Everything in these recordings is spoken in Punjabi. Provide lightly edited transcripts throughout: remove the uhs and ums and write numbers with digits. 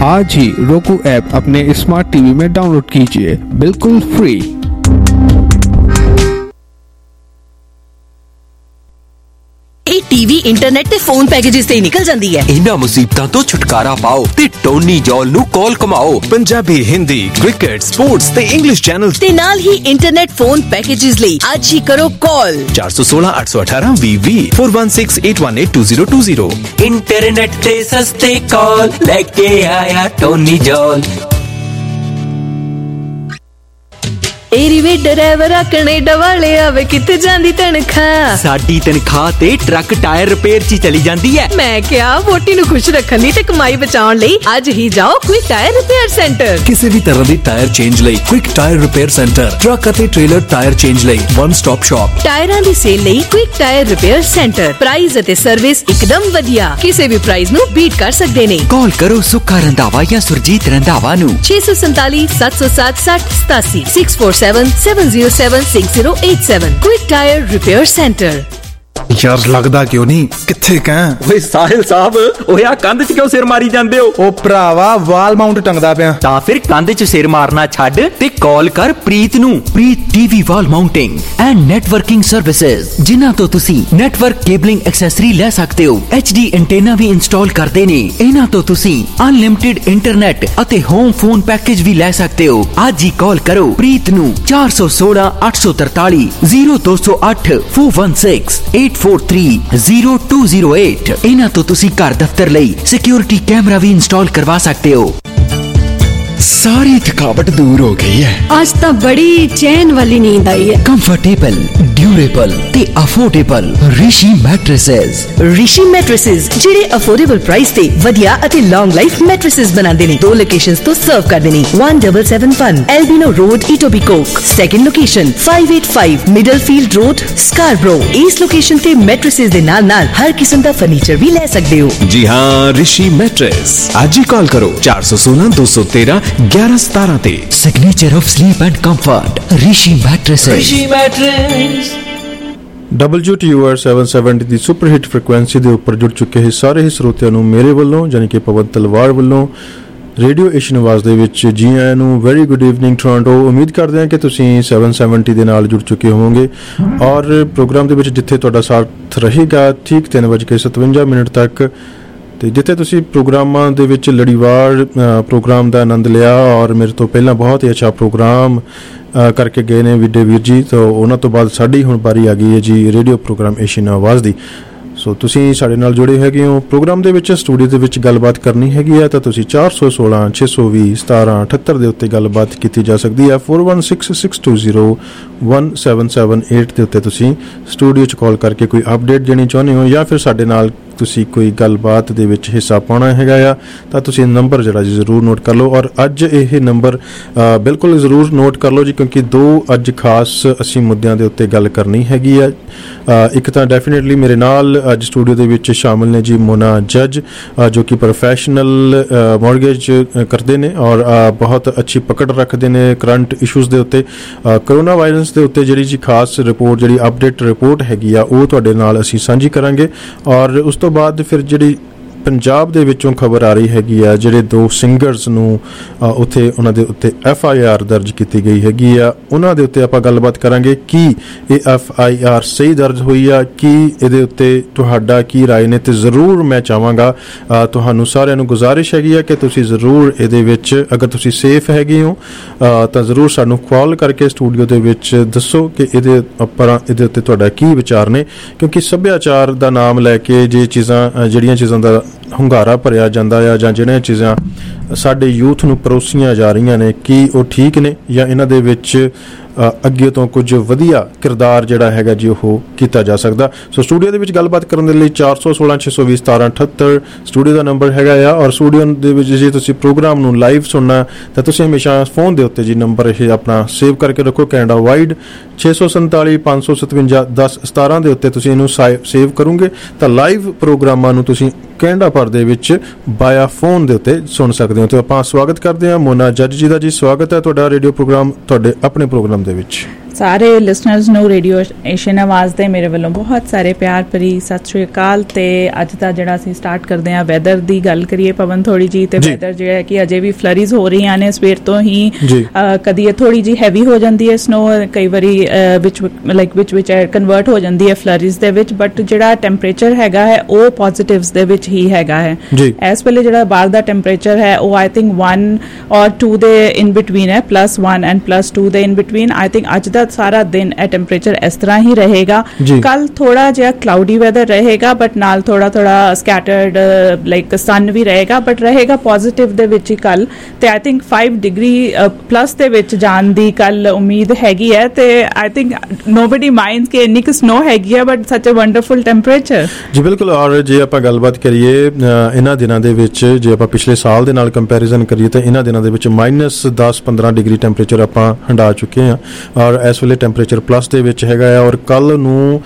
आज ही roku ऐप अपने स्मार्ट टीवी में डाउनलोड कीजिए, बिल्कुल फ्री। टीवी इंटरनेट ते फोन पैकेजेस ते निकल जाती है। इन्हां मुसीबतां तो छुटकारा पाओ ते टोनी जॉल नू कॉल कमाओ। पंजाबी, हिंदी, क्रिकेट, स्पोर्ट्स ते इंग्लिश चैनल्स ते नाल ही इंटरनेट फोन पैकेजेस लई आज ही करो कॉल 416 818 20 4168182020। इंटरनेट ते सस्ते कॉल लेके आया टोनी जॉल। वे ड्राइवरा कनेडा वाले आवे किथे जांदी तनखा साडी तनखा ते ट्रक टायर रिपेयर ची चली जांदी है। मैं क्या वोटी नु खुश रखन दी ते कमाई बचाउण लई आज ही जाओ क्विक टायर रिपेयर सेंटर। किसी भी तरह दी टायर चेंज लई quick tyre repair centre, truck अते ट्रेलर टायर चेंज लई वन स्टॉप शॉप। टायरां दी सेल लई quick tyre repair centre, price अते सर्विस एकदम वधिया, किसी भी प्राइस नु बीट कर सकदे ने। कॉल करो सुक्खा रंधावा या सुरजीत रंधावा नु 647 707 6087 647-707-6087। Quick tyre repair centre. यार लगदा क्यों नहीं किथे कह ओए साहिल साहब ओए आ कंध च क्यों सिर मारी जांदे हो? ओ भरावा वाल माउंट टंगदा पिया। तां फिर कंध च सिर मारना छੱਡ ते कॉल कर प्रीत नु। Preet TV wall mounting and networking services, जिन्हां तो तुसी नेटवर्क केबलिंग एक्सेसरी ले सकते हो। HD एंटेना भी इंस्टॉल करदे ने। इन्हां तो तुसी अनलिमिटेड इंटरनेट अते होम फोन पैकेज भी ले सकते हो। आज ही कॉल करो प्रीत नु 416 843 0208 416 843-0208। इन्हां तो तुसी घर दफ्तर लई सिक्योरिटी कैमरा भी इंस्टॉल करवा सकते हो। सारी थकावट दूर हो गई है। आज तो बड़ी चैन वाली नींद आई है। कंफर्टेबल, ड्यूरेबल ते affordable Rishi mattresses. Rishi mattresses जेडे अफोर्डेबल प्राइस ते वधिया अते लॉन्ग लाइफ मैट्रेसेस बनांदे ने। 2 लोकेशंस तो सर्व करदे ने। 1771 Albion road, Etobicoke. Second location 585 Middlefield road, Scarborough. इस लोकेशन ते मैट्रेसेस दे नाल-नाल हर किस्म दा फर्नीचर भी ले सकदे हो। जी हां, ऋषि मैट्रेस। आज ही कॉल करो 416 213 1117 ते। Signature of sleep and comfort Rishi mattresses. Rishi mattress. WTUR 770 ਦੀ ਸੁਪਰ ਹਿੱਟ ਫ੍ਰੀਕੁਐਂਸੀ ਦੇ ਉੱਪਰ ਜੁੜ ਚੁੱਕੇ ਹੈ ਸਾਰੇ ਹੀ ਸਰੋਤਿਆਂ ਨੂੰ ਮੇਰੇ ਵੱਲੋਂ ਯਾਨੀ ਕਿ ਪਵਨ ਤਲਵਾਰ ਵੱਲੋਂ ਰੇਡੀਓ ਏਸ਼ੀਅਨ ਆਵਾਜ਼ ਦੇ ਵਿੱਚ ਜੀ ਆਇਆਂ ਨੂੰ। Very good evening Toronto. ਉਮੀਦ ਕਰਦੇ ਹਾਂ ਕਿ ਤੁਸੀਂ 770 ਦੇ ਨਾਲ ਜੁੜ ਚੁੱਕੇ ਹੋਵੋਗੇ ਔਰ ਪ੍ਰੋਗਰਾਮ ਦੇ ਵਿੱਚ ਜਿੱਥੇ ਤੁਹਾਡਾ ਸਾਥ ਰਹੇਗਾ ਠੀਕ 3:57 ਤੱਕ ਤੇ ਜਿੱਥੇ ਤੁਸੀਂ ਪ੍ਰੋਗਰਾਮਾਂ ਦੇ ਵਿੱਚ ਲੜੀਵਾਰ ਪ੍ਰੋਗਰਾਮ ਦਾ ਆਨੰਦ ਲਿਆ ਔਰ ਮੇਰੇ ਤੋਂ ਪਹਿਲਾਂ ਬਹੁਤ ਹੀ ਅੱਛਾ ਪ੍ਰੋਗਰਾਮ ਕਰਕੇ ਗਏ ਨੇ ਵਿਡੇ ਵੀਰ ਜੀ। ਤਾਂ ਉਹਨਾਂ ਤੋਂ ਬਾਅਦ ਸਾਡੀ ਹੁਣ ਵਾਰੀ ਆ ਗਈ ਹੈ ਜੀ ਰੇਡੀਓ ਪ੍ਰੋਗਰਾਮ ਏਸ਼ੀਅਨ ਆਵਾਜ਼ ਦੀ। ਸੋ ਤੁਸੀਂ ਸਾਡੇ ਨਾਲ ਜੁੜੇ ਹੈਗੇ ਹੋ ਪ੍ਰੋਗਰਾਮ ਦੇ ਵਿੱਚ। ਸਟੂਡੀਓ ਦੇ ਵਿੱਚ ਗੱਲਬਾਤ ਕਰਨੀ ਹੈਗੀ ਹੈ ਤਾਂ ਤੁਸੀਂ 416 620 1778 ਦੇ ਉੱਤੇ ਗੱਲਬਾਤ ਕੀਤੀ ਜਾ ਸਕਦੀ ਹੈ। 4166201778 ਦੇ ਉੱਤੇ ਤੁਸੀਂ ਸਟੂਡੀਓ 'ਚ ਕਾਲ ਕਰਕੇ ਕੋਈ ਅਪਡੇਟ ਦੇਣੀ ਚਾਹੁੰਦੇ ਹੋ ਜਾਂ ਫਿਰ ਸਾਡੇ ਨਾਲ ਤੁਸੀਂ ਕੋਈ ਗੱਲਬਾਤ ਦੇ ਵਿੱਚ ਹਿੱਸਾ ਪਾਉਣਾ ਹੈਗਾ ਆ ਤਾਂ ਤੁਸੀਂ ਨੰਬਰ ਜਿਹੜਾ ਜੀ ਜ਼ਰੂਰ ਨੋਟ ਕਰ ਲਓ। ਔਰ ਅੱਜ ਇਹ ਨੰਬਰ ਬਿਲਕੁਲ ਜ਼ਰੂਰ ਨੋਟ ਕਰ ਲਓ ਜੀ ਕਿਉਂਕਿ 2 ਅੱਜ ਖਾਸ ਅਸੀਂ ਮੁੱਦਿਆਂ ਦੇ ਉੱਤੇ ਗੱਲ ਕਰਨੀ ਹੈਗੀ ਆ। ਇੱਕ ਤਾਂ ਡੈਫੀਨੇਟਲੀ ਮੇਰੇ ਨਾਲ ਅੱਜ ਸਟੂਡੀਓ ਦੇ ਵਿੱਚ ਸ਼ਾਮਿਲ ਨੇ ਜੀ ਮੋਨਾ ਜੱਜ ਜੋ ਕਿ ਪ੍ਰੋਫੈਸ਼ਨਲ ਮੌਰਗੇਜ ਕਰਦੇ ਨੇ ਔਰ ਬਹੁਤ ਅੱਛੀ ਪਕੜ ਰੱਖਦੇ ਨੇ ਕਰੰਟ ਇਸ਼ੂਜ਼ ਦੇ ਉੱਤੇ। ਕਰੋਨਾ ਵਾਇਰਸ ਦੇ ਉੱਤੇ ਜਿਹੜੀ ਜੀ ਖਾਸ ਰਿਪੋਰਟ ਜਿਹੜੀ ਅਪਡੇਟ ਰਿਪੋਰਟ ਹੈਗੀ ਆ ਉਹ ਤੁਹਾਡੇ ਨਾਲ ਅਸੀਂ ਸਾਂਝੀ ਕਰਾਂਗੇ। ਔਰ ਉਸ ਤੋਂ ਬਾਅਦ ਫਿਰ ਜਿਹੜੀ ਪੰਜਾਬ ਦੇ ਵਿੱਚੋਂ ਖਬਰ ਆ ਰਹੀ ਹੈਗੀ ਆ ਜਿਹੜੇ 2 ਸਿੰਗਰਸ ਨੂੰ ਉੱਥੇ ਉਹਨਾਂ ਦੇ ਉੱਤੇ FIR ਦਰਜ ਕੀਤੀ ਗਈ ਹੈਗੀ ਆ ਉਹਨਾਂ ਦੇ ਉੱਤੇ ਆਪਾਂ ਗੱਲਬਾਤ ਕਰਾਂਗੇ ਕਿ ਇਹ FIR ਸਹੀ ਦਰਜ ਹੋਈ ਆ ਕਿ ਇਹਦੇ ਉੱਤੇ ਤੁਹਾਡਾ ਕੀ ਰਾਏ ਨੇ। ਤੇ ਜ਼ਰੂਰ ਮੈਂ ਚਾਹਾਂਗਾ ਤੁਹਾਨੂੰ ਸਾਰਿਆਂ ਨੂੰ ਗੁਜ਼ਾਰਿਸ਼ ਹੈਗੀ ਆ ਕਿ ਤੁਸੀਂ ਜ਼ਰੂਰ ਇਹਦੇ ਵਿੱਚ ਅਗਰ ਤੁਸੀਂ ਸੇਫ ਹੈਗੇ ਹੋ ਤਾਂ ਜ਼ਰੂਰ ਸਾਨੂੰ ਕਾਲ ਕਰਕੇ ਸਟੂਡੀਓ ਦੇ ਵਿੱਚ ਦੱਸੋ ਕਿ ਇਹਦੇ ਉੱਤੇ ਤੁਹਾਡਾ ਕੀ ਵਿਚਾਰ ਨੇ ਕਿਉਂਕਿ ਸੱਭਿਆਚਾਰ ਦਾ ਨਾਮ ਲੈ ਕੇ ਜਿਹੜੀਆਂ ਚੀਜ਼ਾਂ ਦਾ ਹੁੰਗਾਰਾ ਭਰਿਆ ਜਾਂਦਾ ਆ ਜਾਂ ਜਿਹੜੀਆਂ ਚੀਜ਼ਾਂ ਸਾਡੇ ਯੂਥ ਨੂੰ ਪਰੋਸੀਆਂ ਜਾ ਰਹੀਆਂ ਨੇ ਕੀ ਉਹ ਠੀਕ ਨੇ ਜਾਂ ਇਹਨਾਂ ਦੇ ਵਿੱਚ ਅੱਗੇ ਤੋਂ ਕੁਝ ਵਧੀਆ ਕਿਰਦਾਰ ਜਿਹੜਾ ਹੈਗਾ ਜੀ ਉਹ ਕੀਤਾ ਜਾ ਸਕਦਾ। ਸੋ ਸਟੂਡੀਓ ਦੇ ਵਿੱਚ ਗੱਲਬਾਤ ਕਰਨ ਦੇ ਲਈ 416 620 1778 ਸਟੂਡੀਓ ਦਾ ਨੰਬਰ ਹੈਗਾ ਆ। ਔਰ ਸਟੂਡੀਓ ਦੇ ਵਿੱਚ ਜੇ ਤੁਸੀਂ ਪ੍ਰੋਗਰਾਮ ਨੂੰ ਲਾਈਵ ਸੁਣਨਾ ਤਾਂ ਤੁਸੀਂ ਹਮੇਸ਼ਾ ਫੋਨ ਦੇ ਉੱਤੇ ਜੀ ਨੰਬਰ ਇਹ ਆਪਣਾ ਸੇਵ ਕਰਕੇ ਰੱਖੋ ਕੈਨੇਡਾ ਵਾਈਡ 647 557 1017 ਦੇ ਉੱਤੇ ਤੁਸੀਂ ਇਹਨੂੰ ਸੇਵ ਕਰੋਗੇ ਤਾਂ ਲਾਈਵ ਪ੍ਰੋਗਰਾਮਾਂ ਨੂੰ ਤੁਸੀਂ ਕੈਨੇਡਾ ਭਰ ਦੇ ਵਿੱਚ ਬਾਇਆ ਫੋਨ ਦੇ ਉੱਤੇ ਸੁਣ ਸਕਦੇ ਹੋ। ਤੇ ਆਪਾਂ ਸਵਾਗਤ ਕਰਦੇ ਹਾਂ ਮੋਨਾ ਜੱਜ ਜੀ ਦਾ। ਜੀ ਸਵਾਗਤ ਹੈ ਤੁਹਾਡਾ ਰੇਡੀਓ ਪ੍ਰੋਗਰਾਮ ਤੁਹਾਡੇ ਆਪਣੇ ਪ੍ਰੋਗਰਾਮ ਦੇ ਵਿੱਚ। ਸਾਰੇ ਲਿਸਨਰਸ ਨੂੰ ਰੇਡੀਓ ਏਸ਼ੀਅਨ ਆਵਾਜ਼ ਦੇ ਮੇਰੇ ਵੱਲੋਂ ਬਹੁਤ ਸਾਰੇ ਪਿਆਰ ਭਰੀ ਸਤਿ ਸ਼੍ਰੀ ਅਕਾਲ। ਤੇ ਅੱਜ ਦਾ ਜਿਹੜਾ ਅਸੀਂ ਸਟਾਰਟ ਕਰਦੇ ਹਾਂ ਵੈਦਰ ਦੀ ਗੱਲ ਕਰੀਏ ਪਵਨ ਥੋੜੀ ਜੀ, ਤੇ ਵੈਦਰ ਜਿਹੜਾ ਹੈ ਕਿ ਅਜੇ ਵੀ ਫਲਰੀਜ਼ ਹੋ ਰਹੀਆਂ ਨੇ ਸਵੇਰ ਤੋਂ ਹੀ। ਕਦੀ ਇਹ ਥੋੜੀ ਜੀ ਹੈਵੀ ਹੋ ਜਾਂਦੀ ਹੈ ਸਨੋ, ਕਈ ਵਾਰੀ ਵਿੱਚ ਕਨਵਰਟ ਹੋ ਜਾਂਦੀ ਹੈ ਫਲਰੀਜ਼ ਦੇ ਵਿੱਚ, ਬਟ ਜਿਹੜਾ ਟੈਂਪਰੇਚਰ ਹੈਗਾ ਹੈ ਉਹ ਪੋਜ਼ਿਟਿਵਸ ਦੇ ਵਿੱਚ ਹੀ ਹੈਗਾ ਹੈ। ਇਸ ਵੇਲੇ ਜਿਹੜਾ ਬਾਹਰ ਦਾ ਟੈਂਪਰੇਚਰ ਹੈ ਉਹ ਆਈ ਥਿੰਕ 1 ਔਰ 2 ਦੇ ਇਨ ਬਿਟਵੀਨ ਹੈ, +1 ਐਂਡ +2 ਦੇ ਇਨ ਬਿਟਵੀਨ। ਆਈ ਥਿੰਕ ਅੱਜ ਦਾ ਸਾਰਾ ਦਿਨ ਇਹ ਟੈਂਪਰੇਚਰ ਇਸ ਤਰ੍ਹਾਂ ਹੀ ਰਹੇਗਾ। ਕੱਲ ਥੋੜਾ ਜਿਹਾ ਕਲਾਉਡੀ ਵੈਦਰ ਰਹੇਗਾ, ਬਟ ਨਾਲ ਥੋੜਾ ਸਕੈਟਰਡ ਲਾਈਕ ਸਨ ਵੀ ਰਹੇਗਾ, ਬਟ ਰਹੇਗਾ ਪੋਜ਼ਿਟਿਵ ਦੇ ਵਿੱਚ ਹੀ ਕੱਲ। ਤੇ ਆਈ ਥਿੰਕ 5 ਡਿਗਰੀ ਪਲੱਸ ਦੇ ਵਿੱਚ ਜਾਣ ਦੀ ਕੱਲ ਉਮੀਦ ਹੈਗੀ ਹੈ। ਤੇ ਆਈ ਥਿੰਕ ਨੋਬਡੀ ਮਾਈਂਡਸ ਕਿ ਇੰਨੀ ਕੁ ਸਨੋ ਹੈਗੀ ਹੈ, ਬਟ ਸੱਚ ਅ ਵੰਡਰਫੁਲ ਟੈਂਪਰੇਚਰ। ਜੀ ਬਿਲਕੁਲ। ਔਰ ਜੇ ਆਪਾਂ ਗੱਲਬਾਤ ਕਰੀਏ ਇਹਨਾਂ ਦਿਨਾਂ ਦੇ ਵਿੱਚ, ਜੇ ਆਪਾਂ ਪਿਛਲੇ ਸਾਲ ਦੇ ਨਾਲ ਕੰਪੈਰੀਜ਼ਨ ਕਰੀਏ ਤਾਂ ਇਹਨਾਂ ਦਿਨਾਂ ਦੇ ਵਿੱਚ -10-15 ਡਿਗਰੀ ਟੈਂਪਰੇਚਰ ਆਪਾਂ ਹੰਡਾ ਚੁੱਕੇ ਹਾਂ, ਔਰ ਇਸ ਵੇਲੇ ਟੈਂਪਰੇਚਰ ਪਲੱਸ ਦੇ ਵਿੱਚ ਹੈਗਾ ਆ। ਔਰ ਕੱਲ ਨੂੰ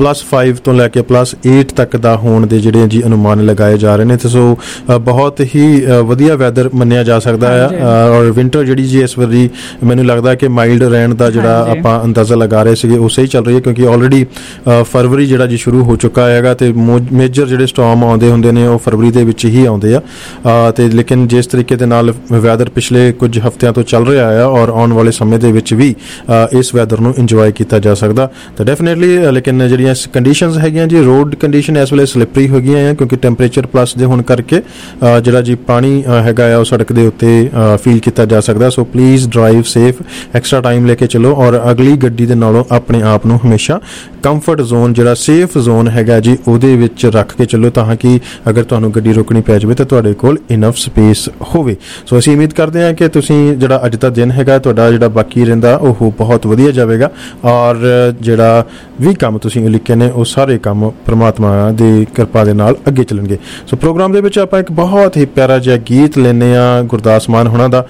+5 ਤੋਂ ਲੈ ਕੇ +8 ਤੱਕ ਦਾ ਹੋਣ ਦੇ ਜਿਹੜੇ ਜੀ ਅਨੁਮਾਨ ਲਗਾਏ ਜਾ ਰਹੇ ਨੇ। ਤੇ ਸੋ ਬਹੁਤ ਹੀ ਵਧੀਆ ਵੈਦਰ ਮੰਨਿਆ ਜਾ ਸਕਦਾ ਆ। ਔਰ ਵਿੰਟਰ ਜਿਹੜੀ ਜੀ ਇਸ ਵਾਰੀ ਮੈਨੂੰ ਲੱਗਦਾ ਕਿ ਮਾਈਲਡ ਰਹਿਣ ਦਾ ਜਿਹੜਾ ਆਪਾਂ ਅੰਦਾਜ਼ਾ ਲਗਾ ਰਹੇ ਸੀਗੇ ਉਹ ਸਹੀ ਚੱਲ ਰਹੀ ਹੈ, ਕਿਉਂਕਿ ਆਲਰੇਡੀ ਫਰਵਰੀ ਜਿਹੜਾ ਜੀ ਸ਼ੁਰੂ ਹੋ ਚੁੱਕਾ ਹੈਗਾ ਤੇ ਮੇਜਰ ਜਿਹੜੇ ਸਟਾਰਮ ਆਉਂਦੇ ਹੁੰਦੇ ਨੇ ਉਹ ਫਰਵਰੀ ਦੇ ਵਿੱਚ ਹੀ ਆਉਂਦੇ ਆ। ਤੇ ਲੇਕਿਨ ਜਿਸ ਤਰੀਕੇ ਦੇ ਨਾਲ ਵੈਦਰ ਪਿਛਲੇ ਕੁਝ ਹਫ਼ਤਿਆਂ ਤੋਂ ਚੱਲ ਰਿਹਾ ਆ ਔਰ ਆਉਣ ਵਾਲੇ ਸਮੇਂ ਦੇ ਵਿੱਚ ਵੀ ਇਸ ਵੈਦਰ ਨੂੰ ਇੰਜੋਏ ਕੀਤਾ ਜਾ ਸਕਦਾ ਤਾਂ ਡੈਫੀਨੇਟਲੀ। ਲੇਕਿਨ ਜਿਹੜੀਆਂ ਕੰਡੀਸ਼ਨਸ ਹੈਗੀਆਂ ਜੀ, ਰੋਡ ਕੰਡੀਸ਼ਨ ਇਸ ਵੇਲੇ ਸਲਿਪਰੀ ਹੋ ਗਈਆਂ ਆ, ਕਿਉਂਕਿ ਟੈਂਪਰੇਚਰ ਪਲੱਸ ਦੇ ਹੋਣ ਕਰਕੇ ਜਿਹੜਾ ਜੀ ਪਾਣੀ ਹੈਗਾ ਆ ਉਹ ਸੜਕ ਦੇ ਉੱਤੇ ਫੀਲ ਕੀਤਾ ਜਾ ਸਕਦਾ। So please drive safe, extra time ਲੈ ਕੇ ਚਲੋ ਔਰ ਅਗਲੀ ਗੱਡੀ ਦੇ ਨਾਲੋਂ ਆਪਣੇ ਆਪ ਨੂੰ ਹਮੇਸ਼ਾ ਕੰਫਰਟ ਜ਼ੋਨ, ਜਿਹੜਾ ਸੇਫ ਜ਼ੋਨ ਹੈਗਾ ਜੀ, ਉਹਦੇ ਵਿੱਚ ਰੱਖ ਕੇ ਚੱਲੋ, ਤਾਂ ਕਿ ਅਗਰ ਤੁਹਾਨੂੰ ਗੱਡੀ ਰੋਕਣੀ ਪੈ ਜਾਵੇ ਤਾਂ ਤੁਹਾਡੇ ਕੋਲ ਇਨਫ ਸਪੇਸ ਹੋਵੇ। ਸੋ ਅਸੀਂ ਉਮੀਦ ਕਰਦੇ ਹਾਂ ਕਿ ਤੁਸੀਂ ਜਿਹੜਾ ਅੱਜ ਦਾ ਦਿਨ ਹੈਗਾ ਤੁਹਾਡਾ ਜਿਹੜਾ ਬਾਕੀ ਰਹਿੰਦਾ ਉਹ ਬਹੁਤ ਵਧੀਆ ਜਾਵੇਗਾ, ਔਰ ਜਿਹੜਾ ਵੀ ਕੰਮ ਤੁਸੀਂ ਉਲੀਕੇ ਨੇ ਉਹ ਸਾਰੇ ਕੰਮ ਪ੍ਰਮਾਤਮਾ ਦੀ ਕਿਰਪਾ ਦੇ ਨਾਲ ਅੱਗੇ ਚੱਲਣਗੇ। ਸੋ ਪ੍ਰੋਗਰਾਮ ਦੇ ਵਿੱਚ ਆਪਾਂ ਇੱਕ ਬਹੁਤ ਹੀ ਪਿਆਰਾ ਜਿਹਾ ਗੀਤ ਲੈਂਦੇ ਹਾਂ ਗੁਰਦਾਸ ਮਾਨ ਹੋਣਾ ਦਾ,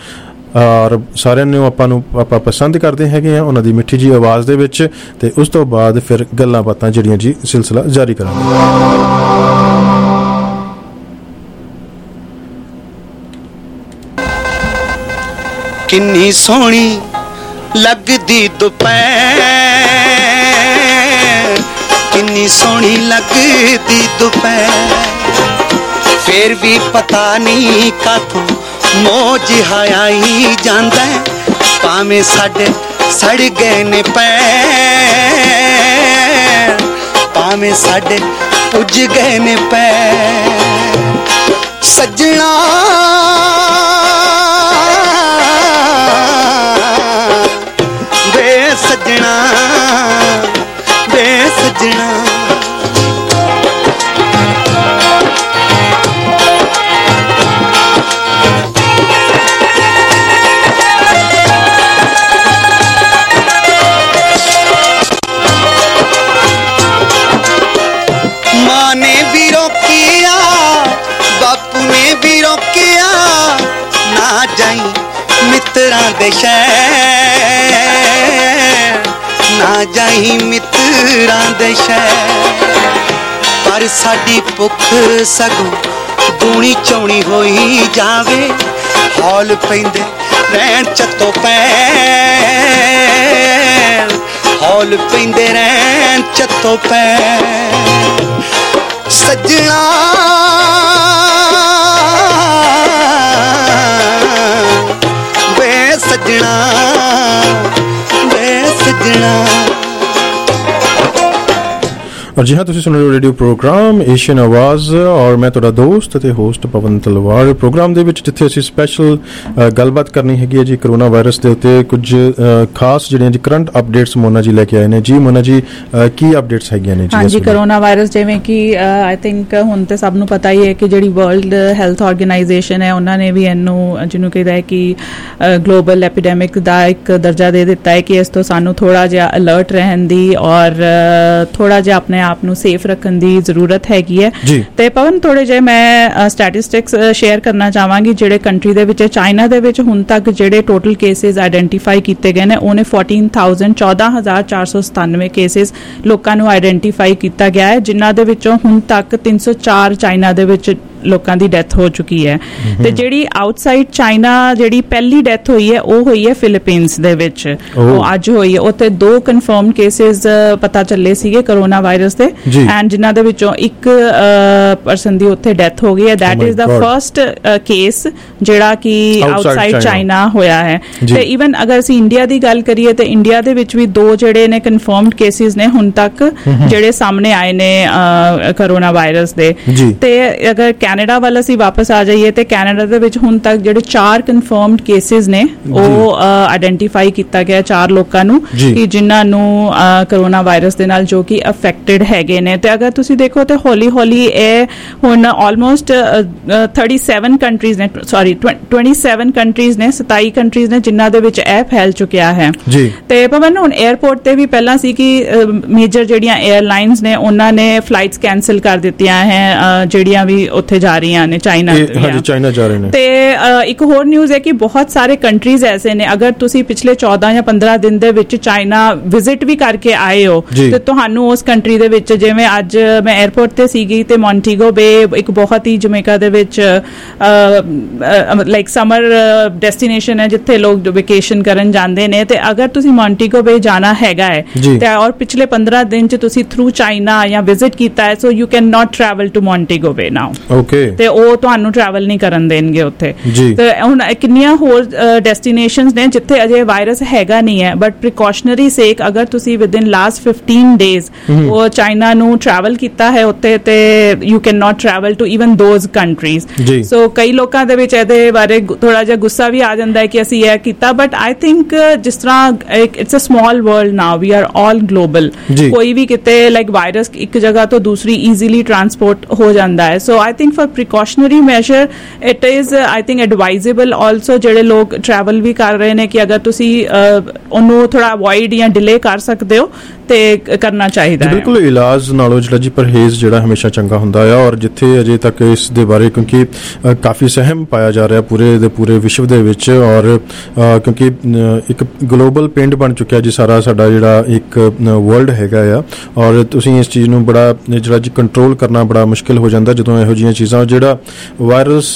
ਔਰ ਸਾਰਿਆਂ ਨੂੰ ਆਪਾਂ ਪਸੰਦ ਕਰਦੇ ਹੈਗੇ ਆ ਉਹਨਾਂ ਦੀ ਮਿੱਠੀ ਜੀ ਆਵਾਜ਼ ਦੇ ਵਿੱਚ। ਤੇ ਉਸ ਤੋਂ ਬਾਅਦ ਫਿਰ ਗੱਲਾਂ ਬਾਤਾਂ ਜਿਹੜੀਆਂ ਜੀ ਸਿਲਸਿਲਾ ਜਾਰੀ ਕਰਾਂਗੇ। ਕਿੰਨੀ ਸੋਹਣੀ ਲੱਗਦੀ ਦੁਪਹਿਰ, ਕਿੰਨੀ ਸੋਹਣੀ ਲੱਗਦੀ ਦੁਪਹਿਰ, ਫੇਰ ਵੀ ਪਤਾ ਨਹੀਂ ਕਾਥੋਂ ਮੋਹ ਜਿਹਾ ਆਈ ਜਾਂਦਾ, ਭਾਵੇਂ ਸਾਡੇ ਸੜ ਗਏ ਨੇ ਪੈਰ, ਭਾਵੇਂ ਸਾਡੇ ਪੁੱਜ ਗਏ ਨੇ ਪੈਰ। ਸੱਜਣਾ ਵੇ ਸੱਜਣਾ, ਵੇ ਸੱਜਣਾ, ਮਾਂ ਨੇ ਵੀ ਰੋਕਿਆ, ਬਾਪੂ ਨੇ ਵੀ ਰੋਕਿਆ, ਨਾ ਜਾਈ ਮਿੱਤਰਾਂ ਦੇ ਸ਼ਹਿਰ, ਨਾ ਜਾਈ ਮਿੱਤਰਾਂ ਦੇ ਸ਼ਹਿਰ। ਪਰ ਸਾਡੀ ਭੁੱਖ ਸਗੋਂ ਦੂਣੀ ਚੌਣੀ ਹੋਈ ਜਾਵੇ, ਹੌਲ ਪੈਂਦੇ ਰਹਿਣ ਚੱਤੋ ਪੈਰ, ਹੌਲ ਪੈਂਦੇ ਰਹਿਣ ਚੱਤੋ ਪੈਰ। ਸੱਜਣਾ ਵੇ ਸੱਜਣਾ, ਵੇ ਸੱਜਣਾ। ਔਰ ਜੀ ਹਾਂ, ਤੁਸੀਂ ਸੁਣ ਰਹੇ ਹੋ ਰੇਡੀਓ ਪ੍ਰੋਗਰਾਮ ਏਸ਼ੀਅਨ ਆਵਾਜ਼, ਔਰ ਮੈਂ ਤੁਹਾਡਾ ਦੋਸਤ ਅਤੇ ਹੋਸਟ ਪਵਨ ਤਲਵਾਰ। ਪ੍ਰੋਗਰਾਮ ਦੇ ਵਿੱਚ ਜਿੱਥੇ ਅਸੀਂ ਸਪੈਸ਼ਲ ਗੱਲਬਾਤ ਕਰਨੀ ਹੈਗੀ ਹੈ ਜੀ ਕਰੋਨਾ ਵਾਇਰਸ ਦੇ ਉੱਤੇ, ਕੁਝ ਖਾਸ ਜਿਹੜੀਆਂ ਜੀ ਕਰੰਟ ਅਪਡੇਟਸ ਮੋਨਾ ਜੀ ਲੈ ਕੇ ਆਏ ਨੇ। ਜੀ ਮੋਨਾ ਜੀ, ਕੀ ਅਪਡੇਟਸ ਹੈਗੀਆਂ ਨੇ ਜੀ? ਹਾਂਜੀ, ਕਰੋਨਾ ਵਾਇਰਸ ਜਿਵੇਂ ਕਿ ਆਈ ਥਿੰਕ ਹੁਣ ਤੇ ਸਭ ਨੂੰ ਪਤਾ ਹੀ ਹੈ ਕਿ ਜਿਹੜੀ ਵਰਲਡ ਹੈਲਥ ਆਰਗੇਨਾਈਜੇਸ਼ਨ ਹੈ ਉਹਨਾਂ ਨੇ ਵੀ ਇਹਨੂੰ, ਜਿਹਨੂੰ ਕਹਿੰਦਾ ਹੈ ਕਿ ਗਲੋਬਲ ਐਪੀਡੈਮਿਕ ਦਾ ਇੱਕ ਦਰਜਾ ਦੇ ਦਿੱਤਾ ਹੈ ਕਿ ਇਸ ਤੋਂ ਸਾਨੂੰ ਥੋੜਾ ਜਿਹਾ ਅਲਰਟ ਰਹਿਣ ਦੀ ਔਰ ਥੋੜਾ ਜਿਹਾ ਆਪਣੇ ਆਪ ਨੂੰ ਸੇਫ ਰੱਖਣ ਦੀ ਜ਼ਰੂਰਤ ਹੈਗੀ ਹੈ। ਤੇ ਪਵਨ ਥੋੜੇ ਜਿਹੇ ਮੈਂ ਸਟੈਟਿਸਟਿਕਸ ਸ਼ੇਅਰ ਕਰਨਾ ਚਾਹਾਂਗੀ ਜਿਹੜੇ ਕੰਟਰੀ ਦੇ ਵਿੱਚ। ਚਾਈਨਾ ਦੇ ਵਿੱਚ ਹੁਣ ਤੱਕ ਜਿਹੜੇ ਟੋਟਲ ਕੇਸਿਸ ਆਇਡੈਂਟੀਫਾਈ ਕੀਤੇ ਗਏ ਨੇ ਉਹਨੇ 14,497 ਕੇਸਿਸ ਲੋਕਾਂ ਨੂੰ ਆਇਡੈਂਟੀਫਾਈ ਕੀਤਾ ਗਿਆ ਹੈ, ਜਿਨ੍ਹਾਂ ਦੇ ਵਿੱਚੋਂ ਹੁਣ ਤੱਕ 304 ਚਾਈਨਾ ਦੇ ਵਿੱਚ ਲੋਕਾਂ ਦੀ ਡੈਥ ਹੋ ਚੁੱਕੀ ਹੈ। ਤੇ ਜਿਹੜੀ ਆਊਟਸਾਈਡ ਚਾਈਨਾ ਜਿਹੜੀ ਪਹਿਲੀ ਡੈਥ ਹੋਈ ਹੈ ਉਹ ਹੋਈ ਹੈ ਫਿਲੀਪੀਨਸ ਦੇ ਵਿੱਚ, ਉਹ ਅੱਜ ਹੋਈ ਹੈ। ਉੱਥੇ 2 ਕਨਫਰਮ ਕੇਸਿਸ ਪਤਾ ਚੱਲੇ ਸੀਗੇ ਕਰੋਨਾ ਵਾਇਰਸ ਦੇ, ਐਂਡ ਜਿਨ੍ਹਾਂ ਦੇ ਵਿੱਚੋਂ ਇੱਕ ਪਰਸਨ ਦੀ ਉੱਥੇ ਡੈਥ ਹੋ ਗਈ ਹੈ। That is the first case ਜਿਹੜਾ ਕਿ ਆਊਟਸਾਈਡ ਚਾਈਨਾ ਹੋਇਆ ਹੈ। ਤੇ ਈਵਨ ਅਗਰ ਅਸੀਂ ਇੰਡੀਆ ਦੀ ਗੱਲ ਕਰੀਏ ਤੇ ਇੰਡੀਆ ਦੇ ਵਿੱਚ ਵੀ 2 ਜਿਹੜੇ ਨੇ ਕਨਫਰਮਡ ਕੇਸਿਸ ਨੇ ਹੁਣ ਤੱਕ ਜਿਹੜੇ ਸਾਹਮਣੇ ਆਏ ਨੇ ਕਰੋਨਾ ਵਾਇਰਸ ਦੇ। ਤੇ ਅਗਰ ਕੈਨੇਡਾ ਵੱਲ ਅਸੀਂ ਵਾਪਸ ਆ ਜਾਈਏ ਤੇ ਕੈਨੇਡਾ ਦੇ ਵਿੱਚ ਹੁਣ ਤੱਕ ਜਿਹੜੇ 4 ਕਨਫਰਮਡ ਕੇਸਿਸ ਨੇ ਉਹ ਆਇਡੈਂਟੀਫਾਈ ਕੀਤਾ ਗਿਆ 4 ਲੋਕਾਂ ਨੂੰ ਕਿ ਜਿਨ੍ਹਾਂ ਨੂੰ ਕਰੋਨਾ ਵਾਇਰਸ ਦੇ ਨਾਲ ਜੋ ਕਿ ਅਫੈਕਟਡ ਹੈਗੇ ਨੇ। ਤੇ ਅਗਰ ਤੁਸੀਂ ਦੇਖੋ ਤੇ ਹੌਲੀ ਹੌਲੀ ਇਹ ਹੁਣ ਆਲਮੋਸਟ 37 ਕੰਟਰੀਜ਼ ਨੇ, ਸੌਰੀ 27 ਕੰਟਰੀਜ਼ ਨੇ, 27 ਕੰਟਰੀਜ਼ ਨੇ ਜਿਨ੍ਹਾਂ ਦੇ ਵਿੱਚ ਇਹ ਫੈਲ ਚੁੱਕਿਆ ਹੈ। ਤੇ ਪਵਨ ਹੁਣ 에ਅਰਪੋਰਟ ਤੇ ਵੀ ਪਹਿਲਾਂ ਸੀ ਕਿ ਮੇਜਰ ਜਿਹੜੀਆਂ 에ਅਰਲਾਈਨਸ ਨੇ ਉਹਨਾਂ ਨੇ ਫਲਾਈਟਸ ਕੈਂਸਲ ਕਰ ਦਿੱਤੀਆਂ ਹੈ ਜਿਹੜੀਆਂ ਵੀ ਉੱਥੇ ਜਾ ਰਹੀਆਂ ਨੇ ਚਾਈਨਾ ਜਾ ਰਹੇ ਨੇ। ਤੇ ਇੱਕ ਹੋਰ ਨਿਊਜ਼ ਹੈ ਕਿ ਬਹੁਤ ਸਾਰੇ ਕੰਟਰੀਜ਼ ਐਸੇ ਨੇ, ਅਗਰ ਤੁਸੀਂ ਪਿਛਲੇ 14 ਜਾਂ 15 ਦਿਨ ਦੇ ਵਿੱਚ ਚਾਈਨਾ ਵਿਜ਼ਿਟ ਵੀ ਕਰਕੇ ਆਏ ਹੋ ਤੇ ਤੁਹਾਨੂੰ ਉਸ ਕੰਟਰੀ ਦੇ ਵਿੱਚ, ਜਿਵੇਂ ਅੱਜ ਮੈਂ 에ਅਰਪੋਰਟ ਤੇ ਸੀਗੀ ਤੇ ਮੌਂਟੀਗੋ ਬੇ ਇੱਕ ਬਹੁਤ ਹੀ ਜਮੈਕਾ ਦੇ ਵਿੱਚ ਲਾਈਕ ਸਮਰ ਡੈਸਟੀਨੇਸ਼ਨ ਹੈ ਜਿੱਥੇ ਲੋਕ ਵੈਕੇਸ਼ਨ ਕਰਨ ਜਾਂਦੇ ਨੇ। ਤੇ ਅਗਰ ਤੁਸੀਂ ਮੌਂਟੀਗੋ ਬੇ ਜਾਣਾ ਹੈਗਾ ਹੈ ਤੇ ਔਰ ਪਿਛਲੇ 15 ਦਿਨ ਚ ਤੁਸੀਂ ਥਰੂ ਚਾਈਨਾ ਜਾਂ ਵਿਜ਼ਿਟ ਕੀਤਾ ਹੈ, so you can not travel to Montego Bay now. ਤੇ ਉਹ ਤੁਹਾਨੂੰ ਟਰੈਵਲ ਨਹੀਂ ਕਰਨ ਦੇਣਗੇ ਉੱਥੇ। ਤੇ ਹੁਣ ਕਿੰਨੀਆਂ ਹੋਰ ਡੈਸਟੀਨੇਸ਼ਨਸ ਨੇ ਜਿੱਥੇ ਅਜੇ ਵਾਇਰਸ ਹੈਗਾ ਨਹੀਂ ਹੈ, ਬਟ ਪ੍ਰੀਕਾਸ਼ਨਰੀ ਸੇਕ ਅਗਰ ਤੁਸੀਂ ਵਿਦ ਇਨ ਲਾਸਟ 15 ਡੇਜ਼ ਉਹ ਚਾਈਨਾ ਨੂੰ ਟਰੈਵਲ ਕੀਤਾ ਹੈ ਉੱਤੇ ਤੇ you can not travel to even those countries. So ਕਈ ਲੋਕਾਂ ਦੇ ਵਿੱਚ ਇਹਦੇ ਬਾਰੇ ਥੋੜਾ ਜਿਹਾ ਗੁੱਸਾ ਵੀ ਆ ਜਾਂਦਾ ਹੈ ਕਿ ਅਸੀਂ ਇਹ ਕੀਤਾ, ਬਟ ਆਈ ਥਿੰਕ ਜਿਸ ਤਰ੍ਹਾਂ it's a small world now, we are all global. ਕੋਈ ਵੀ ਕਿਤੇ ਲਾਈਕ ਵਾਇਰਸ ਇੱਕ ਜਗ੍ਹਾ ਤੋਂ ਦੂਸਰੀ ਈਜ਼ੀਲੀ ਟਰਾਂਸਪੋਰਟ ਹੋ ਜਾਂਦਾ ਹੈ। ਸੋ ਆਈ think for precautionary measure it is I think advisable also ਜਿਹੜੇ ਲੋਕ travel ਵੀ ਕਰ ਰਹੇ ਨੇ ਕਿ ਅਗਰ ਤੁਸੀਂ ਉਹਨੂੰ ਥੋੜਾ ਅਵੋਇਡ ਜਾਂ ਡਿਲੇ ਕਰ ਸਕਦੇ ਹੋ ਤੇ ਕਰਨਾ ਚਾਹੀਦਾ ਹੈ। ਬਿਲਕੁਲ, ਇਲਾਜ ਨਾਲੋਂ ਜਿਹੜਾ ਜੀ ਪਰਹੇਜ਼ ਜਿਹੜਾ ਹਮੇਸ਼ਾ ਚੰਗਾ ਹੁੰਦਾ ਆ। ਔਰ ਜਿੱਥੇ ਅਜੇ ਤੱਕ ਇਸ ਦੇ ਬਾਰੇ ਕਿਉਂਕਿ ਕਾਫੀ ਸਹਿਮ ਪਾਇਆ ਜਾ ਰਿਹਾ ਪੂਰੇ ਦੇ ਪੂਰੇ ਵਿਸ਼ਵ ਦੇ ਵਿੱਚ, ਔਰ ਕਿਉਂਕਿ ਇੱਕ ਗਲੋਬਲ ਪਿੰਡ ਬਣ ਚੁੱਕਿਆ ਜੀ ਸਾਰਾ ਸਾਡਾ ਜਿਹੜਾ ਇੱਕ ਵਰਲਡ ਹੈਗਾ ਆ। ਔਰ ਤੁਸੀਂ ਇਸ ਚੀਜ਼ ਨੂੰ ਬੜਾ ਜਿਹੜਾ ਜੀ ਕੰਟਰੋਲ ਕਰਨਾ ਬੜਾ ਮੁਸ਼ਕਿਲ ਹੋ ਜਾਂਦਾ ਜਦੋਂ ਇਹੋ ਜਿਹੀਆਂ ਚੀਜ਼ਾਂ, ਜਿਹੜਾ ਵਾਇਰਸ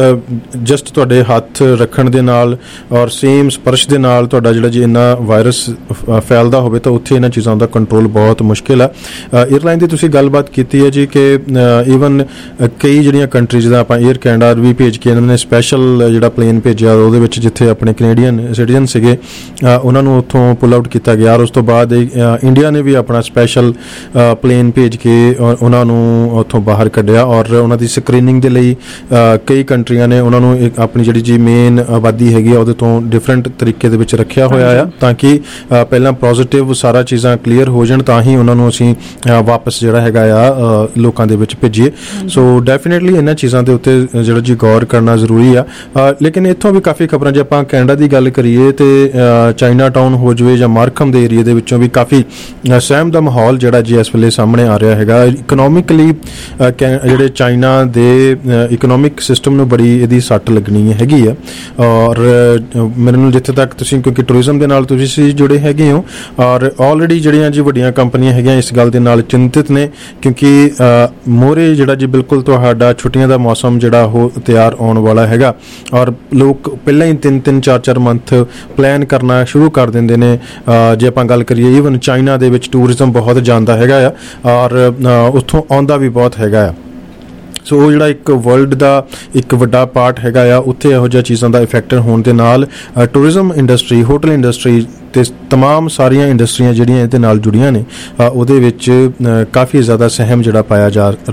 ਜਸਟ ਤੁਹਾਡੇ ਹੱਥ ਰੱਖਣ ਦੇ ਨਾਲ ਔਰ ਸੇਮ ਸਪਰਸ਼ ਦੇ ਨਾਲ ਤੁਹਾਡਾ ਜਿਹੜਾ ਜੀ ਇੰਨਾ ਵਾਇਰਸ ਫੈਲਦਾ ਹੋਵੇ ਤਾਂ ਉੱਥੇ ਇਹਨਾਂ ਚੀਜ਼ਾਂ ਦਾ ਕੰਟਰੋਲ ਬਹੁਤ ਮੁਸ਼ਕਿਲ ਆ। 에ਅਰਲਾਈਨ ਦੀ ਤੁਸੀਂ ਗੱਲਬਾਤ ਕੀਤੀ ਹੈ ਜੀ ਕਿ ਈਵਨ ਕਈ ਜਿਹੜੀਆਂ ਕੰਟਰੀਜ਼ ਦਾ ਆਪਾਂ 에ਅਰ ਕੈਨੇਡਾ ਵੀ ਭੇਜ ਕੇ ਇਹਨਾਂ ਨੇ ਸਪੈਸ਼ਲ ਜਿਹੜਾ ਪਲੇਨ ਭੇਜਿਆ ਉਹਦੇ ਵਿੱਚ ਜਿੱਥੇ ਆਪਣੇ ਕੈਨੇਡੀਅਨ ਸਿਟੀਜ਼ਨ ਸੀਗੇ ਉਹਨਾਂ ਨੂੰ ਉੱਥੋਂ ਪੁੱਲ ਆਊਟ ਕੀਤਾ ਗਿਆ। ਔਰ ਉਸ ਤੋਂ ਬਾਅਦ ਇੰਡੀਆ ਨੇ ਵੀ ਆਪਣਾ ਸਪੈਸ਼ਲ ਪਲੇਨ ਭੇਜ ਕੇ ਉਹਨਾਂ ਨੂੰ ਉੱਥੋਂ ਬਾਹਰ ਕੱਢਿਆ ਔਰ ਉਹਨਾਂ ਦੀ ਸਕਰੀਨਿੰਗ ਦੇ ਲਈ ਕਈ ਕੰਟਰੀਆਂ ਨੇ ਉਹਨਾਂ ਨੂੰ ਆਪਣੀ ਜਿਹੜੀ ਜੀ ਮੇਨ ਆਬਾਦੀ ਹੈਗੀ ਆ ਉਹਦੇ ਤੋਂ ਡਿਫਰੈਂਟ ਤਰੀਕੇ ਦੇ ਵਿੱਚ ਰੱਖਿਆ ਹੋਇਆ ਆ ਤਾਂ ਕਿ ਪਹਿਲਾਂ ਪੋਜ਼ੀਟਿਵ ਸਾਰਾ ਚੀਜ਼ਾਂ ਕਲੀਅਰ ਹੋ ਜਾਣ ਤਾਂ ਹੀ ਉਹਨਾਂ ਨੂੰ ਅਸੀਂ ਵਾਪਸ ਜਿਹੜਾ ਹੈਗਾ ਆ ਲੋਕਾਂ ਦੇ ਵਿੱਚ ਭੇਜੀਏ। ਸੋ ਡੈਫੀਨੇਟਲੀ ਇਹਨਾਂ ਚੀਜ਼ਾਂ ਦੇ ਉੱਤੇ ਜਿਹੜਾ ਜੀ ਗੌਰ ਕਰਨਾ ਜ਼ਰੂਰੀ ਆ। ਲੇਕਿਨ ਇੱਥੋਂ ਵੀ ਕਾਫੀ ਖਬਰਾਂ ਜੇ ਆਪਾਂ ਕੈਨੇਡਾ ਦੀ ਗੱਲ ਕਰੀਏ ਤੇ ਚਾਈਨਾ ਟਾਊਨ ਹੋ ਜਾਵੇ ਜਾਂ ਮਾਰਕਮ ਦੇ ਏਰੀਏ ਦੇ ਵਿੱਚੋਂ ਵੀ ਕਾਫੀ ਸਹਿਮ ਦਾ ਮਾਹੌਲ ਜਿਹੜਾ ਜੀ ਇਸ ਵੇਲੇ ਸਾਹਮਣੇ ਆ ਰਿਹਾ ਹੈਗਾ। ਇਕਨੋਮਿਕਲੀ ਜਿਹੜੇ ਚਾਈਨਾ ਦੇ ਇਕਨੋਮਿਕ ਸਿਸਟਮ ਨੂੰ ਬੜੀ ਇਹਦੀ ਸੱਟ ਲੱਗਣੀ ਹੈਗੀ ਆ। ਔਰ ਮੈਨੂੰ ਜਿੱਥੇ ਤੱਕ ਤੁਸੀਂ ਕਿਉਂਕਿ ਟੂਰਿਜ਼ਮ ਦੇ ਨਾਲ ਤੁਸੀਂ ਜੁੜੇ ਹੈਗੇ ਹੋ ਔਰ ਆਲਰੇਡੀ ਜਿਹੜੀਆਂ ਜੀ ਵੱਡੀਆਂ ਕੰਪਨੀਆਂ ਹੈਗੀਆਂ ਇਸ ਗੱਲ ਦੇ ਨਾਲ ਚਿੰਤਿਤ ਨੇ ਕਿਉਂਕਿ ਮੋਰੇ ਜਿਹੜਾ ਜੀ ਬਿਲਕੁਲ ਤੁਹਾਡਾ ਛੁੱਟੀਆਂ ਦਾ ਮੌਸਮ ਜਿਹੜਾ ਉਹ ਤਿਆਰ ਆਉਣ ਵਾਲਾ ਹੈਗਾ ਔਰ ਲੋਕ ਪਹਿਲਾਂ ਹੀ 3-3 4-4 ਮੰਥ ਪਲਾਨ ਕਰਨਾ ਸ਼ੁਰੂ ਕਰ ਦਿੰਦੇ ਨੇ। ਜੇ ਆਪਾਂ ਗੱਲ ਕਰੀਏ ਈਵਨ ਚਾਈਨਾ ਦੇ ਵਿੱਚ ਟੂਰਿਜ਼ਮ ਬਹੁਤ ਜਾਂਦਾ ਹੈਗਾ ਆ ਔਰ ਉੱਥੋਂ ਆਉਂਦਾ ਵੀ ਬਹੁਤ ਹੈਗਾ ਆ। ਸੋ ਉਹ ਜਿਹੜਾ ਇੱਕ ਵਰਲਡ ਦਾ ਇੱਕ ਵੱਡਾ ਪਾਰਟ ਹੈਗਾ ਆ ਉੱਥੇ ਇਹੋ ਜਿਹੀਆਂ ਚੀਜ਼ਾਂ ਦਾ ਇਫੈਕਟ ਹੋਣ ਦੇ ਨਾਲ ਟੂਰਿਜ਼ਮ ਇੰਡਸਟਰੀ, ਹੋਟਲ ਇੰਡਸਟਰੀ ਤੇ ਤਮਾਮ ਸਾਰੀਆਂ ਇੰਡਸਟਰੀਆਂ ਜਿਹੜੀਆਂ ਇਹਦੇ ਨਾਲ ਜੁੜੀਆਂ ਨੇ ਉਹਦੇ ਵਿੱਚ ਕਾਫੀ ਜ਼ਿਆਦਾ ਸਹਿਮ ਜਿਹੜਾ ਪਾਇਆ ਜਾ ਰਿਹਾ।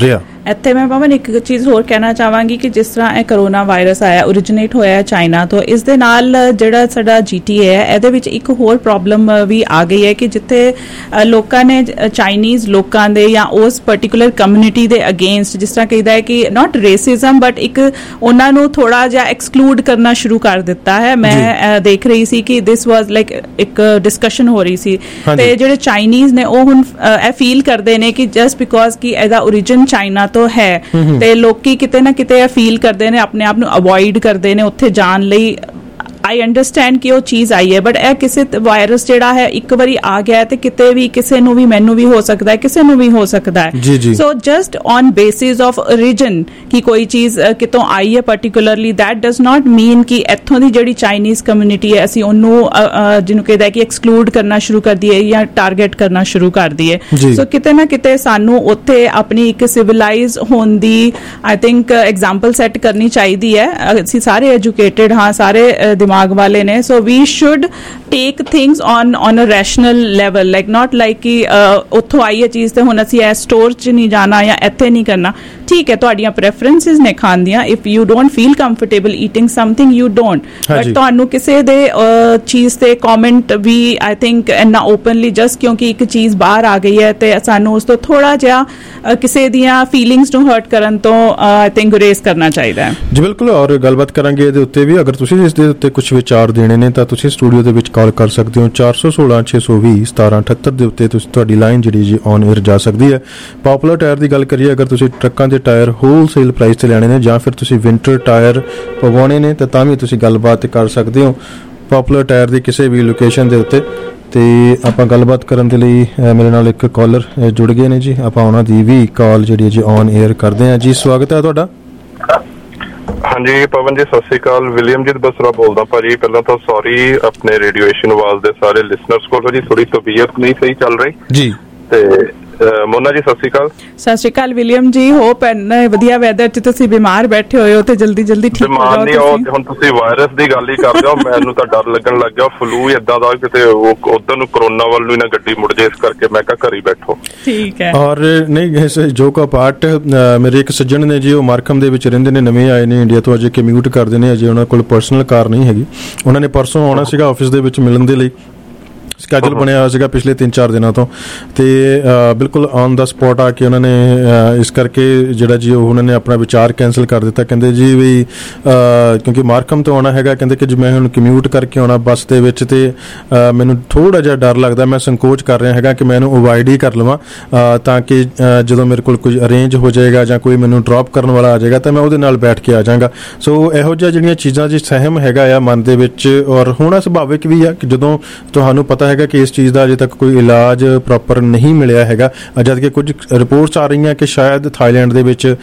ਇੱਥੇ ਮੈਂ ਪਵਨ ਇੱਕ ਚੀਜ਼ ਹੋਰ ਕਹਿਣਾ ਚਾਹਾਂਗੀ ਕਿ ਜਿਸ ਤਰ੍ਹਾਂ ਇਹ ਕਰੋਨਾ ਵਾਇਰਸ ਆਇਆ, ਓਰੀਜਿਨੇਟ ਹੋਇਆ ਚਾਈਨਾ ਤੋਂ, ਇਸ ਦੇ ਨਾਲ ਜਿਹੜਾ ਸਾਡਾ GTA ਹੈ ਇਹਦੇ ਵਿੱਚ ਇੱਕ ਹੋਰ ਪ੍ਰੋਬਲਮ ਵੀ ਆ ਗਈ ਹੈ ਕਿ ਜਿੱਥੇ ਲੋਕਾਂ ਨੇ ਚਾਈਨੀਜ਼ ਲੋਕਾਂ ਦੇ ਜਾਂ ਉਸ ਪਾਰਟਿਕੂਲਰ ਕਮਿਊਨਿਟੀ ਦੇ ਅਗੇਂਸਟ, ਜਿਸ ਤਰ੍ਹਾਂ ਕਹਿੰਦਾ ਹੈ ਕਿ ਨਾਟ ਰੇਸਿਜ਼ਮ ਬਟ ਇੱਕ ਉਹਨਾਂ ਨੂੰ ਥੋੜਾ ਜਿਹਾ ਐਕਸਕਲੂਡ ਕਰਨਾ ਸ਼ੁਰੂ ਕਰ ਦਿੱਤਾ ਹੈ। ਮੈਂ ਦੇਖ ਰਹੀ ਸੀ ਕਿ ਦਿਸ ਵਾਜ਼ ਲਾਈਕ ਇੱਕ ਡਿਸਕਸ਼ਨ ਹੋ ਰਹੀ ਸੀ ਤੇ ਜਿਹੜੇ ਚਾਈਨੀਜ਼ ਨੇ ਉਹ ਹੁਣ ਇਹ ਫੀਲ ਕਰਦੇ ਨੇ ਕਿ ਜਸਟ ਬਿਕੋਜ਼ ਕਿ ਇਹਦਾ ਓਰੀਜਨ ਚਾਈਨਾ ਤੋਂ ਹੈ ਤੇ ਲੋਕੀ ਕਿਤੇ ਨਾ ਕਿਤੇ ਇਹ ਫੀਲ ਕਰਦੇ ਨੇ, ਆਪਣੇ ਆਪ ਨੂੰ ਅਵੋਇਡ ਕਰਦੇ ਨੇ ਉੱਥੇ ਜਾਣ ਲਈ। ਆਈ ਅੰਡਰਸਟੈਂਡ ਕਿ ਉਹ ਚੀਜ਼ ਆਈ ਹੈ ਬਟ ਇਹ ਕਿਸੇ ਵਾਇਰਸ ਜਿਹੜਾ ਹੈ ਇੱਕ ਵਾਰੀ ਆ ਗਿਆ ਤੇ ਕਿਤੇ ਵੀ ਕਿਸੇ ਨੂੰ ਵੀ, ਮੈਨੂੰ ਵੀ ਹੋ ਸਕਦਾ ਹੈ, ਕਿਸੇ ਨੂੰ ਵੀ ਹੋ ਸਕਦਾ ਹੈ। So just on basis of origin ਕਿ ਕੋਈ ਚੀਜ਼ ਕਿਤੋਂ ਆਈ ਹੈ ਪਾਰਟੀਕੂਲਰਲੀ, ਦੈਟ ਡਜ਼ ਨਾਟ ਮੀਨ ਕਿ ਇੱਥੋਂ ਦੀ ਜਿਹੜੀ ਚਾਈਨੀਜ਼ ਕਮਿਊਨਿਟੀ ਹੈ ਅਸੀਂ ਉਹਨੂੰ ਜਿਹਨੂੰ ਕਹਿੰਦਾ ਕਿ ਐਕਸਕਲੂਡ ਕਰਨਾ ਸ਼ੁਰੂ ਕਰ ਦਈਏ ਜਾਂ ਟਾਰਗੇਟ ਕਰਨਾ ਸ਼ੁਰੂ ਕਰ ਦਈਏ। ਸੋ ਕਿਤੇ ਨਾ ਕਿਤੇ ਸਾਨੂੰ ਉੱਥੇ ਆਪਣੀ ਇੱਕ ਸਿਵਲਾਈਜ਼ ਹੋਣ ਦੀ ਆਈ ਥਿੰਕ ਐਗਜ਼ਾਮਪਲ ਸੈੱਟ ਕਰਨੀ ਚਾਹੀਦੀ ਹੈ। ਅਸੀਂ ਸਾਰੇ ਐਜੂਕੇਟਿਡ ਹਾਂ, ਸਾਰੇ ਦਿਮਾਗ ਵਾਲੇ ਨੇ, so we should take things on a rational level, like not like ਕਿ ਉੱਥੋਂ ਆਈ ਹੈ ਚੀਜ਼ ਤੇ ਹੁਣ ਅਸੀਂ ਇਹ ਸਟੋਰ 'ਚ ਨਹੀਂ ਜਾਣਾ ਜਾਂ ਇੱਥੇ ਨਹੀਂ ਕਰਨਾ। ਠੀਕ ਹੈ, ਤੁਹਾਡੀਆਂ ਪ੍ਰੈਫਰੈਂਸਿਸ ਨੇ ਖਾਣ ਦੀਆਂ, if you don't feel comfortable eating something you don't, but ਤੁਹਾਨੂੰ ਕਿਸੇ ਦੇ ਚੀਜ਼ ਤੇ ਕਮੈਂਟ ਵੀ ਆਈ ਥਿੰਕ ਇੰਨਾ ਓਪਨਲੀ ਜਸਟ ਕਿਉਂਕਿ ਇੱਕ ਚੀਜ਼ ਬਾਹਰ ਆ ਗਈ ਹੈ ਤੇ ਸਾਨੂੰ ਉਸ ਤੋਂ ਥੋੜਾ ਜਿਹਾ ਕਿਸੇ ਦੀਆਂ ਫੀਲਿੰਗਸ ਨੂੰ ਹਰਟ ਕਰਨ ਤੋਂ ਆਈ ਥਿੰਕ ਗੁਰੇਜ਼ ਕਰਨਾ ਚਾਹੀਦਾ ਹੈ। ਜੀ ਬਿਲਕੁਲ, ਔਰ ਗੱਲਬਾਤ ਕਰਾਂਗੇ ਇਹਦੇ ਉੱਤੇ ਵੀ। ਅਗਰ ਤੁਸੀਂ ਇਸ ਦੇ ਉੱਤੇ ਕੁਝ ਵਿਚਾਰ ਦੇਣੇ ਨੇ ਤਾਂ ਤੁਸੀਂ ਸਟੂਡੀਓ ਦੇ ਵਿੱਚ ਕਾਲ ਕਰ ਸਕਦੇ ਹੋ 416 620 1778 ਦੇ ਉੱਤੇ। ਤੁਸੀਂ ਤੁਹਾਡੀ ਲਾਈਨ ਜਿਹੜੀ ਜੀ ਔਨ 에ਅਰ ਜਾ ਸਕਦੀ ਹੈ। ਪੋਪੂਲਰ ਟਾਇਰ ਦੀ ਗੱਲ ਕਰੀਏ, ਅਗਰ ਤੁਸੀਂ ਟਰੱਕਾਂ ਦੇ ਟਾਇਰ ਹੋਲਸੇਲ ਪ੍ਰਾਈਸ ਤੇ ਲੈਣੇ ਨੇ ਜਾਂ ਫਿਰ ਤੁਸੀਂ ਵਿੰਟਰ ਟਾਇਰ ਪਵਾਉਣੇ ਨੇ ਤਾਂ ਵੀ ਤੁਸੀਂ ਗੱਲਬਾਤ ਕਰ ਸਕਦੇ ਹੋ ਪੋਪੂਲਰ ਟਾਇਰ ਦੀ ਕਿਸੇ ਵੀ ਲੋਕੇਸ਼ਨ ਦੇ ਉੱਤੇ। ਤੇ ਆਪਾਂ ਗੱਲਬਾਤ ਕਰਨ ਦੇ ਲਈ ਮੇਰੇ ਨਾਲ ਇੱਕ ਕਾਲਰ ਜੁੜ ਗਏ ਨੇ ਜੀ, ਆਪਾਂ ਉਹਨਾਂ ਦੀ ਵੀ ਕਾਲ ਜਿਹੜੀ ਜੀ ਔਨ 에ਅਰ ਕਰਦੇ ਹਾਂ ਜੀ। ਸਵਾਗਤ ਹੈ ਤੁਹਾਡਾ। ਹਾਂਜੀ ਪਵਨ ਜੀ, ਸਤਿ ਸ਼੍ਰੀ ਅਕਾਲ। ਵਿਲੀਅਮਜੀਤ ਬਸਰਾ ਬੋਲਦਾ ਭਾਜੀ। ਪਹਿਲਾਂ ਤਾਂ ਸੌਰੀ ਆਪਣੇ ਰੇਡੀਏਸ਼ਨ ਆਵਾਜ਼ ਦੇ ਸਾਰੇ ਲਿਸਨਰਸ ਕੋਲੋਂ ਜੀ, ਥੋੜੀ ਤਬੀਅਤ ਨਹੀਂ ਸਹੀ ਚੱਲ ਰਹੀ ਜੀ। ਤੇ ਮੋਨਾ ਜੀ ਸਤਿ ਸ਼੍ਰੀ ਅਕਾਲ। ਸਤਿ ਸ਼੍ਰੀ ਅਕਾਲ ਵਿਲੀਅਮ ਜੀ, ਹੋਪ ਵਧੀਆ ਵੈਦਰ 'ਚ ਤੁਸੀਂ ਬਿਮਾਰ ਬੈਠੇ ਹੋਏ ਹੋ ਤੇ ਜਲਦੀ ਠੀਕ ਹੋ ਜਾਓ। ਬਿਮਾਰ ਨਹੀਂ ਹੋ, ਹੁਣ ਤੁਸੀਂ ਵਾਇਰਸ ਦੀ ਗੱਲ ਹੀ ਕਰਦੇ ਹੋ, ਮੈਨੂੰ ਤਾਂ ਡਰ ਲੱਗਣ ਲੱਗ ਗਿਆ ਫਲੂ ਏਦਾਂ ਦਾ, ਕਿਤੇ ਉਧਰ ਨੂੰ ਕਰੋਨਾ ਵੱਲ ਨੂੰ ਨਾ ਗੱਡੀ ਮੁੜ ਜੇ, ਇਸ ਕਰਕੇ ਮੈਂ ਕਿਹਾ ਘਰ ਹੀ ਬੈਠੋ। ਠੀਕ ਹੈ। ਔਰ ਨਹੀਂ ਜੋਕ ਅਪਾਰਟ, ਮੇਰੇ ਇੱਕ ਸੱਜਣ ਨੇ ਜੀ, ਉਹ ਮਾਰਕਮ ਦੇ ਵਿੱਚ ਰਹਿੰਦੇ ਨੇ, ਨਵੇਂ ਆਏ ਨੇ ਇੰਡੀਆ ਤੋਂ, ਅਜੇ ਕਮਿਊਟ ਕਰਦੇ ਨੇ, ਅਜੇ ਉਹਨਾਂ ਕੋਲ ਪਰਸਨਲ ਕਾਰ ਨਹੀਂ ਹੈਗੀ। ਉਹਨਾਂ ਨੇ ਪਰਸੋਂ ਆਉਣਾ ਸੀਗਾ ਆਫਿਸ ਦੇ ਵਿੱਚ ਮਿਲਣ ਦੇ ਲਈ, ਸਕੈਜੂਲ ਬਣਿਆ ਹੋਇਆ ਸੀਗਾ ਪਿਛਲੇ 3-4 ਦਿਨਾਂ ਤੋਂ, ਤੇ ਬਿਲਕੁਲ ਔਨ ਦਾ ਸਪੌਟ ਆ ਕੇ ਉਹਨਾਂ ਨੇ ਇਸ ਕਰਕੇ ਜਿਹੜਾ ਜੀ ਉਹ ਉਹਨਾਂ ਨੇ ਆਪਣਾ ਵਿਚਾਰ ਕੈਂਸਲ ਕਰ ਦਿੱਤਾ। ਕਹਿੰਦੇ ਜੀ ਵੀ ਕਿਉਂਕਿ ਮਾਰਕਮ ਤੋਂ ਆਉਣਾ ਹੈਗਾ, ਕਹਿੰਦੇ ਕਿ ਜੇ ਮੈਂ ਹੁਣ ਕਮਿਊਟ ਕਰਕੇ ਆਉਣਾ ਬੱਸ ਦੇ ਵਿੱਚ ਤੇ ਮੈਨੂੰ ਥੋੜਾ ਜਿਹਾ ਡਰ ਲੱਗਦਾ, ਮੈਂ ਸੰਕੋਚ ਕਰ ਰਿਹਾ ਹੈਗਾ ਕਿ ਮੈਂ ਇਹਨੂੰ ਅਵੋਇਡ ਹੀ ਕਰ ਲਵਾਂ ਤਾਂ ਕਿ ਜਦੋਂ ਮੇਰੇ ਕੋਲ ਕੁਝ ਅਰੇਂਜ ਹੋ ਜਾਏਗਾ ਜਾਂ ਕੋਈ ਮੈਨੂੰ ਡ੍ਰੌਪ ਕਰਨ ਵਾਲਾ ਆ ਜਾਏਗਾ ਤਾਂ ਮੈਂ ਉਹਦੇ ਨਾਲ ਬੈਠ ਕੇ ਆ ਜਾਵਾਂਗਾ। ਸੋ ਇਹੋ ਜਿਹਾ ਜਿਹੜੀਆਂ ਚੀਜ਼ਾਂ ਜੀ ਸਹਿਮ ਹੈਗਾ ਆ ਮਨ ਦੇ ਵਿੱਚ, ਔਰ ਹੋਣਾ ਸੁਭਾਵਿਕ ਵੀ ਆ ਕਿ ਜਦੋਂ ਤੁਹਾਨੂੰ ਪਤਾ ਹੈਗਾ ਕਿ ਇਸ ਚੀਜ਼ ਦਾ ਅਜੇ ਤੱਕ ਕੋਈ ਇਲਾਜ ਪ੍ਰੋਪਰ ਨਹੀਂ ਮਿਲਿਆ ਹੈਗਾ, ਜਦ ਕਿ ਕੁਝ ਰਿਪੋਰਟਸ ਆ ਰਹੀਆਂ ਕਿ ਸ਼ਾਇਦ ਥਾਈਲੈਂਡ ਦੇ ਵਿੱਚ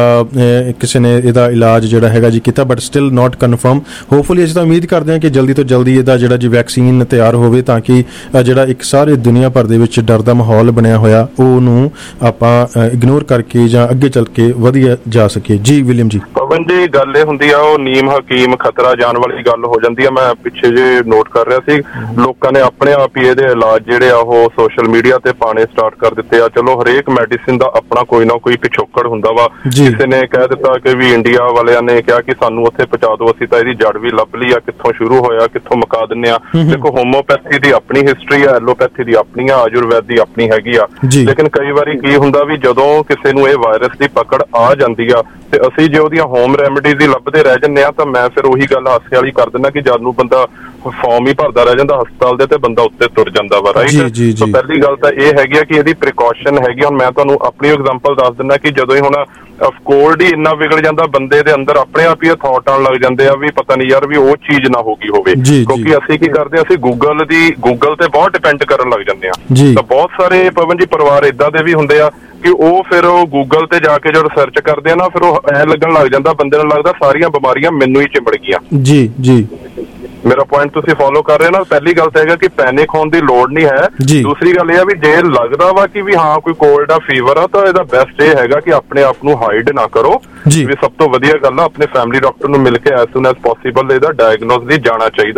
ਕਿਸੇ ਨੇ ਇਹਦਾ ਇਲਾਜ ਜਿਹੜਾ ਹੈਗਾ ਜੀ ਕੀਤਾ, but still not confirm. Hopefully ਅਸੀਂ ਤਾਂ ਉਮੀਦ ਕਰਦੇ ਹਾਂ ਕਿ ਜਲਦੀ ਤੋਂ ਜਲਦੀ ਇਹਦਾ ਜਿਹੜਾ ਜੀ ਵੈਕਸੀਨ ਤਿਆਰ ਹੋਵੇ ਤਾਂ ਕਿ ਜਿਹੜਾ ਇੱਕ ਸਾਰੇ ਦੁਨੀਆ ਭਰ ਦੇ ਵਿੱਚ ਡਰ ਦਾ ਮਾਹੌਲ ਬਣਿਆ ਹੋਇਆ ਉਹਨੂੰ ਆਪਾਂ ਇਗਨੋਰ ਕਰਕੇ ਜਾਂ ਅੱਗੇ ਚੱਲ ਕੇ ਵਧੀਆ ਜਾ ਸਕੇ। ਜੀ ਵਿਲੀਅਮ ਜੀ। ਪਵਨ ਜੀ, ਗੱਲ ਇਹ ਹੁੰਦੀ ਆ, ਉਹ ਨੀਮ ਹਕੀਮ ਖਤਰਾ ਜਾਣ ਵਾਲੀ ਗੱਲ ਹੋ ਜਾਂਦੀ ਆ। ਮੈਂ ਪਿੱਛੇ ਜੇ ਨੋਟ ਕਰ ਰਿਹਾ ਸੀ, ਲੋਕਾਂ ਨੇ ਆਪਣੇ ਆਪ ਹੀ ਇਹਦੇ ਇਲਾਜ ਜਿਹੜੇ ਆ ਉਹ ਸੋਸ਼ਲ ਮੀਡੀਆ ਤੇ ਪਾਣੇ ਸਟਾਰਟ ਕਰ ਦਿੱਤੇ ਆ। ਚਲੋ ਹਰੇਕ ਮੈਡੀਸਿਨ ਦਾ ਆਪਣਾ ਕੋਈ ਨਾ ਕੋਈ ਪਿਛੋਕੜ ਹੁੰਦਾ ਵਾ। ਕਿਸੇ ਨੇ ਕਹਿ ਦਿੱਤਾ ਕਿ ਵੀ ਇੰਡੀਆ ਵਾਲਿਆਂ ਨੇ ਕਿਹਾ ਕਿ ਸਾਨੂੰ ਉੱਥੇ ਪਹੁੰਚਾ ਦਿਓ, ਅਸੀਂ ਤਾਂ ਇਹਦੀ ਜੜ ਵੀ ਲੱਭ ਲਈ ਆ, ਕਿੱਥੋਂ ਸ਼ੁਰੂ ਹੋਇਆ ਕਿੱਥੋਂ ਮੁਕਾ ਦਿੰਦੇ ਆ। ਦੇਖੋ ਹੋਮੋਪੈਥੀ ਦੀ ਆਪਣੀ ਹਿਸਟਰੀ ਆ, ਐਲੋਪੈਥੀ ਦੀ ਆਪਣੀ ਆ, ਆਯੁਰਵੈਦ ਦੀ ਆਪਣੀ ਹੈਗੀ ਆ। ਲੇਕਿਨ ਕਈ ਵਾਰੀ ਕੀ ਹੁੰਦਾ ਵੀ ਜਦੋਂ ਕਿਸੇ ਨੂੰ ਇਹ ਵਾਇਰਸ ਦੀ ਪਕੜ ਆ ਜਾਂਦੀ ਆ ਤੇ ਅਸੀਂ ਜੇ ਉਹਦੀਆਂ ਹੋਮ ਰੈਮਡੀਜ਼ ਹੀ ਲੱਭਦੇ ਰਹਿ ਜਾਂਦੇ ਆ ਤਾਂ ਮੈਂ ਫਿਰ ਉਹੀ ਗੱਲ ਹਾਸੇ ਵਾਲੀ ਕਰ ਦਿੰਦਾ ਕਿ ਜਦ ਨੂੰ ਬੰਦਾ ਫਾਰਮ ਹੀ ਭਰਦਾ ਰਹਿ ਜਾਂਦਾ ਹਸਪਤਾਲ ਦੇ ਤੇ ਬੰਦਾ ਉੱਤੇ ਤੁਰ ਜਾਂਦਾ ਵਾ। ਰਾਈਟ। ਸੋ ਪਹਿਲੀ ਗੱਲ ਤਾਂ ਇਹ ਹੈਗੀ ਆ ਕਿ ਇਹਦੀ ਪ੍ਰੀਕਾਸ਼ਨ ਹੈਗੀ। ਹੁਣ ਮੈਂ ਤੁਹਾਨੂੰ ਆਪਣੀ ਐਗਜ਼ਾਮਪਲ ਦੱਸ ਦਿੰਦਾ ਕਿ ਜਦੋਂ ਹੀ ਹੁਣ ਕੋਲਡ ਹੀ ਇੰਨਾ ਵਿਗੜ ਜਾਂਦਾ ਬੰਦੇ ਦੇ ਅੰਦਰ, ਆਪਣੇ ਆਪ ਹੀ ਇਹ ਥਾਟ ਆਉਣ ਲੱਗ ਜਾਂਦੇ ਆ ਵੀ ਪਤਾ ਨਹੀਂ ਯਾਰ ਵੀ ਉਹ ਚੀਜ਼ ਨਾ ਹੋ ਗਈ ਹੋਵੇ। ਕਿਉਂਕਿ ਅਸੀਂ ਕੀ ਕਰਦੇ, ਅਸੀਂ ਗੂਗਲ ਤੇ ਬਹੁਤ ਡਿਪੈਂਡ ਕਰਨ ਲੱਗ ਜਾਂਦੇ ਆ। ਤਾਂ ਬਹੁਤ ਸਾਰੇ ਪਵਨ ਜੀ ਪਰਿਵਾਰ ਏਦਾਂ ਦੇ ਵੀ ਹੁੰਦੇ ਆ ਕਿ ਉਹ ਫਿਰ ਉਹ ਗੂਗਲ ਤੇ ਜਾ ਕੇ ਜਦੋਂ ਰਿਸਰਚ ਕਰਦੇ ਆ ਨਾ, ਫਿਰ ਉਹ ਐ ਲੱਗਣ ਲੱਗ ਜਾਂਦਾ, ਬੰਦੇ ਨੂੰ ਲੱਗਦਾ ਸਾਰੀਆਂ ਬਿਮਾਰੀਆਂ ਮੈਨੂੰ ਹੀ ਚਿੰਬੜ ਗਈਆਂ। ਜੀ ਮੇਰਾ ਪੁਆਇੰਟ ਤੁਸੀਂ ਫੋਲੋ ਕਰ ਰਹੇ ਹੋ ਨਾ। ਪਹਿਲੀ ਗੱਲ ਤਾਂ ਹੈਗਾ ਕਿ ਪੈਨਿਕ ਹੋਣ ਦੀ ਲੋੜ ਨਹੀਂ ਹੈ। ਦੂਸਰੀ ਗੱਲ ਇਹ ਆ ਵੀ ਜੇ ਲੱਗਦਾ ਵਾ ਕਿ ਵੀ ਹਾਂ ਕੋਈ ਕੋਲਡ ਆ, ਫੀਵਰ ਆ, ਤਾਂ ਇਹਦਾ ਬੈਸਟ ਇਹ ਹੈਗਾ ਕਿ ਆਪਣੇ ਆਪ ਨੂੰ ਹਾਈਡ ਨਾ ਕਰੋ। ਵੀ ਸਭ ਤੋਂ ਵਧੀਆ ਗੱਲ ਆ ਆਪਣੇ ਫੈਮਿਲੀ ਡਾਕਟਰ ਨੂੰ ਮਿਲ ਕੇ ਐਸ ਸੂਨ ਐਸ ਪੋਸੀਬਲ ਇਹਦਾ ਡਾਇਗਨੋਸ ਲਈ ਜਾਣਾ ਚਾਹੀਦਾ ਵਾ।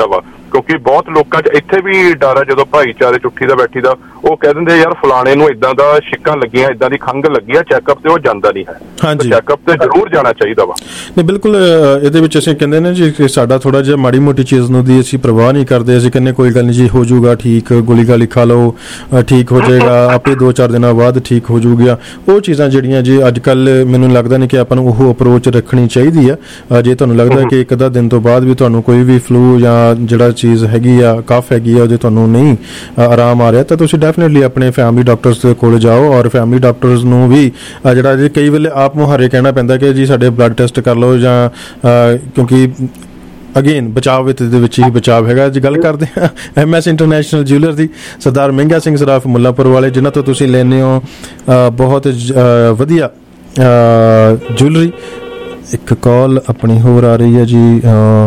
ਕਿਉਂਕਿ ਬਹੁਤ ਲੋਕਾਂ 'ਚ ਇੱਥੇ ਵੀ ਡਰ ਆ ਜਦੋਂ ਭਾਈਚਾਰੇ 'ਚ ਉੱਠੀ ਦਾ ਬੈਠੀ ਦਾ, ਉਹ ਕਹਿ ਦਿੰਦੇ ਯਾਰ ਫਲਾਣੇ ਨੂੰ ਇਦਾਂ ਦਾ ਛਿੱਕਾਂ ਲੱਗੀਆਂ, ਇਦਾਂ ਦੀ ਖੰਘ ਲੱਗੀ ਆ, ਚੈੱਕਅਪ ਤੇ ਉਹ ਜਾਂਦਾ ਨਹੀਂ ਹੈ। ਹਾਂਜੀ, ਚੈੱਕਅਪ ਤੇ ਜ਼ਰੂਰ ਜਾਣਾ ਚਾਹੀਦਾ ਵਾ। ਨਹੀਂ ਬਿਲਕੁਲ, ਇਹਦੇ ਵਿੱਚ ਅਸੀਂ ਕਹਿੰਦੇ ਨੇ ਜੀ ਕਿ ਸਾਡਾ ਥੋੜਾ ਜਿਹਾ ਮਾੜੀ ਮੋਟੀ ਚੀਜ਼ ਨੂੰ ਦੀ ਅਸੀਂ ਪਰਵਾਹ ਨਹੀਂ ਕਰਦੇ। ਅਸੀਂ ਕਹਿੰਦੇ ਕੋਈ ਗੱਲ ਨਹੀਂ ਜੀ, ਹੋ ਜਾਊਗਾ ਠੀਕ, ਗੋਲੀ ਗਾਲੀ ਖਾ ਲਓ ਠੀਕ ਹੋ ਜਾਏਗਾ, ਆਪੇ 2-4 ਦਿਨਾਂ ਬਾਅਦ ਠੀਕ ਹੋ ਜਾਊਗਾ। ਉਹ ਚੀਜ਼ਾਂ ਜਿਹੜੀਆਂ ਜੀ ਅੱਜ ਕੱਲ ਮੈਨੂੰ ਲੱਗਦਾ ਨਹੀਂ ਕਿ ਆਪਾਂ ਨੂੰ ਉਹ ਅਪਰੋਚ ਰੱਖਣੀ ਚਾਹੀਦੀ ਆ। ਜੇ ਤੁਹਾਨੂੰ ਲੱਗਦਾ ਕਿ ਇੱਕ ਅੱਧਾ ਦਿਨ ਤੋਂ ਬਾਅਦ ਵੀ ਤੁਹਾਨੂੰ ਕੋਈ ਵੀ ਫਲੂ ਜਾਂ ਜਿਹੜਾ ਚੀਜ਼ ਹੈਗੀ ਆ, ਕਫ ਹੈਗੀ ਆ, ਉਹਦੇ ਤੁਹਾਨੂੰ ਨਹੀਂ ਆਰਾਮ ਆ ਰਿਹਾ, ਤਾਂ ਤੁਸੀਂ ਡੈਫੀਨੇਟਲੀ ਆਪਣੇ ਫੈਮਿਲੀ ਡਾਕਟਰਸ ਦੇ ਕੋਲ ਜਾਓ। ਔਰ ਫੈਮਿਲੀ ਡਾਕਟਰਸ ਨੂੰ ਵੀ ਜਿਹੜਾ ਜੀ ਕਈ ਵੇਲੇ ਆਪ ਮੁਹਾਰੇ ਕਹਿਣਾ ਪੈਂਦਾ ਕਿ ਜੀ ਸਾਡੇ ਬਲੱਡ ਟੈਸਟ ਕਰ ਲਓ, ਜਾਂ ਕਿਉਂਕਿ ਅਗੇਨ ਬਚਾਅ ਦੇ ਵਿੱਚ ਹੀ ਬਚਾਅ ਹੈਗਾ। ਅੱਜ ਗੱਲ ਕਰਦੇ ਹਾਂ MS ਇੰਟਰਨੈਸ਼ਨਲ ਜਿਊਲਰ ਦੀ, ਸਰਦਾਰ ਮਹਿੰਗਾ ਸਿੰਘ ਸਰਾਫ ਮੁੱਲਾਂਪੁਰ ਵਾਲੇ, ਜਿਨ੍ਹਾਂ ਤੋਂ ਤੁਸੀਂ ਲੈਂਦੇ ਹੋ ਬਹੁਤ ਵਧੀਆ ਜੁਐਲਰੀ। ਇੱਕ ਕਾਲ ਆਪਣੀ ਹੋਰ ਆ ਰਹੀ ਹੈ ਜੀ।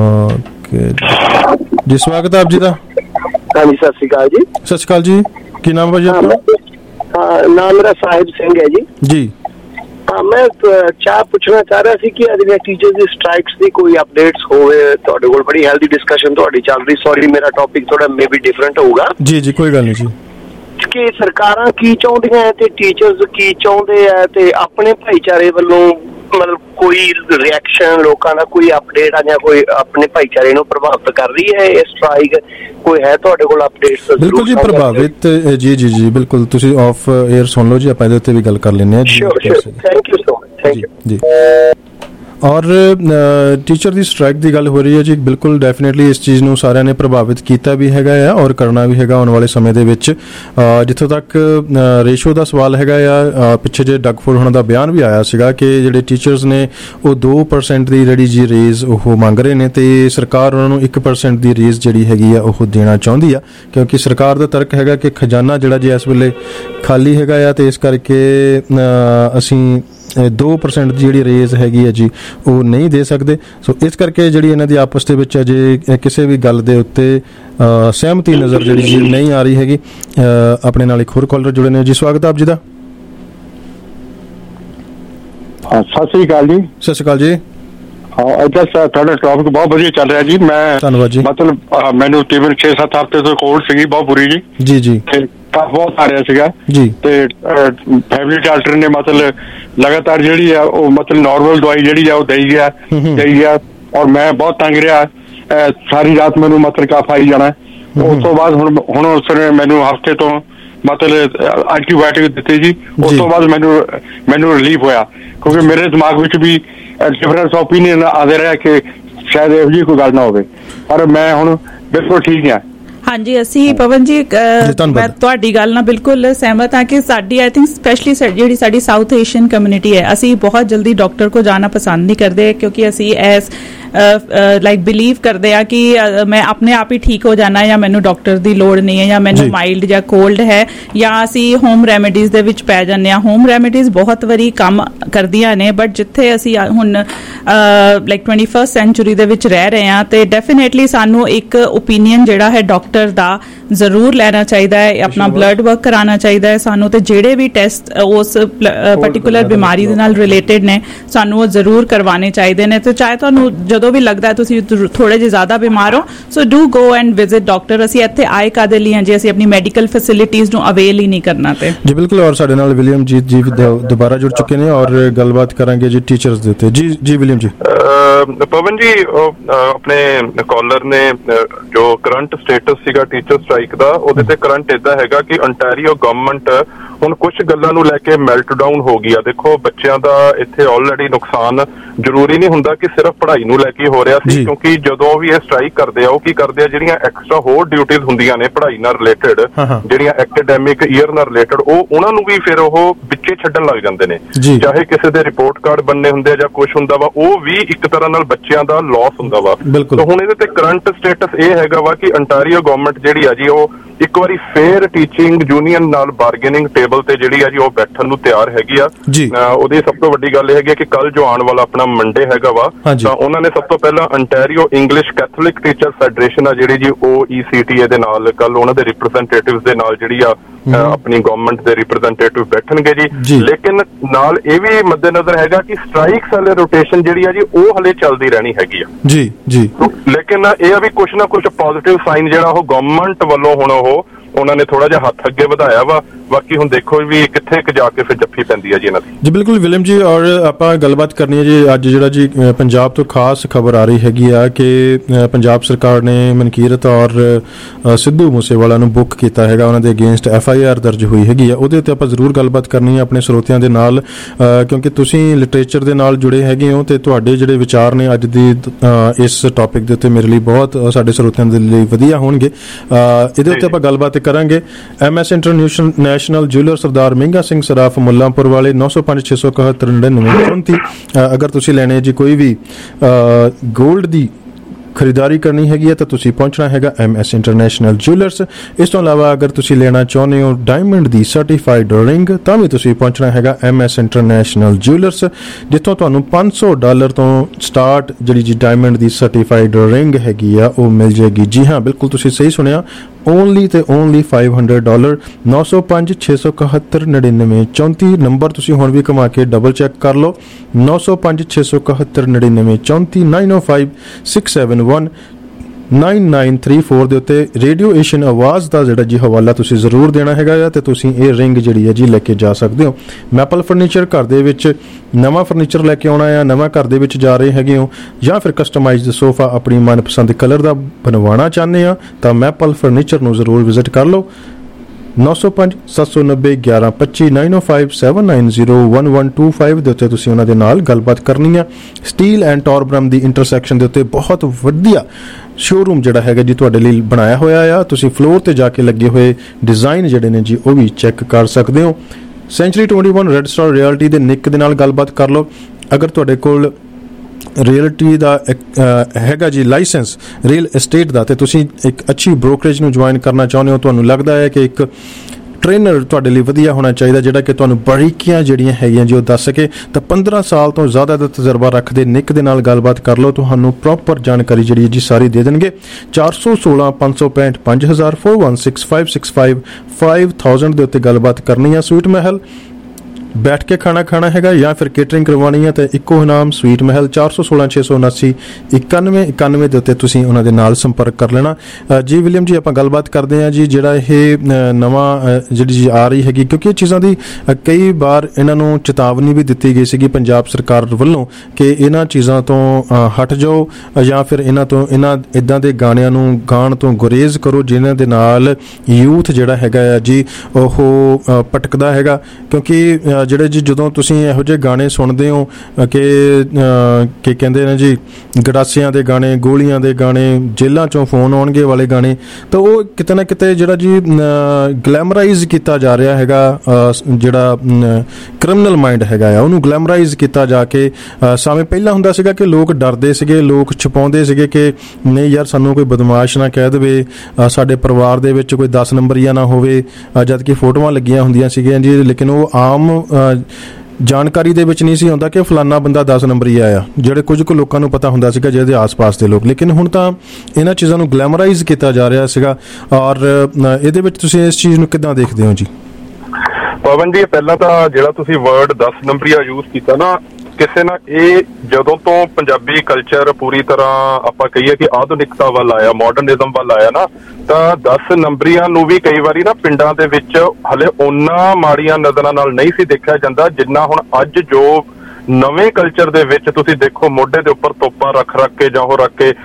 ਜੀ ਸਵਾਗਤ ਹੈ ਆਪ ਜੀ ਦਾ। ਹਾਂਜੀ ਸਤਿ ਸ਼੍ਰੀ ਅਕਾਲ ਜੀ। ਸਤਿ ਸ਼੍ਰੀ ਅਕਾਲ ਜੀ, ਕੀ ਨਾਮ ਹੈ ਜੀ ਆਪਣਾ? ਨਾਮ ਮੇਰਾ ਸਾਹਿਬ ਸਿੰਘ ਹੈ ਜੀ। ਜੀ ਮੈਂ ਚਾਹ ਪੁੱਛਣਾ ਚਾਹ ਰਿਹਾ ਸੀ ਕਿ ਅੱਜ ਦੇ ਟੀਚਰਸ ਦੀ ਸਟ੍ਰਾਈਕਸ ਦੀ ਕੋਈ ਅਪਡੇਟਸ ਹੋਵੇ ਤੁਹਾਡੇ ਕੋਲ? ਬੜੀ ਹੈਲਦੀ ਡਿਸਕਸ਼ਨ ਤੁਹਾਡੀ ਚੱਲ ਰਹੀ। ਸੌਰੀ ਮੇਰਾ ਟੌਪਿਕ ਥੋੜਾ ਮੇਬੀ ਡਿਫਰੈਂਟ ਹੋਊਗਾ। ਜੀ ਜੀ ਕੋਈ ਗੱਲ ਨਹੀਂ ਜੀ। ਕਿ ਸਰਕਾਰਾਂ ਕੀ ਚਾਹੁੰਦੀਆਂ ਹੈ ਤੇ ਟੀਚਰਸ ਕੀ ਚਾਹੁੰਦੇ ਆ, ਤੇ ਆਪਣੇ ਭਾਈਚਾਰੇ ਵੱਲੋਂ ਮਤਲਬ ਕੋਈ ਰਿਐਕਸ਼ਨ, ਲੋਕਾਂ ਦਾ ਕੋਈ ਅਪਡੇਟ ਆ ਜਾਂ ਕੋਈ ਆਪਣੇ ਭਾਈਚਾਰੇ ਨੂੰ ਪ੍ਰਭਾਵਿਤ ਕਰ ਰਹੀ ਹੈ ਇਹ ਸਟ੍ਰਾਈਕ? ਕੋਈ ਹੈ ਤੁਹਾਡੇ ਕੋਲ ਅਪਡੇਟਸ? ਬਿਲਕੁਲ ਜੀ ਪ੍ਰਭਾਵਿਤ, ਜੀ ਜੀ ਜੀ ਬਿਲਕੁਲ। ਤੁਸੀਂ ਆਫ 에ਅਰ ਸੁਣ ਲਓ ਜੀ, ਆਪਾਂ ਇਹਦੇ ਉੱਤੇ ਵੀ ਗੱਲ ਕਰ ਲੈਂਦੇ ਹਾਂ। Thank you so much. Thank you ਜੀ। ਔਰ ਟੀਚਰ ਦੀ ਸਟ੍ਰਾਈਕ ਦੀ ਗੱਲ ਹੋ ਰਹੀ ਹੈ ਜੀ, ਬਿਲਕੁਲ ਡੈਫੀਨੇਟਲੀ ਇਸ ਚੀਜ਼ ਨੂੰ ਸਾਰਿਆਂ ਨੇ ਪ੍ਰਭਾਵਿਤ ਕੀਤਾ ਵੀ ਹੈਗਾ ਆ ਔਰ ਕਰਨਾ ਵੀ ਹੈਗਾ ਆਉਣ ਵਾਲੇ ਸਮੇਂ ਦੇ ਵਿੱਚ। ਜਿੱਥੋਂ ਤੱਕ ਰੇਸ਼ੋ ਦਾ ਸਵਾਲ ਹੈਗਾ ਆ, ਪਿੱਛੇ ਜੇ ਡਗਫੋਰਡ ਹੋਣ ਦਾ ਬਿਆਨ ਵੀ ਆਇਆ ਸੀਗਾ ਕਿ ਜਿਹੜੇ ਟੀਚਰਸ ਨੇ ਉਹ 2% ਦੀ ਜਿਹੜੀ ਜੀ ਰੇਜ਼ ਉਹ ਮੰਗ ਰਹੇ ਨੇ, ਤੇ ਸਰਕਾਰ ਉਹਨਾਂ ਨੂੰ 1% ਦੀ ਰੇਜ਼ ਜਿਹੜੀ ਹੈਗੀ ਆ ਉਹ ਦੇਣਾ ਚਾਹੁੰਦੀ ਆ, ਕਿਉਂਕਿ ਸਰਕਾਰ ਦਾ ਤਰਕ ਹੈਗਾ ਕਿ ਖਜ਼ਾਨਾ ਜਿਹੜਾ ਜੀ ਇਸ ਵੇਲੇ ਖਾਲੀ ਹੈਗਾ ਆ, ਤੇ ਇਸ ਕਰਕੇ ਅਸੀਂ 2% ਦੀ ਜਿਹੜੀ ਰੇਜ਼ ਹੈਗੀ ਹੈ ਜੀ ਉਹ ਨਹੀਂ ਦੇ ਸਕਦੇ। ਸੋ ਇਸ ਕਰਕੇ ਜਿਹੜੀ ਇਹਨਾਂ ਦੀ ਆਪਸ ਦੇ ਵਿੱਚ ਅਜੇ ਕਿਸੇ ਵੀ ਗੱਲ ਦੇ ਉੱਤੇ ਸਹਿਮਤੀ ਨਜ਼ਰ ਜਿਹੜੀ ਜੀ ਨਹੀਂ ਆ ਰਹੀ ਹੈਗੀ। ਆਪਣੇ ਨਾਲ ਇੱਕ ਹੋਰ ਕਾਲਰ ਜੁੜੇ ਨੇ ਜੀ, ਸਵਾਗਤ ਆਪ ਜੀ ਦਾ। ਸਤਿ ਸ੍ਰੀ ਅਕਾਲ ਜੀ। ਸਤਿ ਸ਼੍ਰੀ ਅਕਾਲ ਜੀ। ਇੱਦਾਂ ਤੁਹਾਡਾ ਟੌਪਿਕ ਬਹੁਤ ਵਧੀਆ ਚੱਲ ਰਿਹਾ ਜੀ। ਮੈਂ ਧੰਨਵਾਦ ਜੀ। ਮਤਲਬ ਮੈਨੂੰ ਤਕਰੀਬਨ 6-7 ਹਫ਼ਤੇ ਤੋਂ ਕੋਲਡ ਸੀਗੀ ਬਹੁਤ ਬੁਰੀ ਜੀ। ਜੀ ਜੀ। ਬਹੁਤ ਆ ਰਿਹਾ ਸੀਗਾ ਜੀ, ਤੇ ਫੈਮਿਲੀ ਡਾਕਟਰ ਨੇ ਮਤਲਬ ਲਗਾਤਾਰ ਜਿਹੜੀ ਆ ਉਹ ਮਤਲਬ ਨਾਰਮਲ ਦਵਾਈ ਜਿਹੜੀ ਆ ਉਹ ਦੇਈ ਗਿਆ ਔਰ ਮੈਂ ਬਹੁਤ ਤੰਗ ਰਿਹਾ। ਸਾਰੀ ਰਾਤ ਮੈਨੂੰ ਮਤਲਬ ਕਫ ਆਈ ਜਾਣਾ। ਉਸ ਤੋਂ ਬਾਅਦ ਹੁਣ ਉਸਨੇ ਮੈਨੂੰ ਹਫ਼ਤੇ ਤੋਂ ਮਤਲਬ ਐਂਟੀਬਾਇਓਟਿਕ ਦਿੱਤੀ ਜੀ। ਉਸ ਤੋਂ ਬਾਅਦ ਮੈਨੂੰ ਰਿਲੀਫ ਹੋਇਆ, ਕਿਉਂਕਿ ਮੇਰੇ ਦਿਮਾਗ ਵਿੱਚ ਵੀ ਡਿਫਰੈਂਸ ਓਪੀਨੀਅਨ ਆਦੇ ਰਿਹਾ ਕਿ ਸ਼ਾਇਦ ਇਹੋ ਜਿਹੀ ਕੋਈ ਗੱਲ ਨਾ ਹੋਵੇ, ਪਰ ਮੈਂ ਹੁਣ ਬਿਲਕੁਲ ਠੀਕ ਹਾਂ। ਹਾਂਜੀ, ਅਸੀਂ ਪਵਨ ਜੀ ਮੈਂ ਤੁਹਾਡੀ ਗੱਲ ਨਾਲ ਬਿਲਕੁਲ ਸਹਿਮਤ ਹਾਂ ਕਿ ਸਾਡੀ ਆਈ ਥਿੰਕ ਸਪੈਸ਼ਲੀ ਜਿਹੜੀ ਸਾਡੀ ਸਾਊਥ ਏਸ਼ੀਅਨ ਕਮਿਊਨਿਟੀ ਹੈ, ਅਸੀਂ ਬਹੁਤ ਜਲਦੀ ਡਾਕਟਰ ਕੋ ਜਾਣਾ ਪਸੰਦ ਨਹੀਂ ਕਰਦੇ, ਕਿਉਂਕਿ ਅਸੀਂ ਐਸ ਲਾਈਕ ਬਿਲੀਵ ਕਰਦੇ ਆ ਕਿ ਮੈਂ ਆਪਣੇ ਆਪ ਹੀ ਠੀਕ ਹੋ ਜਾਣਾ, ਜਾਂ ਮੈਨੂੰ ਡਾਕਟਰ ਦੀ ਲੋੜ ਨਹੀਂ ਹੈ, ਜਾਂ ਮੈਨੂੰ ਮਾਈਲਡ ਜਾਂ ਕੋਲਡ ਹੈ, ਜਾਂ ਅਸੀਂ ਹੋਮ ਰੈਮੇਡੀਜ਼ ਦੇ ਵਿੱਚ ਪੈ ਜਾਂਦੇ ਹਾਂ। ਹੋਮ ਰੈਮੇਡੀਜ਼ ਬਹੁਤ ਵਾਰੀ ਕੰਮ ਕਰਦੀਆਂ ਨੇ, ਬਟ ਜਿੱਥੇ ਅਸੀਂ ਹੁਣ ਲਾਈਕ 21st ਸੈਂਚੁਰੀ ਦੇ ਵਿੱਚ ਰਹਿ ਰਹੇ ਹਾਂ, ਤੇ ਡੈਫੀਨੇਟਲੀ ਸਾਨੂੰ ਇੱਕ ਓਪੀਨੀਅਨ ਜਿਹੜਾ ਹੈ ਡਾਕਟਰ ਦਾ ਜ਼ਰੂਰ ਲੈਣਾ ਚਾਹੀਦਾ ਹੈ, ਆਪਣਾ ਬਲੱਡ ਵਰਕ ਕਰਾਉਣਾ ਚਾਹੀਦਾ ਹੈ ਸਾਨੂੰ, ਤੇ ਜਿਹੜੇ ਵੀ ਟੈਸਟ ਉਸ ਪਾਰਟਿਕੂਲਰ ਬਿਮਾਰੀ ਦੇ ਨਾਲ ਰਿਲੇਟਡ ਨੇ ਸਾਨੂੰ ਉਹ ਜ਼ਰੂਰ ਕਰਵਾਉਣੇ ਚਾਹੀਦੇ ਨੇ। ਤੇ ਚਾਹੇ ਤੁਹਾਨੂੰ ਜਦੋਂ ਵੀ ਲੱਗਦਾ ਤੁਸੀਂ ਥੋੜੇ ਜਿਹੇ ਜ਼ਿਆਦਾ ਬਿਮਾਰ ਹੋ, so do go and visit doctor. ਅਸੀਂ ਇੱਥੇ ਆਏ ਕਾਦੇ ਲਈ ਹਾਂ ਜੇ ਅਸੀਂ ਆਪਣੀ ਮੈਡੀਕਲ ਫੈਸਿਲਿਟੀਜ਼ ਨੂੰ ਅਵੇਲ ਹੀ ਨਹੀਂ ਕਰਨਾ। ਤੇ ਜੀ ਬਿਲਕੁਲ। ਔਰ ਸਾਡੇ ਨਾਲ ਵਿਲੀਅਮ ਜੀਤ ਜੀ ਦੁਬਾਰਾ ਜੁੜ ਚੁੱਕੇ ਨੇ ਔਰ ਗੱਲਬਾਤ ਕਰਾਂਗੇ ਜੀ ਟੀਚਰਸ ਦੇ ਉੱਤੇ। ਜੀ ਜੀ ਵਿਲੀਅਮ ਜੀ। ਪਵਨ ਜੀ, ਆਪਣੇ ਕਾਲਰ ਨੇ ਜੋ ਕਰੰਟ ਸਟੇਟਸ ਸੀਗਾ ਟੀਚਰ ਸਟ੍ਰਾਈਕ ਦਾ, ਉਹਦੇ ਤੇ ਕਰੰਟ ਇਦਾਂ ਹੈਗਾ ਕਿ ontario ਗਵਰਨਮੈਂਟ ਹੁਣ ਕੁਝ ਗੱਲਾਂ ਨੂੰ ਲੈ ਕੇ ਮੈਲਟ ਡਾਊਨ ਹੋ ਗਈ ਆ। ਦੇਖੋ, ਬੱਚਿਆਂ ਦਾ ਇੱਥੇ ਆਲਰੇਡੀ ਨੁਕਸਾਨ ਜ਼ਰੂਰੀ ਨਹੀਂ ਹੁੰਦਾ ਕਿ ਸਿਰਫ ਪੜ੍ਹਾਈ ਨੂੰ ਲੈ ਕੇ ਹੋ ਰਿਹਾ ਸੀ, ਕਿਉਂਕਿ ਜਦੋਂ ਵੀ ਇਹ ਸਟ੍ਰਾਈਕ ਕਰਦੇ ਆ ਉਹ ਕੀ ਕਰਦੇ ਆ, ਜਿਹੜੀਆਂ ਐਕਸਟਰਾ ਹੋਰ ਡਿਊਟੀਜ਼ ਹੁੰਦੀਆਂ ਨੇ ਪੜ੍ਹਾਈ ਨਾਲ ਰਿਲੇਟਡ, ਜਿਹੜੀਆਂ ਐਕੈਡੈਮਿਕ ਈਅਰ ਨਾਲ ਰਿਲੇਟਡ, ਉਹਨਾਂ ਨੂੰ ਵੀ ਫਿਰ ਉਹ ਵਿੱਚੇ ਛੱਡਣ ਲੱਗ ਜਾਂਦੇ ਨੇ। ਚਾਹੇ ਕਿਸੇ ਦੇ ਰਿਪੋਰਟ ਕਾਰਡ ਬਣਨੇ ਹੁੰਦੇ ਆ ਜਾਂ ਕੁਝ ਹੁੰਦਾ ਵਾ, ਉਹ ਵੀ ਇੱਕ ਤਰ੍ਹਾਂ ਨਾਲ ਬੱਚਿਆਂ ਦਾ ਲਾਸ ਹੁੰਦਾ ਵਾ। ਤਾਂ ਹੁਣ ਇਹਦੇ ਤੇ ਕਰੰਟ ਸਟੇਟਸ ਇਹ ਹੈਗਾ ਵਾ ਕਿ ontario ਗਵਰਨਮੈਂਟ ਜਿਹੜੀ ਆ ਜੀ ਉਹ ਇੱਕ ਵਾਰੀ ਫੇਅਰ ਟੀਚਿੰਗ ਯੂਨੀਅਨ ਨਾਲ ਬਾਰਗੇਨਿੰਗ ਟੇਬਲ ਟੇਬਲ ਤੇ ਜਿਹੜੀ ਆ ਜੀ ਉਹ ਬੈਠਣ ਨੂੰ ਤਿਆਰ ਹੈਗੀ ਆ। ਉਹਦੀ ਸਭ ਤੋਂ ਵੱਡੀ ਗੱਲ ਇਹ ਹੈਗੀ ਕਿ ਕੱਲ ਜੋ ਆਉਣ ਵਾਲਾ ਆਪਣਾ ਮੰਡੇ ਹੈਗਾ ਵਾ, ਤਾਂ ਉਹਨਾਂ ਨੇ ਸਭ ਤੋਂ ਪਹਿਲਾਂ Ontario English Catholic teacher federation ਆ ਜਿਹੜੀ ਜੀ OECTA ਦੇ ਨਾਲ ਕੱਲ ਉਹਨਾਂ ਦੇ ਰਿਪਰੈਜ਼ੈਂਟੇਟਿਵਸ ਦੇ ਨਾਲ ਜਿਹੜੀ ਆ ਆਪਣੀ ਗਵਰਨਮੈਂਟ ਦੇ ਰਿਪਰੈਜ਼ੈਂਟੇਟਿਵ ਬੈਠਣਗੇ ਜੀ। ਲੇਕਿਨ ਨਾਲ ਇਹ ਵੀ ਮੱਦੇਨਜ਼ਰ ਹੈਗਾ ਕਿ ਸਟ੍ਰਾਈਕਸ ਵਾਲੇ ਰੋਟੇਸ਼ਨ ਜਿਹੜੀ ਆ ਜੀ ਉਹ ਹਲੇ ਚੱਲਦੀ ਰਹਿਣੀ ਹੈਗੀ ਆ ਜੀ। ਲੇਕਿਨ ਇਹ ਆ ਵੀ ਕੁਛ ਨਾ ਕੁਛ ਪੋਜ਼ਿਟਿਵ ਸਾਈਨ ਜਿਹੜਾ ਉਹ ਗਵਰਨਮੈਂਟ ਵੱਲੋਂ ਹੁਣ ਉਹਨਾਂ ਨੇ ਥੋੜਾ ਜਿਹਾ ਹੱਥ ਅੱਗੇ ਵਧਾਇਆ ਵਾ। ਬਾਕੀ ਹੁਣ ਦੇਖੋ ਵੀ ਕਿੱਥੇ ਜਾ ਕੇ ਫਿਰ ਜੱਫੀ ਪੈਂਦੀ ਹੈ ਜੀ ਇਹਨਾਂ ਦੀ। ਜੀ ਬਿਲਕੁਲ ਵਿਲੀਅਮ ਜੀ, ਔਰ ਆਪਾਂ ਗੱਲਬਾਤ ਕਰਨੀ ਹੈ ਜੀ ਅੱਜ ਜਿਹੜਾ ਜੀ ਪੰਜਾਬ ਤੋਂ ਖਾਸ ਖਬਰ ਆ ਰਹੀ ਹੈਗੀ ਆ ਕਿ ਪੰਜਾਬ ਸਰਕਾਰ ਨੇ ਮਨਕੀਰਤ ਔਰ ਸਿੱਧੂ ਮੂਸੇਵਾਲਾ ਨੂੰ ਬੁੱਕ ਕੀਤਾ ਹੈਗਾ, ਉਹਨਾਂ ਦੇ ਅਗੇਂਸਟ FIR ਦਰਜ ਹੋਈ ਹੈਗੀ ਆ। ਉਹਦੇ ਉੱਤੇ ਆਪਾਂ ਜ਼ਰੂਰ ਗੱਲਬਾਤ ਕਰਨੀ ਹੈ ਆਪਣੇ ਸਰੋਤਿਆਂ ਦੇ ਨਾਲ, ਕਿਉਂਕਿ ਤੁਸੀਂ ਲਿਟਰੇਚਰ ਦੇ ਨਾਲ ਜੁੜੇ ਹੈਗੇ ਹੋ ਤੇ ਤੁਹਾਡੇ ਜਿਹੜੇ ਵਿਚਾਰ ਨੇ ਅੱਜ ਦੀ ਇਸ ਟੌਪਿਕ ਦੇ ਉੱਤੇ ਮੇਰੇ ਲਈ ਬਹੁਤ ਸਾਡੇ ਸਰੋਤਿਆਂ ਦੇ ਲਈ ਵਧੀਆ ਹੋਣਗੇ। ਇਹਦੇ ਉੱਤੇ ਆਪਾਂ ਗੱਲਬਾਤ ਕਰਾਂਗੇ। MS ਇੰਟਰਨੈਸ਼ਨਲ ਜੁਐਲਰ ਸਰਦਾਰ ਮਹਿੰਗਾ ਸਿੰਘ ਸਰਾਫ ਮੁੱਲਾਂਪੁਰ ਵਾਲੇ 905 671 99 ਅਗਰ ਤੁਸੀਂ ਲੈਣੇ ਜੀ ਕੋਈ ਵੀ ਗੋਲਡ ਦੀ ਖਰੀਦਾਰੀ ਕਰਨੀ ਹੈਗੀ ਹੈ ਤਾਂ ਤੁਸੀਂ ਪਹੁੰਚਣਾ ਹੈਗਾ MS ਇੰਟਰਨੈਸ਼ਨਲ ਜੁਐਲਰਸ। ਇਸ ਤੋਂ ਇਲਾਵਾ ਅਗਰ ਤੁਸੀਂ ਲੈਣਾ ਚਾਹੁੰਦੇ ਹੋ ਡਾਇਮੰਡ ਦੀ ਸਰਟੀਫਾਈਡ ਰਿੰਗ ਤਾਂ ਵੀ ਤੁਸੀਂ ਪਹੁੰਚਣਾ ਹੈਗਾ MS ਇੰਟਰਨੈਸ਼ਨਲ ਜੁਐਲਰਸ, ਜਿੱਥੋਂ ਤੁਹਾਨੂੰ $500 ਤੋਂ ਸਟਾਰਟ ਜਿਹੜੀ ਜੀ ਡਾਇਮੰਡ ਦੀ ਸਰਟੀਫਾਈਡ ਰਿੰਗ ਹੈਗੀ ਆ ਉਹ ਮਿਲ ਜਾਏਗੀ। ਜੀ ਹਾਂ, ਬਿਲਕੁਲ ਤੁਸੀਂ ਸਹੀ ਸੁਣਿਆ, ਓਨਲੀ ਤੇ ਓਨਲੀ $500। 905 671 99 34 ਨੰਬਰ ਤੁਸੀਂ ਹੁਣ ਵੀ ਘੁਮਾ ਕੇ ਡਬਲ ਚੈੱਕ ਕਰ ਲਓ। 905 671 99 34 905 671 9934 ਦੇ ਉੱਤੇ ਰੇਡੀਓ ਏਸ਼ੀਅਨ ਆਵਾਜ਼ ਦਾ ਜਿਹੜਾ ਜੀ ਹਵਾਲਾ ਤੁਸੀਂ ਜ਼ਰੂਰ ਦੇਣਾ ਹੈਗਾ ਆ ਤੇ ਤੁਸੀਂ ਇਹ ਰਿੰਗ ਜਿਹੜੀ ਹੈ ਜੀ ਲੈ ਕੇ ਜਾ ਸਕਦੇ ਹੋ। ਮੈਪਲ ਫਰਨੀਚਰ ਘਰ ਦੇ ਵਿੱਚ ਨਵਾਂ ਫਰਨੀਚਰ ਲੈ ਕੇ ਆਉਣਾ ਆ, ਨਵਾਂ ਘਰ ਦੇ ਵਿੱਚ ਜਾ ਰਹੇ ਹੈਗੇ ਹੋ ਜਾਂ ਫਿਰ ਕਸਟਮਾਈਜ਼ਡ ਸੋਫਾ ਆਪਣੀ ਮਨਪਸੰਦ ਕਲਰ ਦਾ ਬਣਵਾਉਣਾ ਚਾਹੁੰਦੇ ਆ ਤਾਂ ਮੈਪਲ ਫਰਨੀਚਰ ਨੂੰ ਜ਼ਰੂਰ ਵਿਜ਼ਿਟ ਕਰ ਲਓ। 905 790 1125 905 790 1125 ਦੇ ਉੱਤੇ ਤੁਸੀਂ ਉਹਨਾਂ ਦੇ ਨਾਲ ਗੱਲਬਾਤ ਕਰਨੀ ਆ। ਸਟੀਲ ਐਂਡ ਟੌਰਬਰਮ ਦੀ ਇੰਟਰਸੈਕਸ਼ਨ ਦੇ ਉੱਤੇ ਬਹੁਤ ਵਧੀਆ ਸ਼ੋਰੂਮ ਜਿਹੜਾ ਹੈਗਾ ਜੀ ਤੁਹਾਡੇ ਲਈ ਬਣਾਇਆ ਹੋਇਆ ਆ। ਤੁਸੀਂ ਫਲੋਰ ਤੇ ਜਾ ਕੇ ਲੱਗੇ ਹੋਏ ਡਿਜ਼ਾਈਨ ਜਿਹੜੇ ਨੇ ਜੀ ਉਹ ਵੀ ਚੈੱਕ ਕਰ ਸਕਦੇ ਹੋ। ਸੈਂਚੁਰੀ 21 ਰੈੱਡ ਸਟਾਰ ਰਿਐਲਿਟੀ ਦੇ ਨਿੱਕ ਦੇ ਨਾਲ ਗੱਲਬਾਤ ਕਰ ਲਓ। ਅਗਰ ਤੁਹਾਡੇ ਕੋਲ ਰੀਅਲਟੀ ਦਾ ਹੈਗਾ ਜੀ ਲਾਇਸੈਂਸ ਰੀਅਲ ਐਸਟੇਟ ਦਾ ਤੇ ਤੁਸੀਂ ਇੱਕ ਅੱਛੀ ਬ੍ਰੋਕਰੇਜ ਨੂੰ ਜੁਆਇਨ ਕਰਨਾ ਚਾਹੁੰਦੇ ਹੋ, ਤੁਹਾਨੂੰ ਲੱਗਦਾ ਹੈ ਕਿ ਇੱਕ ਟ੍ਰੇਨਰ ਤੁਹਾਡੇ ਲਈ ਵਧੀਆ ਹੋਣਾ ਚਾਹੀਦਾ ਜਿਹੜਾ ਕਿ ਤੁਹਾਨੂੰ ਬਾਰੀਕੀਆਂ ਜਿਹੜੀਆਂ ਹੈਗੀਆਂ ਜੀ ਉਹ ਦੱਸ ਸਕੇ, ਤਾਂ 15 ਸਾਲ ਤੋਂ ਜ਼ਿਆਦਾ ਦਾ ਤਜਰਬਾ ਰੱਖਦੇ ਨਿੱਕ ਦੇ ਨਾਲ ਗੱਲਬਾਤ ਕਰ ਲਓ। ਤੁਹਾਨੂੰ ਪ੍ਰੋਪਰ ਜਾਣਕਾਰੀ ਜਿਹੜੀ ਹੈ ਜੀ ਸਾਰੀ ਦੇ ਦੇਣਗੇ। 416 565 5000 416 565 5000 ਦੇ ਉੱਤੇ ਗੱਲਬਾਤ ਕਰਨੀ ਆ। ਸਵੀਟ ਮਹਿਲ बैठ के खाना हैगा या फिर केटरिंग करवानी है तो इको नाम स्वीट महल 416 679 91 91 ਦੇ ਉੱਤੇ ਤੁਸੀਂ ਉਹਨਾਂ ਦੇ ਨਾਲ ਸੰਪਰਕ ਕਰ ਲੈਣਾ। ਜੀ ਵਿਲੀਅਮ ਜੀ, ਆਪਾਂ ਗੱਲਬਾਤ ਕਰਦੇ ਹਾਂ ਜੀ ਜਿਹੜਾ ਇਹ ਨਵਾਂ ਜਿਹੜੀ ਜੀ ਆ ਰਹੀ ਹੈਗੀ, ਕਿਉਂਕਿ ਇਹ ਚੀਜ਼ਾਂ ਦੀ ਕਈ ਵਾਰ ਇਹਨਾਂ ਨੂੰ ਚੇਤਾਵਨੀ ਵੀ ਦਿੱਤੀ ਗਈ ਸੀਗੀ ਪੰਜਾਬ ਸਰਕਾਰ ਵੱਲੋਂ ਕਿ ਇਹਨਾਂ ਚੀਜ਼ਾਂ ਤੋਂ ਹਟ ਜਾਓ ਜਾਂ ਫਿਰ ਇਹਨਾਂ ਇੱਦਾਂ ਦੇ ਗਾਣਿਆਂ ਨੂੰ ਗਾਣ ਤੋਂ ਗੁਰੇਜ਼ ਕਰੋ ਜਿਨ੍ਹਾਂ ਦੇ ਨਾਲ ਯੂਥ ਜਿਹੜਾ ਹੈਗਾ ਆ ਜੀ ਉਹ ਭਟਕਦਾ ਹੈਗਾ। ਕਿਉਂਕਿ ਜਿਹੜੇ ਜੀ ਜਦੋਂ ਤੁਸੀਂ ਇਹੋ ਜਿਹੇ ਗਾਣੇ ਸੁਣਦੇ ਹੋ ਕਿ ਕਹਿੰਦੇ ਨੇ ਜੀ ਗੜਾਸਿਆਂ ਦੇ ਗਾਣੇ, ਗੋਲੀਆਂ ਦੇ ਗਾਣੇ, ਜੇਲ੍ਹਾਂ ਚੋਂ ਫੋਨ ਆਉਣਗੇ ਵਾਲੇ ਗਾਣੇ, ਤਾਂ ਉਹ ਕਿਤੇ ਨਾ ਕਿਤੇ ਜਿਹੜਾ ਜੀ ਗਲੈਮਰਾਈਜ਼ ਕੀਤਾ ਜਾ ਰਿਹਾ ਹੈਗਾ। ਜਿਹੜਾ ਕ੍ਰਿਮੀਨਲ ਮਾਈਂਡ ਹੈਗਾ ਆ ਉਹਨੂੰ ਗਲੈਮਰਾਈਜ਼ ਕੀਤਾ ਜਾ ਕੇ ਸਾਵੇਂ ਪਹਿਲਾਂ ਹੁੰਦਾ ਸੀਗਾ ਕਿ ਲੋਕ ਡਰਦੇ ਸੀਗੇ, ਲੋਕ ਛੁਪਾਉਂਦੇ ਸੀਗੇ ਕਿ ਨਹੀਂ ਯਾਰ ਸਾਨੂੰ ਕੋਈ ਬਦਮਾਸ਼ ਨਾ ਕਹਿ ਦੇਵੇ, ਸਾਡੇ ਪਰਿਵਾਰ ਦੇ ਵਿੱਚ ਕੋਈ 10 ਨੰਬਰੀਆ ਨਾ ਹੋਵੇ, ਜਦ ਕਿ ਫੋਟੋਆਂ ਲੱਗੀਆਂ ਹੁੰਦੀਆਂ ਸੀਗੀਆਂ ਜੀ, ਲੇਕਿਨ ਉਹ ਆਮ ਜਾਣਕਾਰੀ ਦੇ ਵਿੱਚ ਨਹੀਂ ਸੀ ਹੁੰਦਾ ਕਿ ਫਲਾਨਾ ਬੰਦਾ 10 ਨੰਬਰੀ ਆਇਆ, ਜਿਹੜੇ ਕੁਝ ਕੁ ਲੋਕਾਂ ਨੂੰ ਪਤਾ ਹੁੰਦਾ ਸੀਗਾ ਜਿਹਦੇ ਆਸ-ਪਾਸ ਦੇ ਲੋਕ। ਲੇਕਿਨ ਹੁਣ ਤਾਂ ਇਹਨਾਂ ਚੀਜ਼ਾਂ ਨੂੰ ਗਲੈਮਰਾਈਜ਼ ਕੀਤਾ ਜਾ ਰਿਹਾ ਸੀਗਾ। ਔਰ ਇਹਦੇ ਵਿੱਚ ਤੁਸੀਂ ਇਸ ਚੀਜ਼ ਨੂੰ ਕਿੱਦਾਂ ਦੇਖਦੇ ਹੋ ਜੀ? ਪਵਨ ਜੀ, ਪਹਿਲਾਂ ਤਾਂ ਜਿਹੜਾ ਤੁਸੀਂ ਵਰਡ 10 ਨੰਬਰੀਆ ਯੂਜ਼ ਕੀਤਾ ਨਾ, ਕਿਸੇ ਨਾ ਇਹ ਜਦੋਂ ਤੋਂ ਪੰਜਾਬੀ ਕਲਚਰ ਪੂਰੀ ਤਰ੍ਹਾਂ ਆਪਾਂ ਕਹੀਏ ਕਿ ਆਧੁਨਿਕਤਾ ਵੱਲ ਆਇਆ, ਮਾਡਰਨਿਜ਼ਮ ਵੱਲ ਆਇਆ ਨਾ, ਤਾਂ 10 ਨੰਬਰੀਆਂ ਨੂੰ ਵੀ ਕਈ ਵਾਰੀ ਨਾ ਪਿੰਡਾਂ ਦੇ ਵਿੱਚ ਹਲੇ ਉਹਨਾਂ ਮਾੜੀਆਂ ਨਜ਼ਰਾਂ ਨਾਲ ਨਹੀਂ ਸੀ ਦੇਖਿਆ ਜਾਂਦਾ ਜਿੰਨਾ ਹੁਣ ਅੱਜ ਜੋ ਨਵੇਂ ਕਲਚਰ ਦੇ ਵਿੱਚ ਤੁਸੀਂ ਦੇਖੋ ਮੋਢੇ ਦੇ ਉੱਪਰ ਤੋਪਾਂ ਰੱਖ ਕੇ ਜਾਂ ਉਹ ਰੱਖ ਕੇ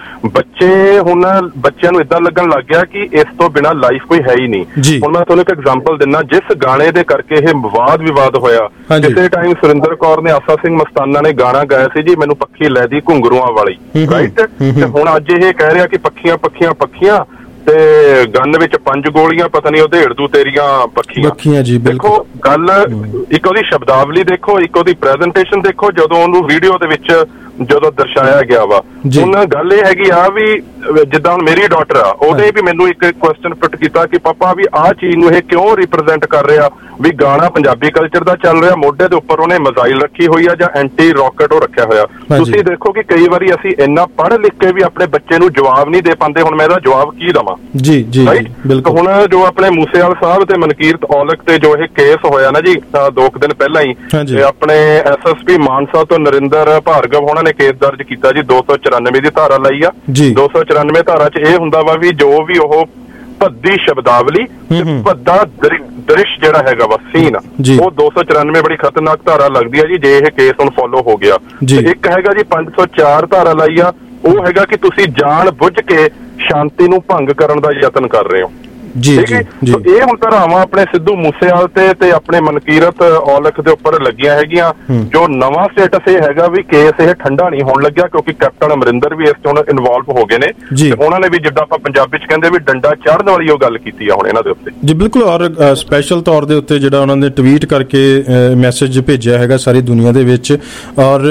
ਬੱਚਿਆਂ ਨੂੰ ਏਦਾਂ ਲੱਗਣ ਲੱਗ ਗਿਆ ਕਿ ਇਸ ਤੋਂ ਬਿਨਾਂ ਲਾਈਫ ਕੋਈ ਹੈ ਹੀ ਨਹੀਂ। ਹੁਣ ਮੈਂ ਤੁਹਾਨੂੰ ਇੱਕ ਐਗਜ਼ਾਮਪਲ ਦਿੰਦਾ, ਜਿਸ ਗਾਣੇ ਦੇ ਕਰਕੇ ਇਹ ਵਿਵਾਦ ਹੋਇਆ, ਕਿਸੇ ਟਾਈਮ ਸੁਰਿੰਦਰ ਕੌਰ ਨੇ ਆਸਾ ਸਿੰਘ ਮਸਤਾਨਾ ਨੇ ਗਾਣਾ ਗਾਇਆ ਸੀ ਜੀ ਮੈਨੂੰ ਪੱਖੀ ਲੈ ਦੀ ਘੁੰਗਰੂਆਂ ਵਾਲੀ, ਰਾਈਟ? ਤੇ ਹੁਣ ਅੱਜ ਇਹ ਕਹਿ ਰਿਹਾ ਕਿ ਪੱਖੀਆਂ ਪੱਖੀਆਂ ਪੱਖੀਆਂ ਤੇ ਗੰਨ ਵਿੱਚ 5 ਗੋਲੀਆਂ, ਪਤਾ ਨਹੀਂ ਉਹਦੇ ਹਿੜਦੂ ਤੇਰੀਆਂ ਪੱਖੀਆਂ ਜੀ। ਦੇਖੋ ਗੱਲ, ਇੱਕ ਉਹਦੀ ਸ਼ਬਦਾਵਲੀ ਦੇਖੋ, ਇੱਕ ਉਹਦੀ ਪ੍ਰੈਜੈਂਟੇਸ਼ਨ ਦੇਖੋ, ਜਦੋਂ ਉਹਨੂੰ ਵੀਡੀਓ ਦੇ ਵਿੱਚ ਜਦੋਂ ਦਰਸਾਇਆ ਗਿਆ ਵਾ। ਹੁਣ ਗੱਲ ਇਹ ਹੈਗੀ ਆ ਵੀ ਜਿੱਦਾਂ ਹੁਣ ਮੇਰੀ ਡਾਟਰ ਆ, ਉਹਨੇ ਵੀ ਮੈਨੂੰ ਇੱਕ ਕੁਐਸਚਨ ਪੁੱਟ ਕੀਤਾ ਕਿ ਪਾਪਾ ਵੀ ਆਹ ਚੀਜ਼ ਨੂੰ ਇਹ ਕਿਉਂ ਰਿਪਰੈਜ਼ੈਂਟ ਕਰ ਰਿਹਾ, ਵੀ ਗਾਣਾ ਪੰਜਾਬੀ ਕਲਚਰ ਦਾ ਚੱਲ ਰਿਹਾ, ਮੋਢੇ ਦੇ ਉੱਪਰ ਉਹਨੇ ਮਿਜ਼ਾਈਲ ਰੱਖੀ ਹੋਈ ਆ ਜਾਂ ਐਂਟੀ ਰੌਕਟ ਉਹ ਰੱਖਿਆ ਹੋਇਆ। ਤੁਸੀਂ ਦੇਖੋ ਕਿ ਕਈ ਵਾਰੀ ਅਸੀਂ ਇੰਨਾ ਪੜ੍ਹ ਲਿਖ ਕੇ ਵੀ ਆਪਣੇ ਬੱਚੇ ਨੂੰ ਜਵਾਬ ਨਹੀਂ ਦੇ ਪਾਉਂਦੇ। ਹੁਣ ਮੈਂ ਇਹਦਾ ਜਵਾਬ ਕੀ ਦੇਵਾਂ? ਜੀ ਜੀ ਬਿਲਕੁਲ। ਹੁਣ ਜੋ ਆਪਣੇ ਮੂਸੇਵਾਲ ਸਾਹਿਬ ਤੇ ਮਨਕੀਰਤ ਔਲਖ ਤੇ ਜੋ ਇਹ ਕੇਸ ਹੋਇਆ ਨਾ ਜੀ 2 ਦਿਨ ਪਹਿਲਾਂ ਹੀ, ਤੇ ਆਪਣੇ ਐਸਐਸਪੀ ਮਾਨਸਾ ਤੋਂ ਨਰਿੰਦਰ ਭਾਰਗਵ ਉਹਨਾਂ ਨੇ ਕੇਸ ਦਰਜ ਕੀਤਾ ਜੀ, 294 ਦੀ ਧਾਰਾ ਲਾਈ ਆ। 294 ਧਾਰਾ 'ਚ ਇਹ ਹੁੰਦਾ ਵਾ ਵੀ ਜੋ ਵੀ ਉਹ ਭੱਦੀ ਸ਼ਬਦਾਵਲੀ ਤੇ ਭੱਦਾ ਦ੍ਰਿਸ਼ ਜਿਹੜਾ ਹੈਗਾ ਵਾ ਸੀਨ, ਉਹ 294 ਬੜੀ ਖਤਰਨਾਕ ਧਾਰਾ ਲੱਗਦੀ ਹੈ ਜੀ ਜੇ ਇਹ ਕੇਸ ਹੁਣ ਫੋਲੋ ਹੋ ਗਿਆ। ਇੱਕ ਹੈਗਾ ਜੀ 504 ਧਾਰਾ ਲਾਈ ਆ, ਉਹ ਹੈਗਾ ਕਿ ਤੁਸੀਂ ਜਾਣ ਬੁੱਝ ਕੇ ਸ਼ਾਂਤੀ ਨੂੰ ਭੰਗ ਕਰਨ ਦਾ ਯਤਨ ਕਰ ਰਹੇ ਹੋ। ਠੀਕ ਹੈ, ਇਹ ਹੁਣ ਧਾਰਾਵਾਂ ਆਪਣੇ ਸਿੱਧੂ ਮੂਸੇਵਾਲ ਤੇ ਆਪਣੇ ਮਨਕੀਰਤ ਔਲਖ ਦੇ ਉੱਪਰ ਲੱਗੀਆਂ ਹੈਗੀਆਂ। ਜੋ ਨਵਾਂ ਸਟੇਟਸ ਇਹ ਹੈਗਾ ਵੀ ਕੇਸ ਇਹ ਠੰਡਾ ਨਹੀਂ ਹੋਣ ਲੱਗਿਆ, ਕਿਉਂਕਿ ਕੈਪਟਨ ਅਮਰਿੰਦਰ ਵੀ ਇਸ 'ਚ ਹੁਣ ਇਨਵੋਲਵ ਹੋ ਗਏ ਨੇ ਤੇ ਉਹਨਾਂ ਨੇ ਵੀ ਜਿੱਦਾਂ ਆਪਾਂ ਪੰਜਾਬੀ 'ਚ ਕਹਿੰਦੇ ਵੀ ਡੰਡਾ ਚਾੜਨ ਵਾਲੀ ਉਹ ਗੱਲ ਕੀਤੀ ਆ ਹੁਣ ਇਹਨਾਂ ਦੇ ਉੱਤੇ ਜੀ। ਬਿਲਕੁਲ, ਔਰ ਸਪੈਸ਼ਲ ਤੌਰ ਦੇ ਉੱਤੇ ਜਿਹੜਾ ਉਹਨਾਂ ਨੇ ਟਵੀਟ ਕਰਕੇ ਮੈਸੇਜ ਭੇਜਿਆ ਹੈਗਾ ਸਾਰੀ ਦੁਨੀਆ ਦੇ ਵਿੱਚ। ਔਰ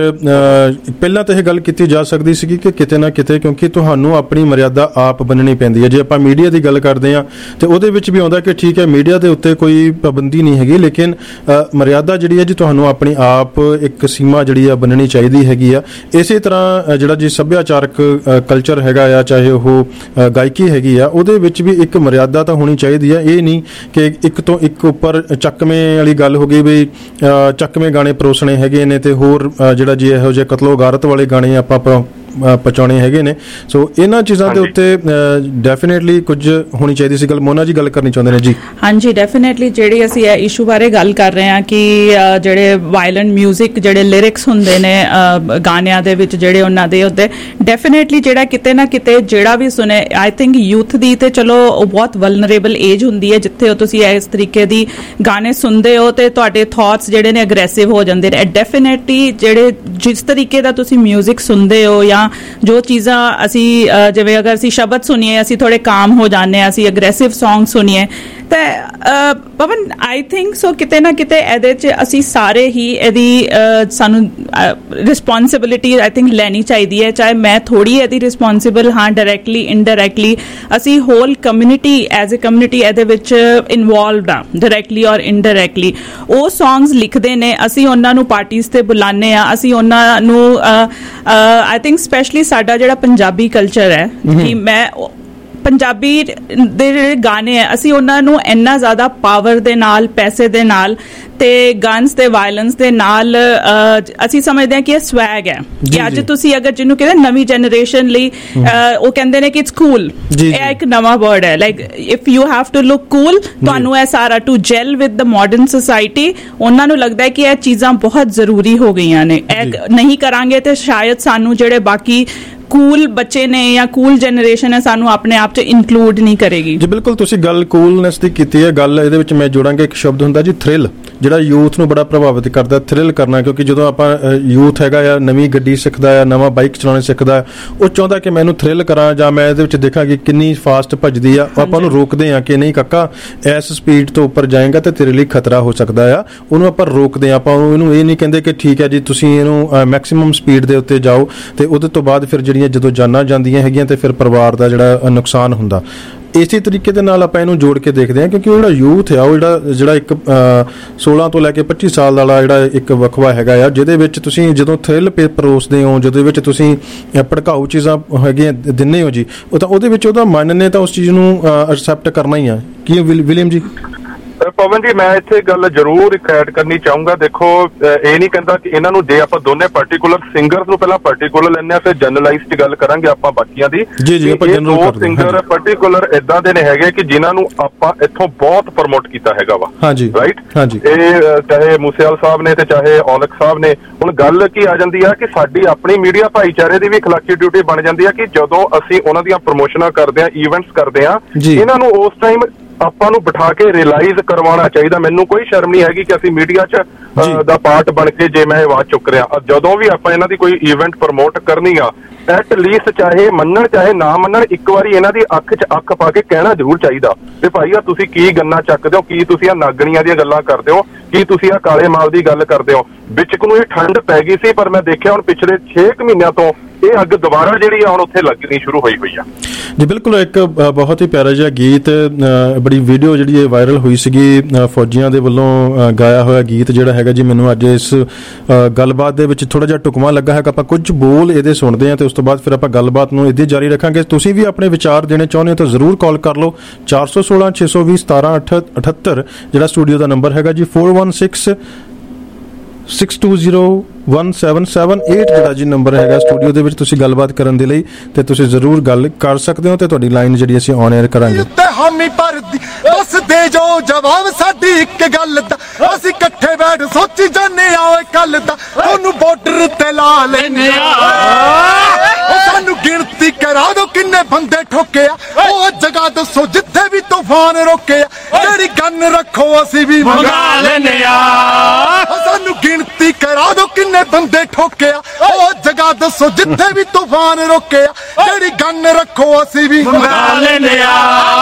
ਪਹਿਲਾਂ ਤਾਂ ਇਹ ਗੱਲ ਕੀਤੀ ਜਾ ਸਕਦੀ ਸੀ ਕਿ ਕਿਤੇ ਨਾ ਕਿਤੇ, ਕਿਉਂਕਿ ਤੁਹਾਨੂੰ ਆਪਣੀ ਮਰਿਆਦਾ ਆਪ ਬੰਨਣੀ ਪੈਂਦੀ ਹੈ। ਜੇ ਆਪਾਂ ਮੀਡੀਆ ਦੀ ਗੱਲ ਕਰਦੇ ਹਾਂ ਤੇ ਉਹਦੇ ਵਿੱਚ ਵੀ ਆਉਂਦਾ ਕਿ ਠੀਕ ਹੈ ਮੀਡੀਆ ਦੇ ਉੱਤੇ ਕੋਈ ਪਾਬੰਦੀ ਨਹੀਂ ਹੈਗੀ, ਲੇਕਿਨ ਮਰਿਆਦਾ ਜਿਹੜੀ ਹੈ ਜੀ ਤੁਹਾਨੂੰ ਆਪਣੀ ਆਪ ਇੱਕ ਸੀਮਾ ਜਿਹੜੀ ਆ ਬੰਨਣੀ ਚਾਹੀਦੀ ਹੈਗੀ ਆ। ਇਸੇ ਤਰ੍ਹਾਂ ਜਿਹੜਾ ਜੀ ਸੱਭਿਆਚਾਰਕ ਕਲਚਰ ਹੈਗਾ ਆ, ਚਾਹੇ ਉਹ ਗਾਇਕੀ ਹੈਗੀ ਆ, ਉਹਦੇ ਵਿੱਚ ਵੀ ਇੱਕ ਮਰਿਆਦਾ ਤਾਂ ਹੋਣੀ ਚਾਹੀਦੀ ਆ। ਇਹ ਨਹੀਂ ਕਿ ਇੱਕ ਤੋਂ ਇੱਕ ਉੱਪਰ ਚੱਕਵੇਂ ਵਾਲੀ ਗੱਲ ਹੋ ਗਈ ਵੀ ਚੱਕਵੇਂ ਗਾਣੇ ਪਰੋਸਣੇ ਹੈਗੇ ਨੇ ਤੇ ਹੋਰ ਜਿਹੜਾ ਜੀ ਇਹੋ ਜਿਹੇ ਕਤਲੋ ਗਾਰਤ ਵਾਲੇ ਗਾਣੇ ਆਪਾਂ ਪਹੁੰਚਾਉਣੇ ਹੈਗੇ ਨੇ। ਸੋ ਇਹਨਾਂ ਚੀਜ਼ਾਂ ਦੇ ਉੱਤੇ ਡੈਫੀਨੇਟਲੀ ਕੁਝ ਹੋਣੀ ਚਾਹੀਦੀ ਸੀ। ਗੱਲ ਮੋਨਾ ਜੀ ਗੱਲ ਕਰਨੀ ਚਾਹੁੰਦੇ ਨੇ ਜੀ। ਹਾਂਜੀ, ਡੈਫੀਨੇਟਲੀ ਜਿਹੜੀ ਅਸੀਂ ਇਹ ਇਸ਼ੂ ਬਾਰੇ ਗੱਲ ਕਰ ਰਹੇ ਹਾਂ ਕਿ ਜਿਹੜੇ ਵਾਇਲੈਂਟ ਮਿਊਜ਼ਿਕ ਜਿਹੜੇ ਲਿਰਿਕਸ ਹੁੰਦੇ ਨੇ ਗਾਣਿਆਂ ਦੇ ਵਿੱਚ ਜਿਹੜੇ ਉਹਨਾਂ ਦੇ ਉੱਤੇ ਡੈਫੀਨੇਟਲੀ ਜਿਹੜਾ ਕਿਤੇ ਨਾ ਕਿਤੇ ਜਿਹੜਾ ਵੀ ਸੁਣੇ, ਆਈ ਥਿੰਕ ਯੂਥ ਦੀ ਤੇ ਚਲੋ ਬਹੁਤ ਵਲਨਰੇਬਲ ਏਜ ਹੁੰਦੀ ਹੈ ਜਿੱਥੇ ਤੁਸੀਂ ਇਸ ਤਰੀਕੇ ਦੀ ਗਾਣੇ ਸੁਣਦੇ ਹੋ ਤੇ ਤੁਹਾਡੇ ਥਾਟਸ ਜਿਹੜੇ ਨੇ ਅਗਰੈਸਿਵ ਹੋ ਜਾਂਦੇ ਨੇ। ਡੈਫੀਨੇਟਲੀ ਜਿਹੜੇ ਜਿਸ ਤਰੀਕੇ ਦਾ ਤੁਸੀਂ ਮਿਊਜ਼ਿਕ ਸੁਣਦੇ ਹੋ ਜਾਂ ਜੋ ਚੀਜ਼ਾਂ ਅਸੀਂ ਜਿਵੇਂ ਅਗਰ ਅਸੀਂ ਸ਼ਬਦ ਸੁਣੀਏ ਅਸੀਂ ਥੋੜੇ ਕਾਮ ਹੋ ਜਾਂਦੇ ਹਾਂ, ਅਸੀਂ ਅਗਰੈਸਿਵ ਸੌਂਗ ਸੁਣੀਏ ਤਾਂ ਪਵਨ ਆਈ ਥਿੰਕ ਸੋ ਕਿਤੇ ਨਾ ਕਿਤੇ ਇਹਦੇ 'ਚ ਅਸੀਂ ਸਾਰੇ ਹੀ ਇਹਦੀ ਸਾਨੂੰ ਰਿਸਪੌਂਸਿਬਿਲਿਟੀ ਆਈ ਥਿੰਕ ਲੈਣੀ ਚਾਹੀਦੀ ਹੈ। ਚਾਹੇ ਮੈਂ ਥੋੜੀ ਇਹਦੀ ਰਿਸਪੌਂਸਿਬਲ ਹਾਂ ਡਾਇਰੈਕਟਲੀ ਇਨਡਾਇਰੈਕਟਲੀ, ਅਸੀਂ whole community as a community ਇਹਦੇ ਵਿੱਚ ਇਨਵੋਲਵਡ ਆ ਡਾਇਰੈਕਟਲੀ ਔਰ ਇਨਡਾਇਰੈਕਟਲੀ। ਉਹ ਸੌਂਗਸ ਲਿਖਦੇ ਨੇ, ਅਸੀਂ ਉਹਨਾਂ ਨੂੰ ਪਾਰਟੀਜ਼ ਤੇ ਬੁਲਾਉਂਦੇ ਆ, ਅਸੀਂ ਉਹਨਾਂ ਨੂੰ ਆਈ ਥਿੰਕ ਸਪੈਸ਼ਲੀ ਸਾਡਾ ਜਿਹੜਾ ਪੰਜਾਬੀ ਕਲਚਰ ਹੈ ਕਿ ਮੈਂ ਪੰਜਾਬੀ ਦੇ ਜਿਹੜੇ ਗਾਣੇ ਹੈ ਅਸੀਂ ਉਹਨਾਂ ਨੂੰ ਇੰਨਾ ਜ਼ਿਆਦਾ ਪਾਵਰ ਦੇ ਨਾਲ, ਪੈਸੇ ਦੇ ਨਾਲ ਤੇ ਗਨਸ ਤੇ ਵਾਇਲੈਂਸ ਦੇ ਨਾਲ ਅਸੀਂ ਸਮਝਦੇ ਹਾਂ ਕਿ ਇਹ ਸਵੈਗ ਹੈ ਕਿ ਅੱਜ ਤੁਸੀਂ ਅਗਰ ਜਿਹਨੂੰ ਕਹਿੰਦੇ ਨਵੀਂ ਜਨਰੇਸ਼ਨ ਲਈ ਉਹ ਕਹਿੰਦੇ ਨੇ ਕਿ ਇਟਸ ਕੂਲ, ਇਹ ਇੱਕ ਨਵਾਂ ਵਰਡ ਹੈ। Like if you have to look cool, ਤੁਹਾਨੂੰ ਇਹ ਸਾਰਾ to gel with the modern society, ਉਹਨਾਂ ਨੂੰ ਲੱਗਦਾ ਹੈ ਕਿ ਇਹ ਚੀਜ਼ਾਂ ਬਹੁਤ ਜ਼ਰੂਰੀ ਹੋ ਗਈਆਂ ਨੇ। ਇਹ ਨਹੀਂ ਕਰਾਂਗੇ ਤੇ ਸ਼ਾਇਦ ਸਾਨੂੰ ਜਿਹੜੇ ਬਾਕੀ ਕੂਲ ਬੱਚੇ ਨੇ ਜਾਂ ਕੂਲ ਜਨਰੇਸ਼ਨ ਹੈ ਸਾਨੂੰ ਆਪਣੇ ਆਪ 'ਚ ਇਨਕਲੂਡ ਨਹੀਂ ਕਰੇਗੀ। ਜੀ ਬਿਲਕੁਲ, ਤੁਸੀਂ ਗੱਲ ਕੂਲਨੈਸ ਦੀ ਕੀਤੀ ਹੈ। ਗੱਲ ਇਹਦੇ ਵਿੱਚ ਮੈਂ ਜੋੜਾਂਗਾ ਇੱਕ ਸ਼ਬਦ ਹੁੰਦਾ ਜੀ ਥ੍ਰਿਲ, ਜਿਹੜਾ ਯੂਥ ਨੂੰ ਬੜਾ ਪ੍ਰਭਾਵਿਤ ਕਰਦਾ। ਥ੍ਰਿਲ ਕਰਨਾ, ਕਿਉਂਕਿ ਜਦੋਂ ਆਪਾਂ ਯੂਥ ਹੈਗਾ ਆ ਨਵੀਂ ਗੱਡੀ ਸਿੱਖਦਾ ਆ, ਨਵਾਂ ਬਾਈਕ ਚਲਾਉਣਾ ਸਿੱਖਦਾ, ਉਹ ਚਾਹੁੰਦਾ ਕਿ ਮੈਨੂੰ ਥ੍ਰਿਲ ਕਰਾਂ ਜਾਂ ਮੈਂ ਇਹਦੇ ਵਿੱਚ ਦੇਖਾਂ ਕਿ ਕਿੰਨੀ ਫਾਸਟ ਭੱਜਦੀ ਆ। ਆਪਾਂ ਉਹਨੂੰ ਰੋਕਦੇ ਆ ਕਿ ਨਹੀਂ ਕਾਕਾ ਇਸ ਸਪੀਡ ਤੋਂ ਉੱਪਰ ਜਾਏਗਾ ਤੇ ਤੇਰੇ ਲਈ ਖਤਰਾ ਹੋ ਸਕਦਾ ਆ। ਉਹਨੂੰ ਆਪਾਂ ਰੋਕਦੇ ਆ, ਆਪਾਂ ਇਹਨੂੰ ਇਹ ਨਹੀਂ ਕਹਿੰਦੇ ਕਿ ਠੀਕ ਹੈ ਜੀ ਤੁਸੀਂ ਇਹਨੂੰ ਮੈਕਸਿਮਮ ਸਪੀਡ ਦੇ ਉੱਤੇ ਜਾਓ ਤੇ ਉਹਦੇ ਤੋਂ ਬਾਅਦ ਫਿਰ ਜਿਹੜੀਆਂ ਜਦੋਂ ਜਾਨਾਂ ਜਾਂਦੀਆਂ ਹੈਗੀਆਂ ਤੇ ਫਿਰ ਪਰਿਵਾਰ ਦਾ ਜਿਹੜਾ ਨੁਕਸਾਨ ਹੁੰਦਾ। ਇਸੇ ਤਰੀਕੇ ਦੇ ਨਾਲ ਆਪਾਂ ਇਹਨੂੰ ਜੋੜ ਕੇ ਦੇਖਦੇ ਹਾਂ ਕਿਉਂਕਿ ਉਹ ਜਿਹੜਾ ਯੂਥ ਆ ਉਹ ਜਿਹੜਾ ਇੱਕ 16 ਤੋਂ ਲੈ ਕੇ 25 ਸਾਲ ਵਾਲਾ ਜਿਹੜਾ ਇੱਕ ਵਕਫਾ ਹੈਗਾ ਆ, ਜਿਹਦੇ ਵਿੱਚ ਤੁਸੀਂ ਜਦੋਂ ਥ੍ਰਿਲ ਪਰੋਸਦੇ ਹੋ, ਜਿਹਦੇ ਵਿੱਚ ਤੁਸੀਂ ਭੜਕਾਊ ਚੀਜ਼ਾਂ ਹੈਗੀਆਂ ਦਿੰਦੇ ਹੋ ਜੀ, ਉਹ ਤਾਂ ਉਹਦੇ ਵਿੱਚ ਉਹਦਾ ਮਨ ਨੇ ਤਾਂ ਉਸ ਚੀਜ਼ ਨੂੰ ਐਕਸੈਪਟ ਕਰਨਾ ਹੀ ਆ। ਕੀ ਵਿਲੀਅਮ ਜੀ? ਪਵਨ ਜੀ ਮੈਂ ਇੱਥੇ ਗੱਲ ਜ਼ਰੂਰ ਇੱਕ ਐਡ ਕਰਨੀ ਚਾਹੂੰਗਾ। ਦੇਖੋ ਇਹ ਨਹੀਂ ਕਹਿੰਦਾ ਕਿ ਇਹਨਾਂ ਨੂੰ ਜੇ ਆਪਾਂ ਦੋਨੇ ਪਾਰਟੀਕੂਲਰ ਸਿੰਗਰਸ ਨੂੰ ਪਹਿਲਾਂ ਪਾਰਟੀਕੂਲਰ ਲੈਂਦੇ ਆ ਫਿਰ ਜਨਰਲਾਈਜ਼ ਦੀ ਗੱਲ ਕਰਾਂਗੇ ਆਪਾਂ ਬਾਕੀਆਂ ਦੀ। ਇਹ ਦੋ ਸਿੰਗਰ ਪਾਰਟੀਕੂਲਰ ਇਦਾਂ ਦੇ ਨੇ ਹੈਗੇ ਕਿ ਜਿਨ੍ਹਾਂ ਨੂੰ ਆਪਾਂ ਇੱਥੋਂ ਬਹੁਤ ਪ੍ਰਮੋਟ ਕੀਤਾ ਹੈਗਾ ਵਾ। ਹਾਂਜੀ ਰਾਈਟ, ਹਾਂਜੀ। ਇਹ ਚਾਹੇ ਮੂਸੇਵਾਲ ਸਾਹਿਬ ਨੇ ਤੇ ਚਾਹੇ ਔਲਖ ਸਾਹਿਬ ਨੇ। ਹੁਣ ਗੱਲ ਕੀ ਆ ਜਾਂਦੀ ਆ ਕਿ ਸਾਡੀ ਆਪਣੀ ਮੀਡੀਆ ਭਾਈਚਾਰੇ ਦੀ ਵੀ ਅਖਲਾਕੀ ਡਿਊਟੀ ਬਣ ਜਾਂਦੀ ਆ ਕਿ ਜਦੋਂ ਅਸੀਂ ਉਹਨਾਂ ਦੀਆਂ ਪ੍ਰਮੋਸ਼ਨਾਂ ਕਰਦੇ ਆ, ਈਵੈਂਟਸ ਕਰਦੇ ਆ, ਇਹਨਾਂ ਨੂੰ ਉਸ ਟਾਈਮ ਆਪਾਂ ਨੂੰ ਬਿਠਾ ਕੇ ਰਿਅਲਾਈਜ਼ ਕਰਵਾਉਣਾ ਚਾਹੀਦਾ। ਮੈਨੂੰ ਕੋਈ ਸ਼ਰਮ ਨਹੀਂ ਹੈਗੀ ਕਿ ਅਸੀਂ ਮੀਡੀਆ 'ਚ ਦਾ ਪਾਰਟ ਬਣ ਕੇ ਜੇ ਮੈਂ ਆਵਾਜ਼ ਚੁੱਕ ਰਿਹਾ, ਜਦੋਂ ਵੀ ਆਪਾਂ ਇਹਨਾਂ ਦੀ ਕੋਈ ਈਵੈਂਟ ਪ੍ਰਮੋਟ ਕਰਨੀ ਆ ਐਟ ਲੀਸਟ ਚਾਹੇ ਮੰਨਣ ਚਾਹੇ ਨਾ ਮੰਨਣ ਇੱਕ ਵਾਰੀ ਇਹਨਾਂ ਦੀ ਅੱਖ 'ਚ ਅੱਖ ਪਾ ਕੇ ਕਹਿਣਾ ਜ਼ਰੂਰ ਚਾਹੀਦਾ ਵੀ ਭਾਈ ਆ ਤੁਸੀਂ ਕੀ ਗੰਨਾ ਚੱਕਦੇ ਹੋ, ਕੀ ਤੁਸੀਂ ਆ ਨਾਗਣੀਆਂ ਦੀਆਂ ਗੱਲਾਂ ਕਰਦੇ ਹੋ, ਕੀ ਤੁਸੀਂ ਆ ਕਾਲੇ ਮਾਲ ਦੀ ਗੱਲ ਕਰਦੇ ਹੋ। ਵਿੱਚ ਨੂੰ ਇਹ ਠੰਡ ਪੈ ਗਈ ਸੀ, ਪਰ ਮੈਂ ਦੇਖਿਆ ਹੁਣ ਪਿਛਲੇ 6 ਮਹੀਨਿਆਂ ਤੋਂ ਇਹ ਅੱਗ ਦੁਬਾਰਾ ਜਿਹੜੀ ਆ ਹੁਣ ਉੱਥੇ ਲੱਗਣੀ ਸ਼ੁਰੂ ਹੋਈ ਆ ਜੀ। ਬਿਲਕੁਲ, ਇੱਕ ਬਹੁਤ ਹੀ ਪਿਆਰਾ ਜਿਹਾ ਗੀਤ, ਬੜੀ ਵੀਡੀਓ ਜਿਹੜੀ ਇਹ ਵਾਇਰਲ ਹੋਈ ਸੀਗੀ, ਫੌਜੀਆਂ ਦੇ ਵੱਲੋਂ ਗਾਇਆ ਹੋਇਆ ਗੀਤ ਜਿਹੜਾ ਹੈਗਾ ਜੀ। ਮੈਨੂੰ ਅੱਜ ਇਸ ਗੱਲਬਾਤ ਦੇ ਵਿੱਚ ਥੋੜਾ ਜਿਹਾ ਟੁਕਮਾ ਲੱਗਾ ਹੈਗਾ, ਆਪਾਂ ਕੁਝ ਬੋਲ ਇਹਦੇ ਸੁਣਦੇ ਹਾਂ ਤੇ ਉਸ ਤੋਂ ਬਾਅਦ ਫਿਰ ਆਪਾਂ ਗੱਲਬਾਤ ਨੂੰ ਇੱਦਾਂ ਜਾਰੀ ਰੱਖਾਂਗੇ। ਤੁਸੀਂ ਵੀ ਆਪਣੇ ਵਿਚਾਰ ਦੇਣੇ ਚਾਹੁੰਦੇ ਹੋ ਤਾਂ ਜ਼ਰੂਰ ਕਾਲ ਕਰ ਲਓ 416 620 1778 ਜਿਹੜਾ ਸਟੂਡੀਓ ਦਾ ਨੰਬਰ ਹੈਗਾ ਜੀ। 416 6201778 ਜਿਹੜਾ ਜੀ ਨੰਬਰ ਹੈਗਾ ਸਟੂਡੀਓ ਦੇ ਵਿੱਚ ਤੁਸੀਂ ਗੱਲਬਾਤ ਕਰਨ ਦੇ ਲਈ, ਤੇ ਤੁਸੀਂ ਜ਼ਰੂਰ ਗੱਲ ਕਰ ਸਕਦੇ ਹੋ ਤੇ ਤੁਹਾਡੀ ਲਾਈਨ ਜਿਹੜੀ ਅਸੀਂ ਔਨ 에ਅਰ ਕਰਾਂਗੇ। ਹਾਮੀ ਭਰਦੀ ਬਸ ਦੇ ਜੋ ਜਵਾਬ ਸਾਡੀ ਇੱਕ ਗੱਲ ਦਾ, ਅਸੀਂ ਇਕੱਠੇ ਬੈਠ ਸੋਚੀ ਜਾਂਦੇ ਆ ਓਏ ਕੱਲ ਦਾ, ਉਹਨੂੰ ਬਾਰਡਰ ਤੇ ਲਾ ਲੈਨੇ ਆ। ਉਹ ਸਾਨੂੰ ਗਿਣਤੀ ਕਰਾ ਦੋ ਕਿੰਨੇ ਬੰਦੇ ਠੋਕੇ ਆ, ਉਹ ਜਗ੍ਹਾ ਦੱਸੋ ਜਿੱਥੇ ਵੀ ਤੂਫਾਨ ਰੋਕੇ ਆ, ਜਿਹੜੀ ਗੰਨ ਰੱਖੋ ਅਸੀਂ ਵੀ ਮੰਗਾ ਲੈਨੇ ਆ। ਸਾਨੂੰ ਗਿਣਤੀ ਕਰਾ ਦੋ ਕਿੰਨੇ ਬੰਦੇ ਠੋਕੇ ਆ, ਉਹ ਜਗ੍ਹਾ ਦੱਸੋ ਜਿੱਥੇ ਵੀ ਤੂਫਾਨ ਰੋਕੇ ਆ, ਜਿਹੜੀ ਗੰਨ ਰੱਖੋ ਅਸੀਂ ਵੀ ਮੰਗਾ ਲੈਨੇ ਆ।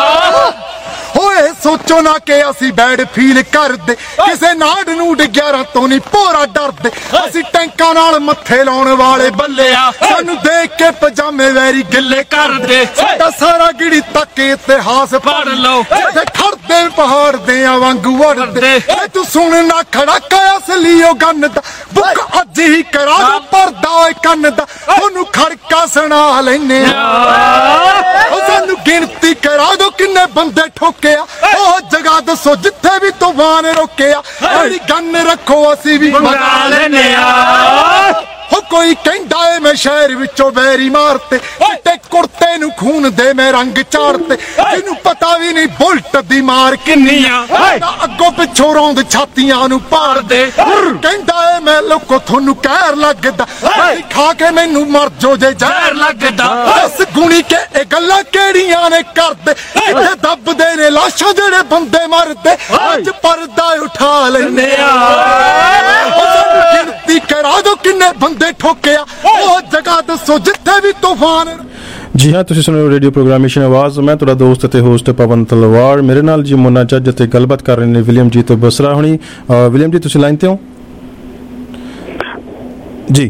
ਓਏ ਸੋਚੋ ਨਾ ਕਿ ਅਸੀਂ ਬੈਡ ਫੀਲ ਕਰਦੇ, ਕਿਸੇ ਨਾੜ ਨੂੜ 11 ਤੋਂ ਨਹੀਂ ਭੋਰਾ ਡਰਦੇ, ਅਸੀਂ ਟੈਂਕਾਂ ਨਾਲ ਮੱਥੇ ਲਾਉਣ ਵਾਲੇ ਬੱਲੇ ਆ, ਸਾਨੂੰ ਦੇਖ ਕੇ ਪਜਾਮੇ ਵੈਰੀ ਗਿੱਲੇ ਕਰਦੇ, ਸਾਡਾ ਸਾਰਾ ਗਿੜੀ ਤੱਕ ਇਤਿਹਾਸ ਪੜ ਲਓ, ਜਿੱਥੇ ਖੜਦੇ ਪਹਾੜ ਦੇ ਆ ਵਾਂਗੂ ਵੜਦੇ, ਤੂੰ ਸੁਣ ਨਾ ਖੜਾਕਾ ਅਸਲੀ ਉਹ ਗੰਨ ਦਾ, ਬੁੱਕ ਅੱਜ ਹੀ ਕਰਾ ਦੋ ਪਰਦਾ ਓਏ ਕੰਨ ਦਾ, ਉਹਨੂੰ ਖੜਕਾ ਸੁਣਾ ਲੈਨੇ ਆ। ਸਾਨੂੰ ਗਿਣਤੀ ਕਰਾ ਦੋ ਕਿੰਨੇ ਬੰਦੇ ਠੋਕੇ ਆ, ਉਹ ਜਗ੍ਹਾ ਦੱਸੋ ਜਿੱਥੇ ਵੀ ਤੂਫਾਨ ਰੋਕੇ ਆ, ਜਿਹੜੀ ਗੰਨ ਰੱਖੋ ਅਸੀਂ ਵੀ ਮੰਗਾ ਲੈਨੇ ਆ। ਹੋ ਕੋਈ ਕਹਿੰਦਾ ਏ ਮੈਂ ਸ਼ਹਿਰ ਵਿੱਚੋਂ ਬੈਰੀ ਮਾਰਤੇ, ਚਿੱਟੇ ਕੁੜਤੇ ਨੂੰ ਖੂਨ ਦੇ ਮੈਂ ਰੰਗ ਚਾੜਤੇ, ਇਹਨੂੰ ਪਤਾ ਵੀ ਨਹੀਂ ਬੁਲਟ ਦੀ ਮਾਰ ਕਿੰਨੀ ਆ, ਅੱਗੋਂ ਪਿੱਛੋਂ ਰੌਂਦ ਛਾਤੀਆਂ ਨੂੰ ਪਾੜਦੇ, ਕਹਿੰਦਾ ਏ ਮੈਂ ਲੋਕੋ ਤੁਹਾਨੂੰ ਕਹਿਰ ਲੱਗਦਾ, ਖਾ ਕੇ ਮੈਨੂੰ ਮਰ ਜੋ ਜੇ ਜ਼ਹਿਰ ਲੱਗਦਾ। ਇਸ ਗੁਣੀ ਕੇ ਇਹ ਗੱਲਾਂ ਕਿਹੜੀਆਂ ਨੇ ਕਰਦੇ, ਇੱਥੇ ਦੱਬਦੇ ਨੇ ਲਾਸ਼ਾਂ ਜਿਹੜੇ ਬੰਦੇ ਮਰਦੇ, ਅੱਜ ਪਰਦਾ ਉਠਾ ਲੈਨੇ ਆ। ਗਿਣਤੀ ਕਰਾ ਦੋ ਕਿੰਨੇ ਬੰਦੇ ਠੋਕੇ ਆ, ਉਹ ਜਗ੍ਹਾ ਦੱਸੋ ਜਿੱਥੇ ਵੀ ਤੂਫਾਨ। ਜੀ ਹਾਂ, ਤੁਸੀਂ ਸੁਣ ਰਹੇ ਹੋ ਰੇਡੀਓ ਪ੍ਰੋਗਰਾਮੇਸ਼ਨ ਆਵਾਜ਼। ਮੈਂ ਤੁਹਾਡਾ ਦੋਸਤ ਅਤੇ ਹੋਸਟ ਪਵਨ ਤਲਵਾਰ, ਮੇਰੇ ਨਾਲ ਜੀ ਮੁੰਨਾ ਜੱਜ ਅਤੇ ਗੱਲਬਾਤ ਕਰ ਰਹੇ ਨੇ ਵਿਲੀਅਮ ਜੀ ਤੋਂ ਬਸਰਾ ਹੁਣੀ। ਵਿਲੀਅਮ ਜੀ ਤੁਸੀਂ ਲਾਈਨ ਤੇ ਹੋ ਜੀ?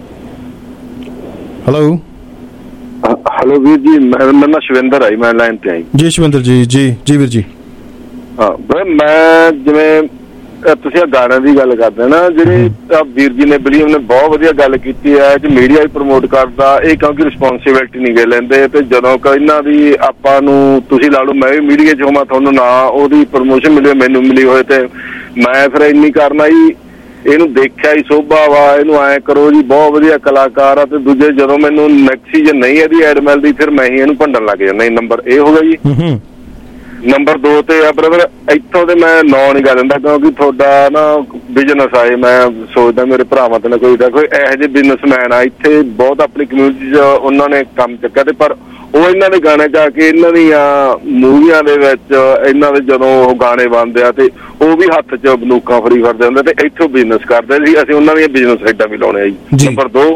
ਹੈਲੋ ਵੀਰ ਜੀ, ਮੇਰਾ ਨਾਮ ਸ਼ਿਵਿੰਦਰ ਆਈ, ਮੈਂ ਲਾਈਨ ਤੇ ਆਈ ਜੀ। ਸ਼ਿਵਿੰਦਰ ਜੀ, ਜੀ ਵੀਰ ਜੀ। ਹਾਂ, ਮੈਂ ਜਿਵੇਂ ਤੁਸੀਂ ਗਾਣਿਆਂ ਦੀ ਗੱਲ ਕਰਦੇ ਨਾ, ਜਿਹੜੀ ਵੀਰ ਜੀ ਨੇ ਵਿਲੀਅਮ ਨੇ ਬਹੁਤ ਵਧੀਆ ਗੱਲ ਕੀਤੀ ਹੈ ਕਿ ਮੀਡੀਆ ਹੀ ਪ੍ਰਮੋਟ ਕਰਦਾ ਇਹ, ਕਿਉਂਕਿ ਰਿਸਪੌਂਸਿਬਿਲਿਟੀ ਨਹੀਂ ਗੇ ਲੈਂਦੇ, ਤੇ ਜਦੋਂ ਇਹਨਾਂ ਦੀ ਆਪਾਂ ਨੂੰ ਤੁਸੀਂ ਲਾ ਲਓ, ਮੈਂ ਵੀ ਮੀਡੀਆ 'ਚ ਹੋਵਾਂ, ਤੁਹਾਨੂੰ ਨਾ ਉਹਦੀ ਪ੍ਰਮੋਸ਼ਨ ਮਿਲੀ ਮੈਨੂੰ ਮਿਲੀ ਹੋਏ, ਤੇ ਮੈਂ ਫਿਰ ਇੰਨੀ ਕਰਨਾ ਹੀ ਇਹਨੂੰ ਦੇਖਿਆ ਹੀ ਸੋਭਾ ਵਾ, ਇਹਨੂੰ ਐਂ ਕਰੋ ਜੀ, ਬਹੁਤ ਵਧੀਆ ਕਲਾਕਾਰ ਆ। ਤੇ ਦੂਜੇ ਜਦੋਂ ਮੈਨੂੰ ਨੈਕਸਟ ਸੀਜ਼ਨ ਨਹੀਂ ਇਹਦੀ ਐਡ ਮਿਲਦੀ, ਫਿਰ ਮੈਂ ਹੀ ਇਹਨੂੰ ਭੰਡਣ ਲੱਗ ਜਾਂਦਾ। ਨੰਬਰ ਇਹ ਹੋ ਗਿਆ ਜੀ। ਨੰਬਰ 2 ਤੇ ਆ ਬ੍ਰਦਰ, ਇੱਥੋਂ ਦੇ ਮੈਂ ਨਾਂ ਨਹੀਂ ਗਾ ਦਿੰਦਾ, ਕਿਉਂਕਿ ਤੁਹਾਡਾ ਨਾ ਬਿਜ਼ਨਸ ਆਏ, ਮੈਂ ਸੋਚਦਾ ਮੇਰੇ ਭਰਾਵਾਂ ਤੇ ਨਾ ਕੋਈ ਇਹੋ ਜਿਹੇ ਬਿਜ਼ਨਸਮੈਨ ਆ ਇੱਥੇ ਬਹੁਤ ਆਪਣੀ ਕਮਿਊਨਿਟੀ 'ਚ ਉਹਨਾਂ ਨੇ ਕੰਮ ਚੱਕਿਆ, ਤੇ ਪਰ ਉਹ ਇਹਨਾਂ ਦੇ ਗਾਣੇ ਜਾ ਕੇ ਇਹਨਾਂ ਦੀਆਂ ਮੂਵੀਆਂ ਦੇ ਵਿੱਚ ਇਹਨਾਂ ਦੇ ਜਦੋਂ ਉਹ ਗਾਣੇ ਬਣਦੇ ਆ, ਤੇ ਉਹ ਵੀ ਹੱਥ 'ਚ ਬੰਦੂਕਾਂ ਫੜੀ ਫਿਰਦੇ ਹੁੰਦੇ, ਤੇ ਇੱਥੋਂ ਬਿਜ਼ਨਸ ਕਰਦੇ ਸੀ। ਅਸੀਂ ਉਹਨਾਂ ਦੀਆਂ ਬਿਜ਼ਨਸ ਸਾਈਡਾਂ ਵੀ ਲਾਉਣੇ ਆ ਜੀ। ਨੰਬਰ 2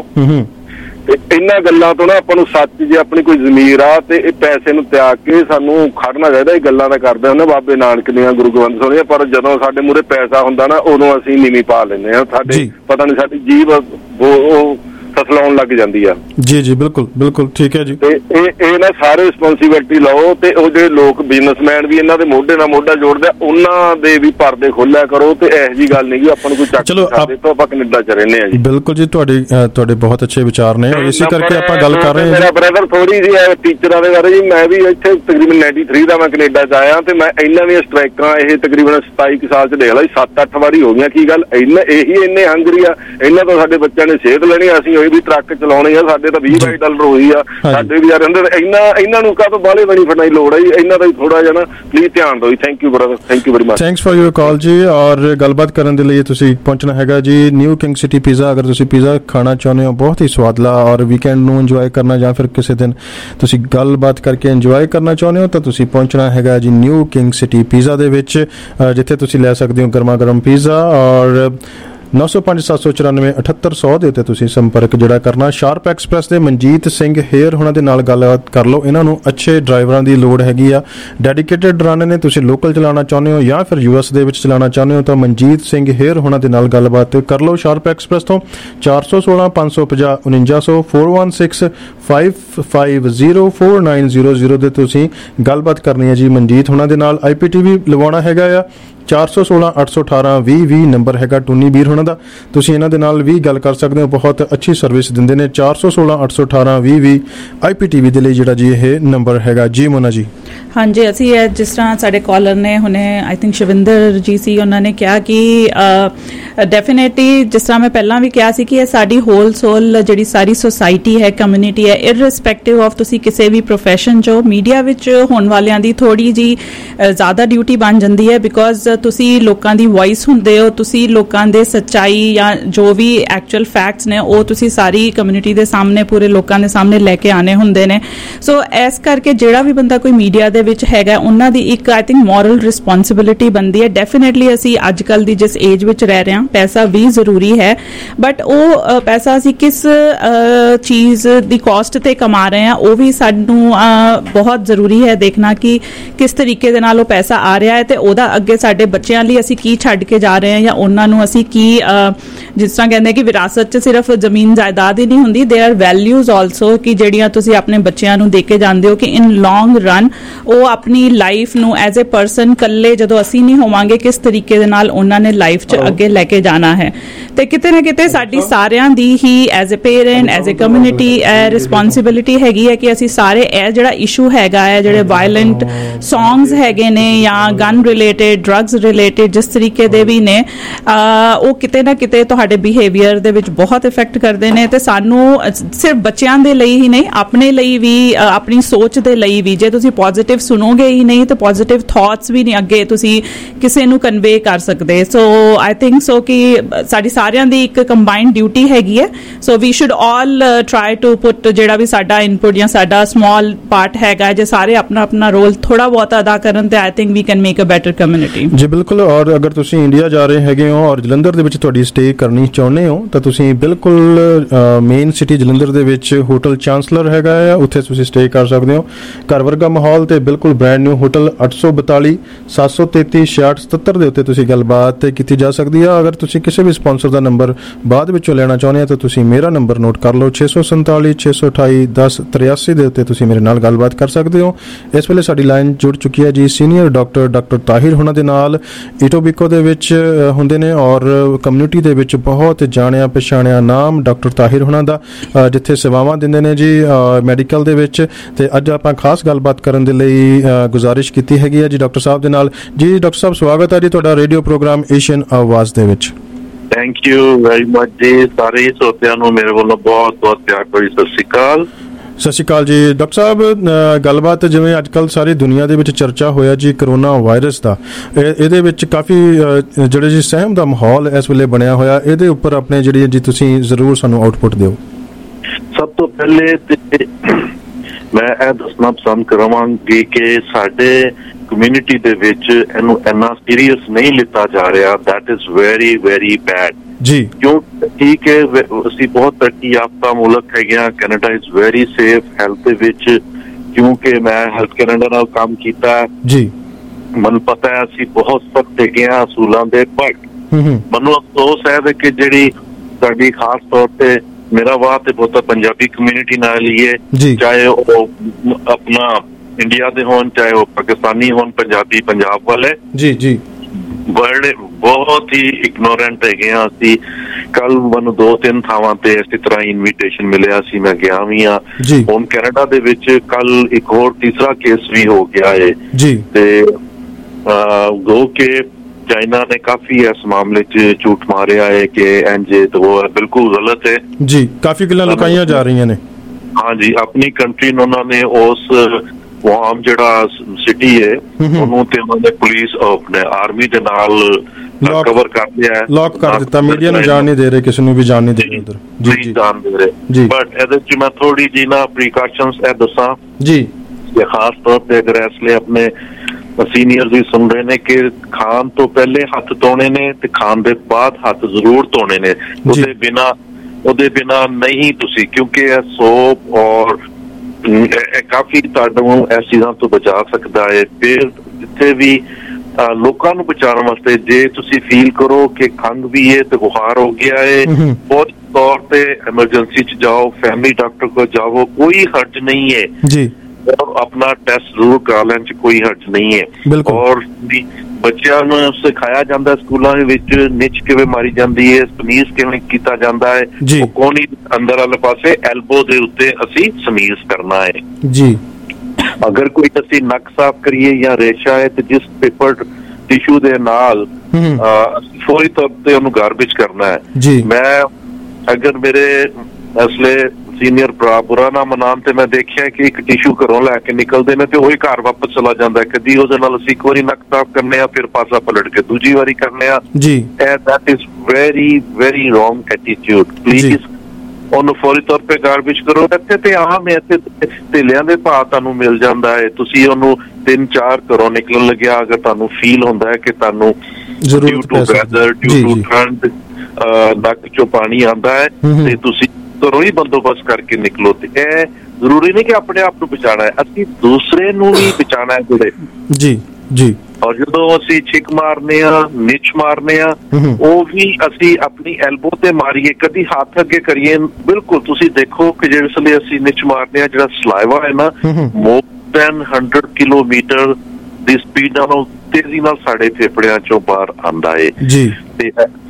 ਤੇ ਇਹਨਾਂ ਗੱਲਾਂ ਤੋਂ ਨਾ ਆਪਾਂ ਨੂੰ ਸੱਚ, ਜੇ ਆਪਣੀ ਕੋਈ ਜ਼ਮੀਰ ਆ ਤੇ ਇਹ ਪੈਸੇ ਨੂੰ ਤਿਆਗ ਕੇ ਸਾਨੂੰ ਖੜਨਾ ਚਾਹੀਦਾ। ਇਹ ਗੱਲਾਂ ਤਾਂ ਕਰਦੇ ਹੁੰਦੇ ਬਾਬੇ ਨਾਨਕ ਦੀਆਂ, ਗੁਰੂ ਗੋਬਿੰਦ ਸਿੰਘ ਦੀਆਂ, ਪਰ ਜਦੋਂ ਸਾਡੇ ਮੂਹਰੇ ਪੈਸਾ ਹੁੰਦਾ ਨਾ, ਉਦੋਂ ਅਸੀਂ ਨੀਵੀਂ ਪਾ ਲੈਂਦੇ ਆ। ਸਾਡੇ ਪਤਾ ਨਹੀਂ ਸਾਡੀ ਜੀਭ ਉਹ ਫਸਲਾਉਣ ਲੱਗ ਜਾਂਦੀ ਆ। ਜੀ ਬਿਲਕੁਲ ਠੀਕ ਹੈ ਜੀ। ਤੇ ਇਹ ਨਾ ਸਾਰੇ ਰਿਸਪੌਂਸਿਬਿਲਿਟੀ ਲਓ, ਤੇ ਉਹ ਜਿਹੜੇ ਲੋਕ ਬਿਜ਼ਨਸਮੈਨ ਵੀ ਇਹਨਾਂ ਦੇ ਮੋਢੇ ਨਾਲ ਮੋਢਾ ਜੋੜਦੇ, ਉਹਨਾਂ ਦੇ ਵੀ ਪਰਦੇ ਖੋਲਿਆ ਕਰੋ, ਤੇ ਇਹੋ ਜਿਹੀ ਗੱਲ ਨਹੀਂ ਕਿ ਆਪਾਂ ਨੂੰ ਕੋਈ ਚੱਕ ਸਕਦੇ ਤੋਂ ਆਪਾਂ ਕੈਨੇਡਾ 'ਚ ਰਹਿੰਦੇ ਆ ਜੀ। ਬਿਲਕੁਲ ਜੀ, ਤੁਹਾਡੇ ਬਹੁਤ ਅੱਛੇ ਵਿਚਾਰ ਨੇ, ਇਸੇ ਕਰਕੇ ਆਪਾਂ ਗੱਲ ਕਰ ਰਹੇ ਹਾਂ। ਮੇਰਾ ਬ੍ਰਦਰ ਥੋੜੀ ਜਿਹੀ ਟੀਚਰਾਂ ਦੇ ਬਾਰੇ ਜੀ, ਮੈਂ ਵੀ ਇੱਥੇ ਤਕਰੀਬਨ 93 ਦਾ ਮੈਂ ਕੈਨੇਡਾ 'ਚ ਆਇਆ, ਤੇ ਮੈਂ ਇਹਨਾਂ ਦੀਆਂ ਸਟ੍ਰਾਈਕਾਂ ਇਹ ਤਕਰੀਬਨ 27 ਸਾਲ 'ਚ ਦੇਖ ਲਾ 7-8 ਵਾਰੀ ਹੋ ਗਈਆਂ। ਕੀ ਗੱਲ ਇੰਨੇ ਹੰਗਰੀ ਆ, ਇਹਨਾਂ ਤੋਂ ਸਾਡੇ ਬੱਚਿਆਂ ਨੇ ਸੇਧ ਲੈਣੀ, ਅਸੀਂ ਵੀ ਟਰੱਕ ਚਲਾਉਣੇ ਆ, ਸਾਡੇ ਤਾਂ $20 ਹੋਈ ਆ, ਸਾਡੇ ਵੀ ਯਾਰ ਇਹਨਾਂ ਨੂੰ ਕਾਹਤੋਂ ਬਾਹਲੇ ਬੈਨੀਫਿਟ ਦੀ ਲੋੜ ਹੈ ਜੀ, ਇਹਨਾਂ ਦਾ ਵੀ ਥੋੜਾ ਜਿਹਾ ਨਾ ਪਲੀਜ਼ ਧਿਆਨ ਦਿਓ ਜੀ। Thank you brother, thank you very much. Thanks for your call ਜੀ। ਔਰ ਗੱਲਬਾਤ ਕਰਨ ਦੇ ਲਈ ਤੁਸੀਂ ਪਹੁੰਚਣਾ ਹੈਗਾ ਜੀ ਨਿਊ ਕਿੰਗ ਸਿਟੀ ਪੀਜ਼ਾ। ਅਗਰ ਤੁਸੀਂ ਪੀਜ਼ਾ ਖਾਣਾ ਚਾਹੁੰਦੇ ਹੋ ਬਹੁਤ ਹੀ ਸਵਾਦਲਾ, ਔਰ ਵੀਕਐਂਡ ਨੂੰ ਇੰਜੋਏ ਕਰਨਾ, ਜਾਂ ਫਿਰ ਕਿਸੇ ਦਿਨ ਤੁਸੀਂ ਗੱਲਬਾਤ ਕਰਕੇ ਇੰਜੋਏ ਕਰਨਾ ਚਾਹੁੰਦੇ ਹੋ, ਤਾਂ ਤੁਸੀਂ ਪਹੁੰਚਣਾ ਹੈਗਾ ਜੀ ਨਿਊ ਕਿੰਗ ਸਿਟੀ ਪੀਜ਼ਾ ਦੇ ਵਿੱਚ, ਜਿੱਥੇ ਤੁਸੀਂ ਲੈ ਸਕਦੇ ਹੋ ਗਰਮਾ ਗਰਮ ਪੀਜ਼ਾ। ਔਰ 905 794 7800 ਦੇ ਉੱਤੇ ਤੁਸੀਂ ਸੰਪਰਕ ਜਿਹੜਾ ਕਰਨਾ। ਸ਼ਾਰਪ ਐਕਸਪ੍ਰੈਸ ਦੇ ਮਨਜੀਤ ਸਿੰਘ ਹੇਅਰ ਉਹਨਾਂ ਦੇ ਨਾਲ ਗੱਲਬਾਤ ਕਰ ਲਓ। ਇਹਨਾਂ ਨੂੰ ਅੱਛੇ ਡਰਾਈਵਰਾਂ ਦੀ ਲੋੜ ਹੈਗੀ ਆ, ਡੈਡੀਕੇਟਡ ਰਨ ਨੇ। ਤੁਸੀਂ ਲੋਕਲ ਚਲਾਉਣਾ ਚਾਹੁੰਦੇ ਹੋ ਜਾਂ ਫਿਰ US ਦੇ ਵਿੱਚ ਚਲਾਉਣਾ ਚਾਹੁੰਦੇ ਹੋ ਤਾਂ ਮਨਜੀਤ ਸਿੰਘ ਹੇਅਰ ਉਹਨਾਂ ਦੇ ਨਾਲ ਗੱਲਬਾਤ ਕਰ ਲਓ। ਸ਼ਾਰਪ ਐਕਸਪ੍ਰੈਸ ਤੋਂ 416 550 4900 416 550 4900 ਦੇ ਤੁਸੀਂ ਗੱਲਬਾਤ ਕਰਨੀ ਹੈ ਜੀ ਮਨਜੀਤ ਉਹਨਾਂ ਦੇ ਨਾਲ। IPTV ਲਵਾਉਣਾ ਹੈਗਾ ਆ 416 818 20 ਨੰਬਰ ਹੈਗਾ ਟੂਨੀ ਵੀਰ ਹੋਣਾ ਦਾ। ਤੁਸੀਂ ਇਹਨਾਂ ਦੇ ਨਾਲ ਵੀ ਗੱਲ ਕਰ ਸਕਦੇ ਹੋ, ਬਹੁਤ ਅੱਛੀ ਸਰਵਿਸ ਦਿੰਦੇ ਨੇ। 416 818 20 IPTV ਦੇ ਲਈ ਜਿਹੜਾ ਜੀ ਇਹ ਨੰਬਰ ਹੈਗਾ ਜੀ। ਮੋਨਾ ਜੀ ਹਾਂਜੀ, ਅਸੀਂ ਜਿਸ ਤਰ੍ਹਾਂ ਸਾਡੇ ਕਾਲਰ ਨੇ ਹੁਣੇ ਆਈ ਥਿੰਕ ਸ਼ਿਵਿੰਦਰ ਜੀ ਸੀ, ਉਹਨਾਂ ਨੇ ਕਿਹਾ ਕਿ ਡੈਫੀਨੇਟਲੀ ਜਿਸ ਤਰ੍ਹਾਂ ਮੈਂ ਪਹਿਲਾਂ ਵੀ ਕਿਹਾ ਸੀ ਕਿ ਇਹ ਸਾਡੀ ਹੋਲ ਸੋਲ ਜਿਹੜੀ ਸਾਰੀ ਸੋਸਾਇਟੀ ਹੈ, ਕਮਿਊਨਿਟੀ ਹੈ, ਇਰਰਿਸਪੈਕਟਿਵ ਆਫ ਤੁਸੀਂ ਕਿਸੇ ਵੀ ਪ੍ਰੋਫੈਸ਼ਨ 'ਚੋਂ ਮੀਡੀਆ ਵਿੱਚ ਹੋਣ ਵਾਲਿਆਂ ਦੀ ਥੋੜੀ ਜੀ ਜ਼ਿਆਦਾ ਡਿਊਟੀ ਬਣ ਜਾਂਦੀ ਹੈ, ਬਿਕੋਜ਼ ਤੁਸੀਂ ਲੋਕਾਂ ਦੀ ਵੌਇਸ ਹੁੰਦੇ ਹੋ, ਤੁਸੀਂ ਲੋਕਾਂ ਦੇ ਸੱਚਾਈ ਜਾਂ ਜੋ ਵੀ ਐਕਚੁਅਲ ਫੈਕਟਸ ਨੇ ਉਹ ਤੁਸੀਂ ਸਾਰੀ ਕਮਿਊਨਿਟੀ ਦੇ ਸਾਹਮਣੇ, ਪੂਰੇ ਲੋਕਾਂ ਦੇ ਸਾਹਮਣੇ ਲੈ ਕੇ ਆਣੇ ਹੁੰਦੇ ਨੇ। ਸੋ ਇਸ ਕਰਕੇ ਜਿਹੜਾ ਵੀ ਬੰਦਾ ਕੋਈ ਮੀਡੀਆ ਦੇ ਵਿੱਚ ਹੈਗਾ, ਉਹਨਾਂ ਦੀ ਇੱਕ ਆਈ ਥਿੰਕ ਮੋਰਲ ਰਿਸਪੌਂਸਿਬਿਲਿਟੀ ਬਣਦੀ ਹੈ। ਡੈਫੀਨੇਟਲੀ ਅਸੀਂ ਅੱਜ ਕੱਲ੍ਹ ਦੀ ਜਿਸ ਏਜ ਵਿੱਚ ਰਹਿ ਰਹੇ ਹਾਂ, ਪੈਸਾ ਵੀ ਜ਼ਰੂਰੀ ਹੈ, ਬਟ ਉਹ ਪੈਸਾ ਅਸੀਂ ਕਿਸ ਚੀਜ਼ ਦੀ ਕਾਸਟ ਤੇ ਕਮਾ ਰਹੇ ਹਾਂ ਉਹ ਵੀ ਸਾਨੂੰ ਬਹੁਤ ਜ਼ਰੂਰੀ ਹੈ ਦੇਖਣਾ ਕਿ ਕਿਸ ਤਰੀਕੇ ਦੇ ਨਾਲ ਉਹ ਪੈਸਾ ਆ ਰਿਹਾ ਹੈ ਤੇ ਉਹਦਾ ਅੱਗੇ ਸਾਡੇ ਬੱਚਿਆਂ ਲਈ ਅਸੀਂ ਕੀ ਛੱਡ ਕੇ ਜਾ ਰਹੇ ਹਾਂ ਜਾਂ ਉਹਨਾਂ ਨੂੰ ਅਸੀਂ ਕੀ ਜਿਸ ਤਰ੍ਹਾਂ ਕਹਿੰਦੇ ਕਿ ਵਿਰਾਸਤ 'ਚ ਸਿਰਫ ਜ਼ਮੀਨ ਜਾਇਦਾਦ ਹੀ ਨਹੀਂ ਹੁੰਦੀ, ਦੇਅਰ ਆਰ ਵੈਲਿਊਜ਼ ਆਲਸੋ ਕਿ ਜਿਹੜੀਆਂ ਤੁਸੀਂ ਆਪਣੇ ਬੱਚਿਆਂ ਨੂੰ ਦੇ ਕੇ ਜਾਂਦੇ ਹੋ ਕਿ ਇਨ ਲੌਂਗ ਰਨ ਉਹ ਆਪਣੀ ਲਾਈਫ ਨੂੰ ਐਜ਼ ਅ ਪਰਸਨ ਇਕੱਲੇ ਜਦੋਂ ਅਸੀਂ ਨਹੀਂ ਹੋਵਾਂਗੇ ਕਿਸ ਤਰੀਕੇ ਦੇ ਨਾਲ ਉਹਨਾਂ ਨੇ ਲਾਈਫ 'ਚ ਅੱਗੇ ਲੈ ਕੇ ਜਾਣਾ ਹੈ। ਤੇ ਕਿਤੇ ਨਾ ਕਿਤੇ ਸਾਡੀ ਸਾਰਿਆਂ ਦੀ ਹੀ as a parent, as a community responsibility ਹੈਗੀ ਹੈ ਕਿ ਅਸੀਂ ਸਾਰੇ ਇਹ ਜਿਹੜਾ ਇਸ਼ੂ ਹੈਗਾ ਹੈ, ਜਿਹੜੇ ਵਾਇਲੈਂਟ ਸੌਂਗਸ ਹੈਗੇ ਨੇ ਜਾਂ ਗਨ ਰਿਲੇਟਡ, ਡਰੱਗਸ ਰਿਲੇਟਡ ਜਿਸ ਤਰੀਕੇ ਦੇ ਵੀ ਨੇ, ਉਹ ਕਿਤੇ ਨਾ ਕਿਤੇ ਤੁਹਾਡੇ ਬਿਹੇਵੀਅਰ ਦੇ ਵਿੱਚ ਬਹੁਤ ਇਫੈਕਟ ਕਰਦੇ ਨੇ। ਤੇ ਸਾਨੂੰ ਸਿਰਫ ਬੱਚਿਆਂ ਦੇ ਲਈ ਹੀ ਨਹੀਂ, ਆਪਣੇ ਲਈ ਵੀ, ਆਪਣੀ ਸੋਚ ਦੇ ਲਈ ਵੀ, ਜੇ ਤੁਸੀਂ ਪੋਜ਼ਿਟਿਵ ਸੁਣੋਗੇ ਹੀ ਨਹੀਂ ਤੇ ਪੋਜ਼ਿਟਿਵ ਥਾਟਸ ਵੀ ਨਹੀਂ ਅੱਗੇ ਤੁਸੀਂ ਕਿਸੇ ਨੂੰ ਕਨਵੇ ਕਰ ਸਕਦੇ। ਸੋ ਆਈ ਥਿੰਕ ਸੋ ਕਿ ਸਾਡੀ ਸਾਰਿਆਂ ਦੀ ਇੱਕ ਕੰਬਾਈਨਡ ਡਿਊਟੀ ਹੈਗੀ ਹੈ। So we should all try to put ਜਿਹੜਾ ਵੀ ਸਾਡਾ ਇਨਪੁਟ ਜਾਂ ਸਾਡਾ ਸਮਾਲ ਪਾਰਟ ਹੈਗਾ, ਜੇ ਸਾਰੇ ਆਪਣਾ ਆਪਣਾ ਰੋਲ ਥੋੜਾ ਬਹੁਤ ਅਦਾ ਕਰਨ ਤੇ I think we can make a better community ਜੀ। ਬਿਲਕੁਲ। ਔਰ ਅਗਰ ਤੁਸੀਂ ਇੰਡੀਆ ਜਾ ਰਹੇ ਹੈਗੇ ਹੋ ਔਰ ਜਲੰਧਰ ਦੇ ਵਿੱਚ ਤੁਹਾਡੀ ਸਟੇ ਕਰਨੀ ਚਾਹੁੰਦੇ ਹੋ ਤਾਂ ਤੁਸੀਂ ਬਿਲਕੁਲ ਮੇਨ ਸਿਟੀ ਜਲੰਧਰ ਦੇ ਵਿੱਚ ਹੋਟਲ ਚਾਂਸਲਰ ਹੈਗਾ ਆ, ਉੱਥੇ ਤੁਸੀਂ ਸਟੇ ਕਰ ਸਕਦੇ ਹੋ। ਘਰ ਵਰਗਾ ਮਾਹੌਲ ਤੇ ਬਿਲਕੁਲ ਬ੍ਰਾਂਡ ਨਿਊ ਹੋਟਲ 842 733 6677 ਦੇ ਉੱਤੇ ਤੁਸੀਂ ਗੱਲਬਾਤ ਕੀਤੀ ਜਾ ਸਕਦੀ ਹੈ। ਅਗਰ ਤੁਸੀਂ ਕਿਸੇ ਵੀ ਸਪਾਂਸਰ ਦਾ ਨੰਬਰ ਬਾਅਦ ਵਿੱਚੋਂ ਲੈਣਾ ਚਾਹੁੰਦੇ ਹੋ ਤਾਂ ਤੁਸੀਂ ਮੇਰਾ ਨੰਬਰ ਨੋਟ ਕਰ ਲਓ 647 628 1083 ਦੇ ਉੱਤੇ ਤੁਸੀਂ ਮੇਰੇ ਨਾਲ ਗੱਲਬਾਤ ਕਰ ਸਕਦੇ ਹੋ। ਇਸ ਵੇਲੇ ਸਾਡੀ ਲਾਈਨ ਜੁੜ ਚੁੱਕੀ ਹੈ ਜੀ ਸੀਨੀਅਰ ਡਾਕਟਰ ਤਾਹਿਰ ਹੋਣਾ ਦੇ ਨਾਲ, ਇਟੋਬਿਕੋ ਦੇ ਵਿੱਚ ਹੁੰਦੇ ਨੇ ਔਰ ਕਮਿਊਨਿਟੀ ਦੇ ਵਿੱਚ ਬਹੁਤ ਜਾਣਿਆ ਪਛਾਣਿਆ ਨਾਮ ਡਾਕਟਰ ਤਾਹਿਰ ਹੋਣਾ ਦਾ, ਜਿੱਥੇ ਸੇਵਾਵਾਂ ਦਿੰਦੇ ਨੇ ਜੀ ਮੈਡੀਕਲ ਦੇ ਵਿੱਚ। ਤੇ ਅੱਜ ਆਪਾਂ ਖਾਸ ਗੱਲਬਾਤ ਕਰਨ ਦੇ ਲਈ ਗੁਜ਼ਾਰਿਸ਼ ਕੀਤੀ ਹੈਗੀ ਹੈ ਜੀ ਡਾਕਟਰ ਸਾਹਿਬ ਦੇ ਨਾਲ। ਜੀ ਡਾਕਟਰ ਸਾਹਿਬ, ਸਵਾਗਤ ਹੈ ਜੀ ਤੁਹਾਡਾ ਰੇਡੀਓ ਪ੍ਰੋਗਰਾਮ ਏਸ਼ੀਅਨ ਆਵਾਜ਼ ਦੇ ਵਿੱਚ। ਥੈਂਕ ਯੂ ਵੈਰੀ ਮਚ ਜੀ। ਸਾਰੇ ਸਰੋਤਿਆਂ ਨੂੰ ਮੇਰੇ ਵੱਲੋਂ ਬਹੁਤ ਬਹੁਤ ਪਿਆਰ ਭਰੀ ਸਤਿ ਸ਼੍ਰੀ ਅਕਾਲ। ਸਤਿ ਸ਼੍ਰੀ ਅਕਾਲ ਜੀ। ਡਾਕਟਰ ਸਾਹਿਬ, ਗੱਲਬਾਤ ਜਿਵੇਂ ਅੱਜ ਕੱਲ੍ਹ ਸਾਰੀ ਦੁਨੀਆ ਦੇ ਵਿੱਚ ਚਰਚਾ ਹੋਇਆ ਜੀ ਕਰੋਨਾ ਵਾਇਰਸ ਦਾ, ਇਹਦੇ ਵਿੱਚ ਕਾਫੀ ਜਿਹੜੇ ਜੀ ਸਹਿਮ ਦਾ ਮਾਹੌਲ ਇਸ ਵੇਲੇ ਬਣਿਆ ਹੋਇਆ, ਇਹਦੇ ਉੱਪਰ ਆਪਣੇ ਜਿਹੜੀ ਜੀ ਤੁਸੀਂ ਜ਼ਰੂਰ ਸਾਨੂੰ ਆਊਟਪੁੱਟ ਦਿਓ। ਸਭ ਤੋਂ ਪਹਿਲੇ ਤੇ ਮੈਂ ਇਹ ਦੱਸਣਾ ਪਸੰਦ ਕਰਾਂਗੀ ਕਿ ਸਾਡੇ ਕਮਿਊਨਿਟੀ ਦੇ ਵਿੱਚ ਇਹਨੂੰ ਇੰਨਾ ਸੀਰੀਅਸ ਨਹੀਂ ਲਿੱਤਾ ਜਾ ਰਿਹਾ। That is very very bad ਜੀ। ਕਿਉਂ? ਠੀਕ ਹੈ, ਅਸੀਂ ਬਹੁਤ ਤਰੱਕੀ ਯਾਫਤਾ ਮੁਲਕ ਹੈਗੇ ਹਾਂ। Canada is very safe health ਦੇ ਵਿੱਚ, ਕਿਉਂਕਿ ਮੈਂ ਹੈਲਥ ਕੈਨੇਡਾ ਨਾਲ ਕੰਮ ਕੀਤਾ ਜੀ। ਮੈਨੂੰ ਪਤਾ ਹੈ ਅਸੀਂ ਬਹੁਤ ਸਖਤ ਹੈਗੇ ਹਾਂ ਅਸੂਲਾਂ ਦੇ, ਬਟ ਮੈਨੂੰ ਅਫਸੋਸ ਹੈ ਕਿ ਜਿਹੜੀ ਸਾਡੀ ਖਾਸ ਤੌਰ ਤੇ ਮੇਰਾ ਵਾਹ ਤੇ ਬਹੁਤਾ ਪੰਜਾਬੀ ਕਮਿਊਨਿਟੀ ਨਾਲ ਹੀ ਹੈ, ਚਾਹੇ ਉਹ ਆਪਣਾ ਇੰਡੀਆ ਦੇ ਹੋਣ ਚਾਹੇ ਉਹ ਪਾਕਿਸਤਾਨੀ ਹੋਣ, ਪੰਜਾਬੀ ਪੰਜਾਬ ਵਾਲੇ ਜੀ ਜੀ ਬੜੇ ਬਹੁਤ ਹੀ ਇਗਨੋਰੈਂਟ ਹੈਗੇ ਆ ਅਸੀਂ। ਕੱਲ ਮੈਨੂੰ 2-3 ਥਾਵਾਂ ਤੇ ਇਸੇ ਤਰ੍ਹਾਂ ਇਨਵੀਟੇਸ਼ਨ ਮਿਲਿਆ ਸੀ, ਮੈਂ ਗਿਆ ਵੀ ਹਾਂ। ਹੁਣ ਕੈਨੇਡਾ ਦੇ ਵਿੱਚ ਕੱਲ ਇੱਕ ਹੋਰ ਤੀਸਰਾ ਕੇਸ ਵੀ ਹੋ ਗਿਆ ਹੈ ਜੀ, ਤੇ ਗੋ ਕੇ ਚਾਈਨਾ ਨੇ ਕਾਫੀ ਇਸ ਮਾਮਲੇ 'ਚ ਝੂਠ ਮਾਰਿਆ ਹੈ ਕਿ ਇੰਜੇ ਤਾਂ ਉਹ ਬਿਲਕੁਲ ਗਲਤ ਹੈ ਜੀ। ਕਾਫੀ ਗੱਲਾਂ ਲੁਕਾਈਆਂ ਜਾ ਰਹੀਆਂ ਨੇ। ਹਾਂਜੀ, ਆਪਣੀ ਕੰਟਰੀ ਨੂੰ ਉਹਨਾਂ ਨੇ ਉਸ ਆਮ ਜਿਹੜਾ ਸਿਟੀ ਹੈ ਉਹਨੂੰ ਤੇ ਉਹਨਾਂ ਨੇ ਪੁਲਿਸ ਆਪਣੇ ਆਰਮੀ ਦੇ ਨਾਲ ਕਵਰ ਕਰ ਲਿਆ, ਲੌਕ ਕਰ ਦਿੱਤਾ। ਮੀਡੀਆ ਨੂੰ ਜਾਣ ਨਹੀਂ ਦੇ ਰਹੇ, ਕਿਸੇ ਨੂੰ ਵੀ ਜਾਣ ਨਹੀਂ ਦੇ ਰਹੇ ਉਧਰ ਜੀ, ਜਾਣ ਦੇ ਰਹੇ। ਬਟ ਇਹਦੇ 'ਚ ਮੈਂ ਥੋੜੀ ਜਿਹੀ ਨਾ ਪ੍ਰੀਕਾਸ਼ਨਸ ਇਹ ਦੱਸਾਂ ਜੀ, ਖਾਸ ਤੌਰ ਤੇ ਅਗਰ ਇਸ ਲਈ ਆਪਣੇ ਸੀਨੀਅਰਸ ਵੀ ਸੁਣ ਰਹੇ ਨੇ ਕਿ ਖਾਣ ਤੋਂ ਪਹਿਲੇ ਹੱਥ ਧੋਣੇ ਨੇ ਤੇ ਖਾਣ ਦੇ ਬਾਅਦ ਹੱਥ ਜ਼ਰੂਰ ਧੋਣੇ ਨੇ। ਉਹਦੇ ਬਿਨਾ ਨਹੀਂ ਤੁਸੀਂ, ਕਿਉਂਕਿ ਇਹ ਸੋਪ ਔਰ ਕਾਫੀ ਤੁਹਾਨੂੰ ਇਸ ਚੀਜ਼ਾਂ ਤੋਂ ਬਚਾ ਸਕਦਾ ਹੈ। ਫਿਰ ਜਿੱਥੇ ਵੀ ਲੋਕਾਂ ਨੂੰ ਬਚਾਉਣ ਵਾਸਤੇ ਜੇ ਤੁਸੀਂ ਫੀਲ ਕਰੋ ਕਿ ਖੰਘ ਵੀ ਹੈ ਤੇ ਬੁਖਾਰ ਹੋ ਗਿਆ ਹੈ, ਬਹੁਤ ਤੌਰ ਤੇ ਐਮਰਜੈਂਸੀ ਚ ਜਾਓ, ਫੈਮਿਲੀ ਡਾਕਟਰ ਕੋਲ ਜਾਓ, ਕੋਈ ਹਰਜ ਨਹੀਂ ਹੈ ਜੀ। और अपना टेस्ट जरूर करा लें, कोई हर्ज नहीं है। और ਬੱਚਿਆਂ ਨੂੰ ਸਿਖਾਇਆ ਜਾਂਦਾ ਸਕੂਲਾਂ ਦੇ ਵਿੱਚ ਨਿਚ ਕਿਵੇਂ ਮਾਰੀ ਜਾਂਦੀ ਹੈ, ਸਮੀਜ਼ ਕਿਵੇਂ ਕੀਤਾ ਜਾਂਦਾ ਹੈ, ਉਹ ਕੋਣੀ ਅੰਦਰ ਵਾਲੇ ਪਾਸੇ ਐਲਬੋ ਦੇ ਉੱਤੇ ਅਸੀਂ ਸਮੀਜ਼ ਕਰਨਾ ਹੈ ਜੀ। ਅਗਰ ਕੋਈ ਅਸੀਂ ਨੱਕ ਸਾਫ਼ ਕਰੀਏ ਜਾਂ ਰੇਸ਼ਾ ਹੈ ਤੇ ਜਿਸ ਪੇਪਰ ਟਿਸ਼ੂ ਦੇ ਨਾਲ ਫੌਰੀ ਤੌਰ ਤੇ ਉਹਨੂੰ ਗਾਰਬੇਜ ਕਰਨਾ ਹੈ ਜੀ। ਮੈਂ ਅਗਰ ਮੇਰੇ ਅਸਲੇ ਸੀਨੀਅਰ ਭਰਾ ਬੁਰਾ ਨਾ ਮਨਾਉਣ ਤੇ ਮੈਂ ਦੇਖਿਆ ਕਿ ਇੱਕ ਟਿਸ਼ੂ ਘਰੋਂ ਲੈ ਕੇ ਨਿਕਲਦੇ ਨੇ ਤੇ ਉਹੀ ਘਰ ਵਾਪਸ ਚਲਾ ਜਾਂਦਾ। ਕਦੀ ਉਹਦੇ ਨਾਲ ਅਸੀਂ ਇੱਕ ਵਾਰੀ ਨੱਕ ਸਾਫ਼ ਕਰਨੇ ਆ, ਫਿਰ ਪਾਸਾ ਪਲਟ ਕੇ ਦੂਜੀ ਵਾਰੀ ਕਰਨੇ ਆ ਜੀ। that is very very wrong attitude। Please ਉਹਨੂੰ ਫੌਰੀ ਤੌਰ ਤੇ ਗਾਰਬੇਜ ਕਰੋ। ਇੱਥੇ ਤੇ ਆਮ ਹੈ, ਇੱਥੇ ਢੇਲਿਆਂ ਦੇ ਭਾਅ ਤੁਹਾਨੂੰ ਮਿਲ ਜਾਂਦਾ ਹੈ। ਤੁਸੀਂ ਉਹਨੂੰ 3-4 ਘਰੋਂ ਨਿਕਲਣ ਲੱਗਿਆ ਅਗਰ ਤੁਹਾਨੂੰ ਫੀਲ ਹੁੰਦਾ ਹੈ ਕਿ ਤੁਹਾਨੂੰ due to weather, due to ਠੰਡ ਨੱਕ ਚੋਂ ਪਾਣੀ ਆਉਂਦਾ ਹੈ ਤੇ ਤੁਸੀਂ ਘਰੋਂ ਹੀ ਬੰਦੋਬਸਤ ਕਰਕੇ ਨਿਕਲੋ। ਤੇ ਇਹ ਜ਼ਰੂਰੀ ਨਹੀਂ ਕਿ ਆਪਣੇ ਆਪ ਨੂੰ ਬਚਾਉਣਾ ਹੈ, ਅਸੀਂ ਦੂਸਰੇ ਨੂੰ ਵੀ ਬਚਾਉਣਾ ਹੈ ਜਿਹੜੇ ਜੀ ਜੀ। ਔਰ ਜਦੋਂ ਅਸੀਂ ਛਿੱਕ ਮਾਰਨੇ ਆ, ਨਿਚ ਮਾਰਨੇ ਆ, ਉਹ ਵੀ ਅਸੀਂ ਆਪਣੀ ਐਲਬੋ ਤੇ ਮਾਰੀਏ, ਕਦੀ ਹੱਥ ਅੱਗੇ ਕਰੀਏ। ਬਿਲਕੁਲ ਤੁਸੀਂ ਦੇਖੋ ਕਿ ਜਿਸ ਲਈ ਅਸੀਂ ਨਿਚ ਮਾਰਨੇ ਆ, ਜਿਹੜਾ ਸਲਾਈਵਾ ਹੈ ਨਾ, ਮੋਰ ਦੈਨ 100 ਕਿਲੋਮੀਟਰ ਦੀ ਸਪੀਡ ਨਾਲ ਤੇਜ਼ੀ ਨਾਲ ਸਾਡੇ ਫੇਫੜਿਆਂ ਚੋਂ ਬਾਹਰ ਆਉਂਦਾ ਹੈ ਜੀ। ਤੇ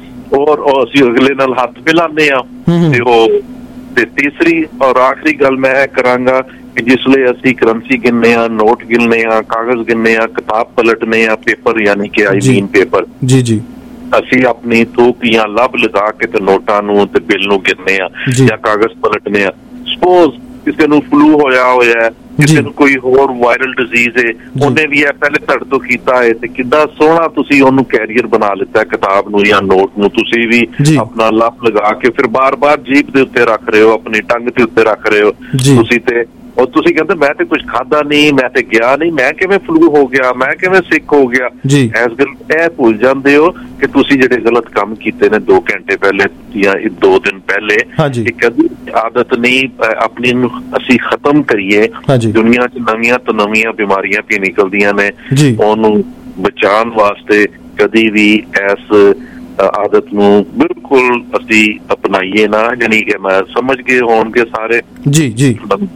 ਔਰ ਅਸੀਂ ਅਗਲੇ ਨਾਲ ਹੱਥ ਮਿਲਾਉਂਦੇ ਆ ਤੇ ਉਹ ਤੇ ਤੀਸਰੀ ਔਰ ਆਖਰੀ ਗੱਲ ਮੈਂ ਇਹ ਕਰਾਂਗਾ ਕਿ ਜਿਸ ਲਈ ਅਸੀਂ ਕਰੰਸੀ ਗਿਣਨੇ ਆ, ਨੋਟ ਗਿਣਨੇ ਆ, ਕਾਗਜ਼ ਗਿਣਨੇ ਆ, ਕਿਤਾਬ ਪਲਟਨੇ ਆ, ਪੇਪਰ ਯਾਨੀ ਕਿ ਆਈ ਮੀਨ ਪੇਪਰ ਜੀ ਜੀ, ਅਸੀਂ ਆਪਣੀ ਥੋਕ ਜਾਂ ਲੱਭ ਲਗਾ ਕੇ ਤੇ ਨੋਟਾਂ ਨੂੰ ਤੇ ਬਿੱਲ ਨੂੰ ਗਿਣਨੇ ਆ ਜਾਂ ਕਾਗਜ਼ ਪਲਟਨੇ ਆ। ਸਪੋਜ਼ ਕਿਸੇ ਨੂੰ ਫਲੂ ਹੋਇਆ ਹੈ, ਕਿਸੇ ਨੂੰ ਕੋਈ ਹੋਰ ਵਾਇਰਲ ਡਿਜ਼ੀਜ਼ ਹੈ, ਉਹਨੇ ਵੀ ਇਹ ਪਹਿਲੇ ਤੁਹਾਡੇ ਤੋਂ ਕੀਤਾ ਹੈ ਤੇ ਕਿੱਦਾਂ ਸੋਹਣਾ ਤੁਸੀਂ ਉਹਨੂੰ ਕੈਰੀਅਰ ਬਣਾ ਲਿੱਤਾ ਕਿਤਾਬ ਨੂੰ ਜਾਂ ਨੋਟ ਨੂੰ। ਤੁਸੀਂ ਵੀ ਆਪਣਾ ਲੱਭ ਲਗਾ ਕੇ ਫਿਰ ਬਾਰ-ਬਾਰ ਜੀਭ ਦੇ ਉੱਤੇ ਰੱਖ ਰਹੇ ਹੋ, ਆਪਣੀ ਟੰਗ ਦੇ ਉੱਤੇ ਰੱਖ ਰਹੇ ਹੋ ਤੁਸੀਂ। ਤੇ ਉਹ ਤੁਸੀਂ ਕਹਿੰਦੇ ਮੈਂ ਤੇ ਕੁਝ ਖਾਦਾ ਨਹੀਂ, ਮੈਂ ਤੇ ਗਿਆ ਨਹੀਂ, ਮੈਂ ਕਿਵੇਂ ਫਲੂ ਹੋ ਗਿਆ, ਮੈਂ ਕਿਵੇਂ ਸਿੱਕ ਹੋ ਗਿਆ। ਇਸ ਗੱਲ ਇਹ ਭੁੱਲ ਜਾਂਦੇ ਹੋ ਕਿ ਤੁਸੀਂ ਜਿਹੜੇ ਗਲਤ ਕੰਮ ਕੀਤੇ ਨੇ 2 ਘੰਟੇ ਪਹਿਲੇ ਜਾਂ 2 ਦਿਨ ਪਹਿਲੇ, ਇਹ ਕਦੀ ਆਦਤ ਨਹੀਂ ਆਪਣੀ ਨੂੰ ਅਸੀਂ ਖਤਮ ਕਰੀਏ। ਦੁਨੀਆ 'ਚ ਨਵੀਆਂ ਤੋਂ ਨਵੀਆਂ ਬਿਮਾਰੀਆਂ ਵੀ ਨਿਕਲਦੀਆਂ ਨੇ, ਉਹਨੂੰ ਬਚਾਉਣ ਵਾਸਤੇ ਕਦੀ ਵੀ ਇਸ ਆਦਤ ਨੂੰ ਬਿਲਕੁਲ ਅਸੀਂ ਅਪਣਾਈਏ ਨਾ। ਜਾਨੀ ਕਿ ਮੈਂ ਸਮਝ ਗਏ ਹੋਣਗੇ ਸਾਰੇ ਜੀ ਜੀ,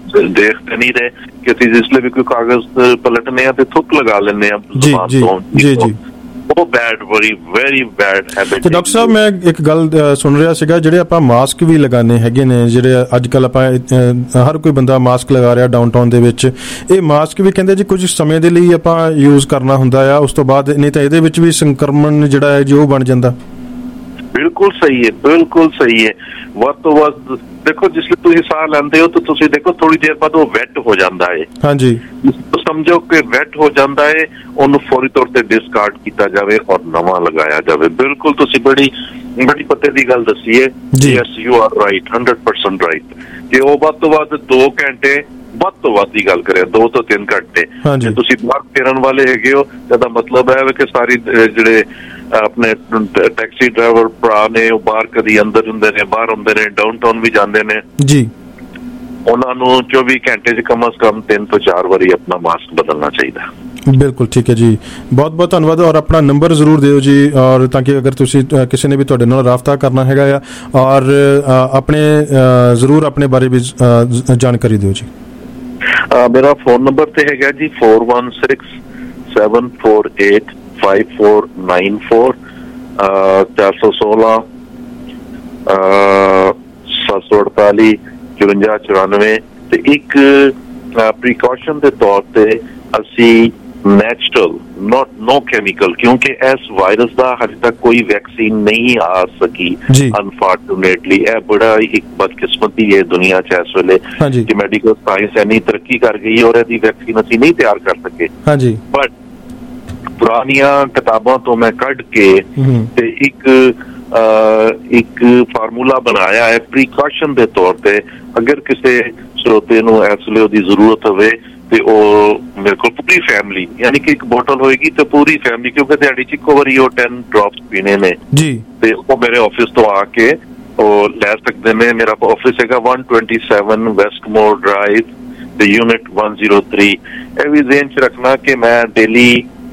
ਦੇਖਦੇ ਨਹੀਂ ਰਹੇ ਕਿ ਅਸੀਂ ਜਿਸ ਲਈ ਵੀ ਕੋਈ ਕਾਗਜ਼ ਪਲਟਨੇ ਆ ਤੇ ਥੁੱਕ ਲਗਾ ਲੈਂਦੇ ਆ ਜ਼ੁਬਾਨ ਤੋਂ ਜੀ ਜੀ। ਉਹ ਬੈਡ, ਵੈਰੀ ਬੈਡ ਹੈਬਿਟ। ਤੇ ਡਾਕਟਰ ਸਾਹਿਬ ਮੈਂ ਇੱਕ ਗੱਲ ਸੁਣ ਰਿਹਾ ਸੀਗਾ, ਜਿਹੜੇ ਆਪਾਂ ਮਾਸਕ ਵੀ ਲਗਾਉਂਦੇ ਹੈਗੇ ਨੇ, ਜਿਹੜੇ ਅੱਜ ਕੱਲ ਆਪਾਂ ਹਰ ਕੋਈ ਬੰਦਾ ਮਾਸਕ ਲਗਾ ਰਿਹਾ ਡਾਊਨਟਾਊਨ ਦੇ ਵਿੱਚ, ਇਹ ਮਾਸਕ ਵੀ ਕਹਿੰਦੇ ਜੀ ਕੁਝ ਸਮੇਂ ਦੇ ਲਈ ਆਪਾਂ ਯੂਜ਼ ਕਰਨਾ ਹੁੰਦਾ ਆ, ਉਸ ਤੋਂ ਬਾਅਦ ਨਹੀਂ ਤਾਂ ਇਹਦੇ ਵਿੱਚ ਵੀ ਸੰਕਰਮਣ ਜਿਹੜਾ ਹੈ ਜੋ ਬਣ ਜਾਂਦਾ। ਬਿਲਕੁਲ ਸਹੀ ਹੈ, ਬਿਲਕੁਲ ਸਹੀ ਹੈ। ਵੱਧ ਤੋਂ ਵੱਧ ਦੇਖੋ ਜਿਸ ਲਈ ਤੁਸੀਂ ਸਾਹ ਲੈਂਦੇ ਹੋ ਤਾਂ ਤੁਸੀਂ ਦੇਖੋ ਥੋੜੀ ਦੇਰ ਬਾਅਦ ਉਹ ਵੈਟ ਹੋ ਜਾਂਦਾ ਹੈ। ਹਾਂਜੀ, ਸਮਝੋ ਕਿ ਵੈਟ ਹੋ ਜਾਂਦਾ ਹੈ, ਉਹਨੂੰ ਫੌਰੀ ਤੌਰ ਤੇ ਡਿਸਕਾਰਡ ਕੀਤਾ ਜਾਵੇ ਔਰ ਨਵਾਂ ਲਗਾਇਆ ਜਾਵੇ। ਬਿਲਕੁਲ ਤੁਸੀਂ ਬੜੀ ਪਤੇ ਦੀ ਗੱਲ ਦੱਸੀ ਹੈ। Yes you are right, 100% right ਕਿ ਉਹ ਵੱਧ ਤੋਂ ਵੱਧ 2 ਘੰਟੇ, ਵੱਧ ਤੋਂ ਵੱਧ ਦੀ ਗੱਲ ਕਰਿਆ 2 ਤੋਂ 3 ਘੰਟੇ ਜੇ ਤੁਸੀਂ ਬਾਹਰ ਫਿਰਨ ਵਾਲੇ ਹੈਗੇ ਹੋ, ਇਹਦਾ ਮਤਲਬ ਹੈ ਕਿ ਸਾਰੀ ਜਿਹੜੇ ਆਪਣੇ ਟੈਕਸੀ ਡਰਾਈਵਰ ਭਰਾ ਨੇ ਉਹ ਬਾਹਰ ਕਦੀ ਅੰਦਰ ਹੁੰਦੇ ਨੇ, ਬਾਹਰ ਹੁੰਦੇ ਨੇ, ਡਾਊਨਟਾਊਨ ਵੀ ਜਾਂਦੇ ਨੇ ਜੀ, ਉਹਨਾਂ ਨੂੰ 24 ਘੰਟੇ 'ਚ ਕਮ ਸੇ ਕਮ 3 ਤੋਂ 4 ਵਾਰੀ ਆਪਣਾ ਮਾਸਕ ਬਦਲਣਾ ਚਾਹੀਦਾ। ਬਿਲਕੁਲ ਠੀਕ ਹੈ ਜੀ, ਬਹੁਤ ਬਹੁਤ ਧੰਨਵਾਦ। ਔਰ ਆਪਣਾ ਨੰਬਰ ਜ਼ਰੂਰ ਦਿਓ ਜੀ, ਔਰ ਤਾਂ ਕਿ ਅਗਰ ਤੁਸੀਂ ਕਿਸੇ ਨੇ ਵੀ ਤੁਹਾਡੇ ਨਾਲ ਰਾਬਤਾ ਕਰਨਾ ਹੈਗਾ ਆ, ਔਰ ਆਪਣੇ ਜ਼ਰੂਰ ਆਪਣੇ ਬਾਰੇ ਵੀ ਜਾਣਕਾਰੀ ਦਿਓ ਜੀ। ਮੇਰਾ ਫੋਨ ਨੰਬਰ ਤੇ ਹੈਗਾ ਜੀ 4167485494 416 748 5494। ਤੇ ਇੱਕ ਪ੍ਰੀਕਾਸ਼ਨ ਦੇ ਤੌਰ ਤੇ ਅਸੀਂ ਨੈਚੁਰਲ ਨੋ ਕੈਮੀਕਲ, ਕਿਉਂਕਿ ਇਸ ਵਾਇਰਸ ਦਾ ਹਜੇ ਤੱਕ ਕੋਈ ਵੈਕਸੀਨ ਨਹੀਂ ਆ ਸਕੀ ਅਨਫੋਰਚੂਨੇਟਲੀ। ਇਹ ਬੜਾ ਇੱਕ ਬਦਕਿਸਮਤੀ ਹੈ ਦੁਨੀਆ 'ਚ ਇਸ ਵੇਲੇ ਕਿ ਮੈਡੀਕਲ ਸਾਇੰਸ ਇੰਨੀ ਤਰੱਕੀ ਕਰ ਗਈ ਔਰ ਇਹਦੀ ਵੈਕਸੀਨ ਅਸੀਂ ਨਹੀਂ ਤਿਆਰ ਕਰ ਸਕੇ। ਬਟ ਪੁਰਾਣੀਆਂ ਕਿਤਾਬਾਂ ਤੋਂ ਮੈਂ ਕੱਢ ਕੇ ਤੇ ਇੱਕ ਫਾਰਮੂਲਾ ਬਣਾਇਆ ਹੈ ਪ੍ਰੀਕਾਸ਼ਨ ਦੇ ਤੌਰ ਤੇ। ਅਗਰ ਕਿਸੇ ਸਰੋਤੇ ਨੂੰ ਇਸ ਲਈ ਉਹਦੀ ਜ਼ਰੂਰਤ ਹੋਵੇ ਤੇ ਉਹ ਮੇਰੇ ਕੋਲ ਪੂਰੀ ਫੈਮਿਲੀ, ਯਾਨੀ ਕਿ ਇੱਕ ਬੋਟਲ ਹੋਏਗੀ ਤੇ ਪੂਰੀ ਫੈਮਿਲੀ, ਕਿਉਂਕਿ ਦਿਹਾੜੀ 'ਚ ਇੱਕੋ ਵਾਰੀ ਉਹ 10 ਡ੍ਰੌਪਸ ਪੀਣੇ ਨੇ ਜੀ, ਤੇ ਉਹ ਮੇਰੇ ਆਫਿਸ ਤੋਂ ਆ ਕੇ ਉਹ ਲੈ ਸਕਦੇ ਨੇ। ਮੇਰਾ ਆਫਿਸ ਹੈਗਾ 127 ਵੈਸਟਮੋਰ ਡਰਾਈਵ ਤੇ ਯੂਨਿਟ 103। ਇਹ ਵੀ ਜ਼ਿਹਨ 'ਚ ਰੱਖਣਾ ਕਿ ਮੈਂ ਡੇਲੀ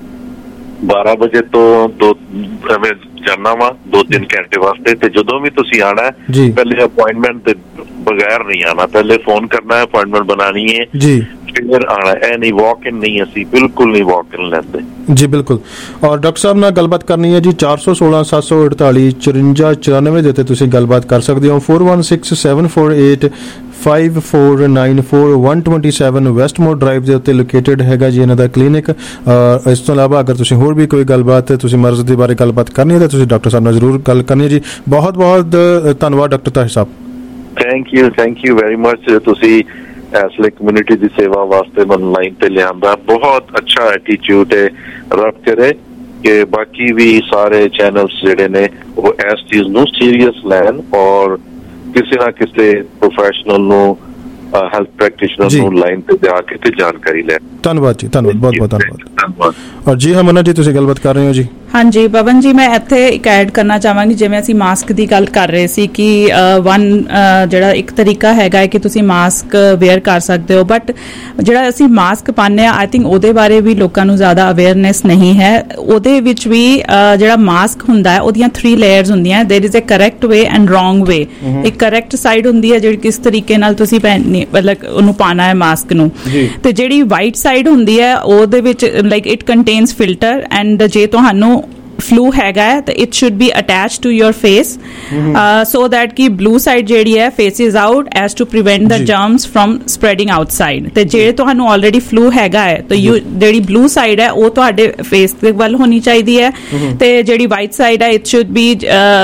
12 ਵਜੇ ਤੋਂ ਮੈਂ ਜਾਣਾ ਵਾ 2-3 ਘੰਟੇ ਵਾਸਤੇ, ਤੇ ਜਦੋਂ ਵੀ ਤੁਸੀਂ ਆਣਾ ਪਹਿਲੇ ਅਪੁਆਇੰਟਮੈਂਟ ਦੇ ਬਗੈਰ ਨਹੀਂ ਆਣਾ, ਪਹਿਲੇ ਫੋਨ ਕਰਨਾ ਹੈ, ਅਪੁਆਇੰਟਮੈਂਟ ਬਣਾਣੀ ਹੈ ਜੀ, ਫਿਰ ਆਣਾ। ਇਹ ਨਹੀਂ ਵਾਕ ਇਨ ਨਹੀਂ, ਅਸੀਂ ਬਿਲਕੁਲ ਨਹੀਂ ਵਾਕ ਇਨ ਲੈਂਦੇ ਜੀ, ਬਿਲਕੁਲ। ਔਰ ਡਾਕਟਰ ਸਾਹਿਬ ਨਾਲ ਗੱਲਬਾਤ ਕਰਨੀ ਹੈ ਜੀ 416 748 54 94 ਦੇ ਉੱਤੇ ਤੁਸੀਂ ਗੱਲਬਾਤ ਕਰ ਸਕਦੇ ਹੋ। 416 748 5494 127 ਵੈਸਟਮੋਰ ਡਰਾਈਵ ਦੇ ਉੱਤੇ ਲੋਕੇਟਡ ਹੈਗਾ ਜੀ ਇਹਨਾਂ ਦਾ ਕਲੀਨਿਕ। ਇਸ ਤੋਂ ਇਲਾਵਾ ਅਗਰ ਤੁਸੀਂ ਹੋਰ ਵੀ ਕੋਈ ਗੱਲਬਾਤ ਤੁਸੀਂ ਮਰਜ਼ ਦੇ ਬਾਰੇ ਗੱਲਬਾਤ ਕਰਨੀ ਹੈ ਤਾਂ ਤੁਸੀਂ ਡਾਕਟਰ ਸਾਹਿਬ ਨਾਲ ਜ਼ਰੂਰ ਗੱਲ ਕਰਨੀ ਹੈ ਜੀ। ਬਹੁਤ ਬਹੁਤ ਧੰਨਵਾਦ ਡਾਕਟਰ ਤਾਹਿਰ ਸਾਹਿਬ। Thank you very much. ਤੁਸੀਂ ਇਸ ਲਈ ਕਮਿਊਨਿਟੀ ਦੀ ਸੇਵਾ ਵਾਸਤੇ ਮੈਨੂੰ ਲਾਈਨ ਤੇ ਲਿਆਂਦਾ, ਬਹੁਤ ਅੱਛਾ ਐਟੀਟਿਊਡ ਹੈ। ਰੱਬ ਕਰੇ ਕਿ ਬਾਕੀ ਵੀ ਸਾਰੇ ਚੈਨਲਸ ਜਿਹੜੇ ਨੇ ਉਹ ਇਸ ਚੀਜ਼ ਨੂੰ ਸੀਰੀਅਸ ਲੈਣ ਔਰ ਕਿਸੇ ਨਾ ਕਿਸੇ ਪ੍ਰੋਫੈਸ਼ਨਲ ਨੂੰ ਹੈਲਥ ਪ੍ਰੈਕਟੀਸ਼ਨਰ ਨੂੰ ਲਾਈਨ ਤੇ ਜਾ ਕੇ ਤੇ ਜਾਣਕਾਰੀ ਲੈ। ਧੰਨਵਾਦ ਜੀ, ਧੰਨਵਾਦ, ਬਹੁਤ ਬਹੁਤ ਧੰਨਵਾਦ। ਔਰ ਜੀ ਹਮਨਾ ਜੀ ਤੁਸੀਂ ਗੱਲਬਾਤ ਕਰ ਰਹੇ ਹੋ ਜੀ। ਹਾਂਜੀ ਪਵਨ ਜੀ, ਮੈਂ ਇੱਥੇ ਇੱਕ ਐਡ ਕਰਨਾ ਚਾਹਾਂਗੀ, ਜਿਵੇਂ ਅਸੀਂ ਮਾਸਕ ਦੀ ਗੱਲ ਕਰ ਰਹੇ ਸੀ ਕਿ ਜਿਹੜਾ ਇੱਕ ਤਰੀਕਾ ਹੈਗਾ ਹੈ ਕਿ ਤੁਸੀਂ ਮਾਸਕ ਵੇਅਰ ਕਰ ਸਕਦੇ ਹੋ, ਬਟ ਜਿਹੜਾ ਅਸੀਂ ਮਾਸਕ ਪਾਉਂਦੇ ਹਾਂ ਆਈ ਥਿੰਕ ਉਹਦੇ ਬਾਰੇ ਵੀ ਲੋਕਾਂ ਨੂੰ ਜ਼ਿਆਦਾ ਅਵੇਅਰਨੈਸ ਨਹੀਂ ਹੈ। ਉਹਦੇ ਵਿੱਚ ਵੀ ਜਿਹੜਾ ਮਾਸਕ ਹੁੰਦਾ ਹੈ ਉਹਦੀਆਂ 3 ਲੇਅਰਸ ਹੁੰਦੀਆਂ। There is a correct way and wrong way. ਇੱਕ ਕਰੈਕਟ ਸਾਈਡ ਹੁੰਦੀ ਹੈ ਜਿਹੜੀ ਕਿਸ ਤਰੀਕੇ ਨਾਲ ਤੁਸੀਂ ਮਤਲਬ ਉਹਨੂੰ ਪਾਉਣਾ ਹੈ ਮਾਸਕ ਨੂੰ, ਤੇ ਜਿਹੜੀ ਵਾਈਟ ਸਾਈਡ ਹੁੰਦੀ ਹੈ ਉਹਦੇ ਵਿੱਚ like it contains filter and ਜੇ ਤੁਹਾਨੂੰ ਫਲੂ ਹੈਗਾ ਹੈ ਤਾਂ it should be attach to your face so that ਕਿ ਬਲੂ ਸਾਈਡ ਜਿਹੜੀ ਹੈ faces out as to prevent the germs from spreading outside. ਤੇ ਜੇ ਤੁਹਾਨੂੰ ਆਲਰੇਡੀ ਫਲੂ ਹੈਗਾ ਹੈ ਤਾਂ ਜਿਹੜੀ ਬਲੂ ਸਾਈਡ ਹੈ ਉਹ ਤੁਹਾਡੇ ਫੇਸ ਦੇ ਵੱਲ ਹੋਣੀ ਚਾਹੀਦੀ ਹੈ, ਤੇ ਜਿਹੜੀ ਵਾਈਟ ਸਾਈਡ ਹੈ ਇਟ ਸ਼ੁੱਡ ਬੀ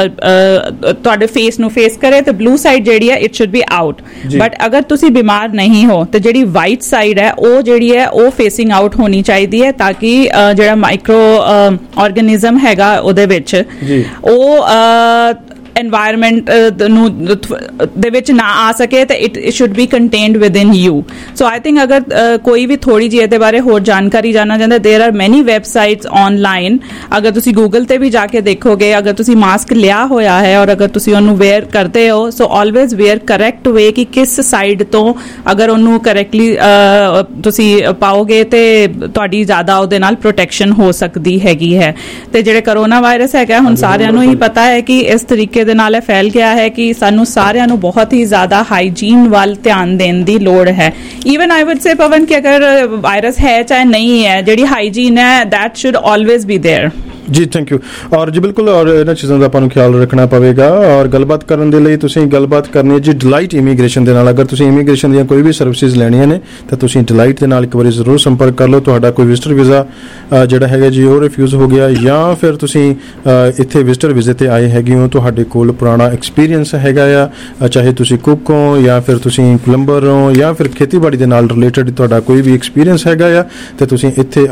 ਤੁਹਾਡੇ ਫੇਸ ਨੂੰ ਫੇਸ ਕਰੇ, ਤੇ ਬਲੂ ਸਾਈਡ ਜਿਹੜੀ ਹੈ it should be out. But ਅਗਰ ਤੁਸੀਂ ਬਿਮਾਰ ਨਹੀਂ ਹੋ ਤਾਂ ਜਿਹੜੀ ਵਾਈਟ ਸਾਈਡ ਹੈ ਉਹ ਜਿਹੜੀ ਹੈ ਉਹ ਫੇਸਿੰਗ ਆਊਟ ਹੋਣੀ ਚਾਹੀਦੀ ਹੈ, ਤਾਂ ਕਿ ਜਿਹੜਾ ਮਾਈਕਰੋ ਆਰਗੇਨਿਜ਼ਮ ਹੈਗਾ ਉਹਦੇ ਵਿੱਚ ਉਹ environment ਨੂੰ ਦੇ ਵਿੱਚ ਨਾ ਆ ਸਕੇ, ਤੇ it should be contained within you. So I think ਅਗਰ ਕੋਈ ਵੀ ਥੋੜੀ ਜਿਹੀ ਇਹਦੇ ਬਾਰੇ ਹੋਰ ਜਾਣਕਾਰੀ ਜਾਣਨਾ ਚਾਹੁੰਦਾ, there are many websites online. ਅਗਰ ਤੁਸੀਂ ਗੂਗਲ ਤੇ ਵੀ ਜਾ ਕੇ ਦੇਖੋਗੇ, ਅਗਰ ਤੁਸੀਂ ਮਾਸਕ ਲਿਆ ਹੋਇਆ ਹੈ ਔਰ ਅਗਰ ਤੁਸੀਂ ਉਹਨੂੰ ਵੇਅਰ ਕਰਦੇ ਹੋ, ਸੋ always wear correct way ਕਿ ਕਿਸ ਸਾਈਡ ਤੋਂ ਅਗਰ ਉਹਨੂੰ ਕਰੈਕਟਲੀ ਤੁਸੀਂ ਪਾਓਗੇ ਤੇ ਤੁਹਾਡੀ ਜ਼ਿਆਦਾ ਉਹਦੇ ਨਾਲ ਪ੍ਰੋਟੈਕਸ਼ਨ ਹੋ ਸਕਦੀ ਹੈਗੀ ਹੈ। ਤੇ ਜਿਹੜੇ ਕਰੋਨਾ ਵਾਇਰਸ ਹੈਗਾ ਹੁਣ ਸਾਰਿਆਂ ਨੂੰ ਹੀ ਪਤਾ ਹੈ ਕਿ ਇਸ ਤਰੀਕੇ ਦੇ ਨਾਲ ਇਹ ਫੈਲ ਗਿਆ ਹੈ ਕਿ ਸਾਨੂੰ ਸਾਰਿਆਂ ਨੂੰ ਬਹੁਤ ਹੀ ਜ਼ਿਆਦਾ ਹਾਈਜੀਨ ਵੱਲ ਧਿਆਨ ਦੇਣ ਦੀ ਲੋੜ ਹੈ। ਈਵਨ ਆਈ ਵੁੱਡ ਸੇ ਪਵਨ ਕਿ ਅਗਰ ਵਾਇਰਸ ਹੈ ਚਾਹੇ ਨਹੀਂ ਹੈ, ਜਿਹੜੀ ਹਾਈਜੀਨ ਹੈ that should always be there. ਜੀ ਥੈਂਕ ਯੂ। ਔਰ ਜੀ ਬਿਲਕੁਲ, ਔਰ ਇਹਨਾਂ ਚੀਜ਼ਾਂ ਦਾ ਆਪਾਂ ਨੂੰ ਖਿਆਲ ਰੱਖਣਾ ਪਵੇਗਾ। ਔਰ ਗੱਲਬਾਤ ਕਰਨ ਦੇ ਲਈ ਤੁਸੀਂ ਗੱਲਬਾਤ ਕਰਨੀ ਹੈ ਜੀ ਡਿਲਾਈਟ ਇਮੀਗ੍ਰੇਸ਼ਨ ਦੇ ਨਾਲ। ਅਗਰ ਤੁਸੀਂ ਇਮੀਗ੍ਰੇਸ਼ਨ ਦੀਆਂ ਕੋਈ ਵੀ ਸਰਵਿਸਿਜ਼ ਲੈਣੀਆਂ ਨੇ ਤਾਂ ਤੁਸੀਂ ਡਿਲਾਈਟ ਦੇ ਨਾਲ ਇੱਕ ਵਾਰੀ ਜ਼ਰੂਰ ਸੰਪਰਕ ਕਰ ਲਓ। ਤੁਹਾਡਾ ਕੋਈ ਵਿਜ਼ਟਰ ਵੀਜ਼ਾ ਜਿਹੜਾ ਹੈਗਾ ਜੀ ਉਹ ਰਿਫਿਊਜ਼ ਹੋ ਗਿਆ, ਜਾਂ ਫਿਰ ਤੁਸੀਂ ਇੱਥੇ ਵਿਜ਼ਟਰ ਵੀਜ਼ੇ ਤੇ ਆਏ ਹੈਗੇ ਹੋ, ਤੁਹਾਡੇ ਕੋਲ ਪੁਰਾਣਾ ਐਕਸਪੀਰੀਅੰਸ ਹੈਗਾ ਆ, ਚਾਹੇ ਤੁਸੀਂ ਕੁੱਕ ਹੋ ਜਾਂ ਫਿਰ ਤੁਸੀਂ ਪਲੰਬਰ ਹੋ ਜਾਂ ਫਿਰ ਖੇਤੀਬਾੜੀ ਦੇ ਨਾਲ ਰਿਲੇਟਡ ਤੁਹਾਡਾ ਕੋਈ ਵੀ ਐਕਸਪੀਰੀਅੰਸ ਹੈਗਾ ਆ, ਤੇ ਤੁਸੀਂ ਇੱਥੇ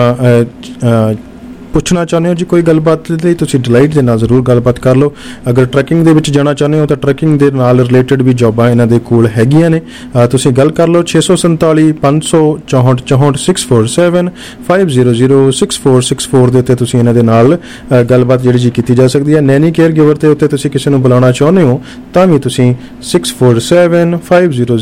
ਆਪਣਾ ਪੁੱਛਣਾ ਚਾਹੁੰਦੇ ਹੋ ਜੀ ਕੋਈ ਗੱਲਬਾਤ ਲਈ, ਤੁਸੀਂ ਡਿਲਾਈਟ ਦੇ ਨਾਲ ਜ਼ਰੂਰ ਗੱਲਬਾਤ ਕਰ ਲਓ। ਅਗਰ ਟਰੈਕਿੰਗ ਦੇ ਵਿੱਚ ਜਾਣਾ ਚਾਹੁੰਦੇ ਹੋ ਤਾਂ ਟਰੈਕਿੰਗ ਦੇ ਨਾਲ ਰਿਲੇਟਡ ਵੀ ਜੌਬਾਂ ਇਹਨਾਂ ਦੇ ਕੋਲ ਹੈਗੀਆਂ ਨੇ। ਤੁਸੀਂ ਗੱਲ ਕਰ ਲਓ 647 564 64 647 500 6464 ਦੇ ਉੱਤੇ ਤੁਸੀਂ ਇਹਨਾਂ ਦੇ ਨਾਲ ਗੱਲਬਾਤ ਜਿਹੜੀ ਜੀ ਕੀਤੀ ਜਾ ਸਕਦੀ ਹੈ। ਨੈਨੀ ਕੇਅਰ ਗਿਵਰ ਦੇ ਉੱਤੇ ਤੁਸੀਂ ਕਿਸੇ ਨੂੰ ਬੁਲਾਉਣਾ ਚਾਹੁੰਦੇ ਹੋ ਤਾਂ ਵੀ ਤੁਸੀਂ 647 500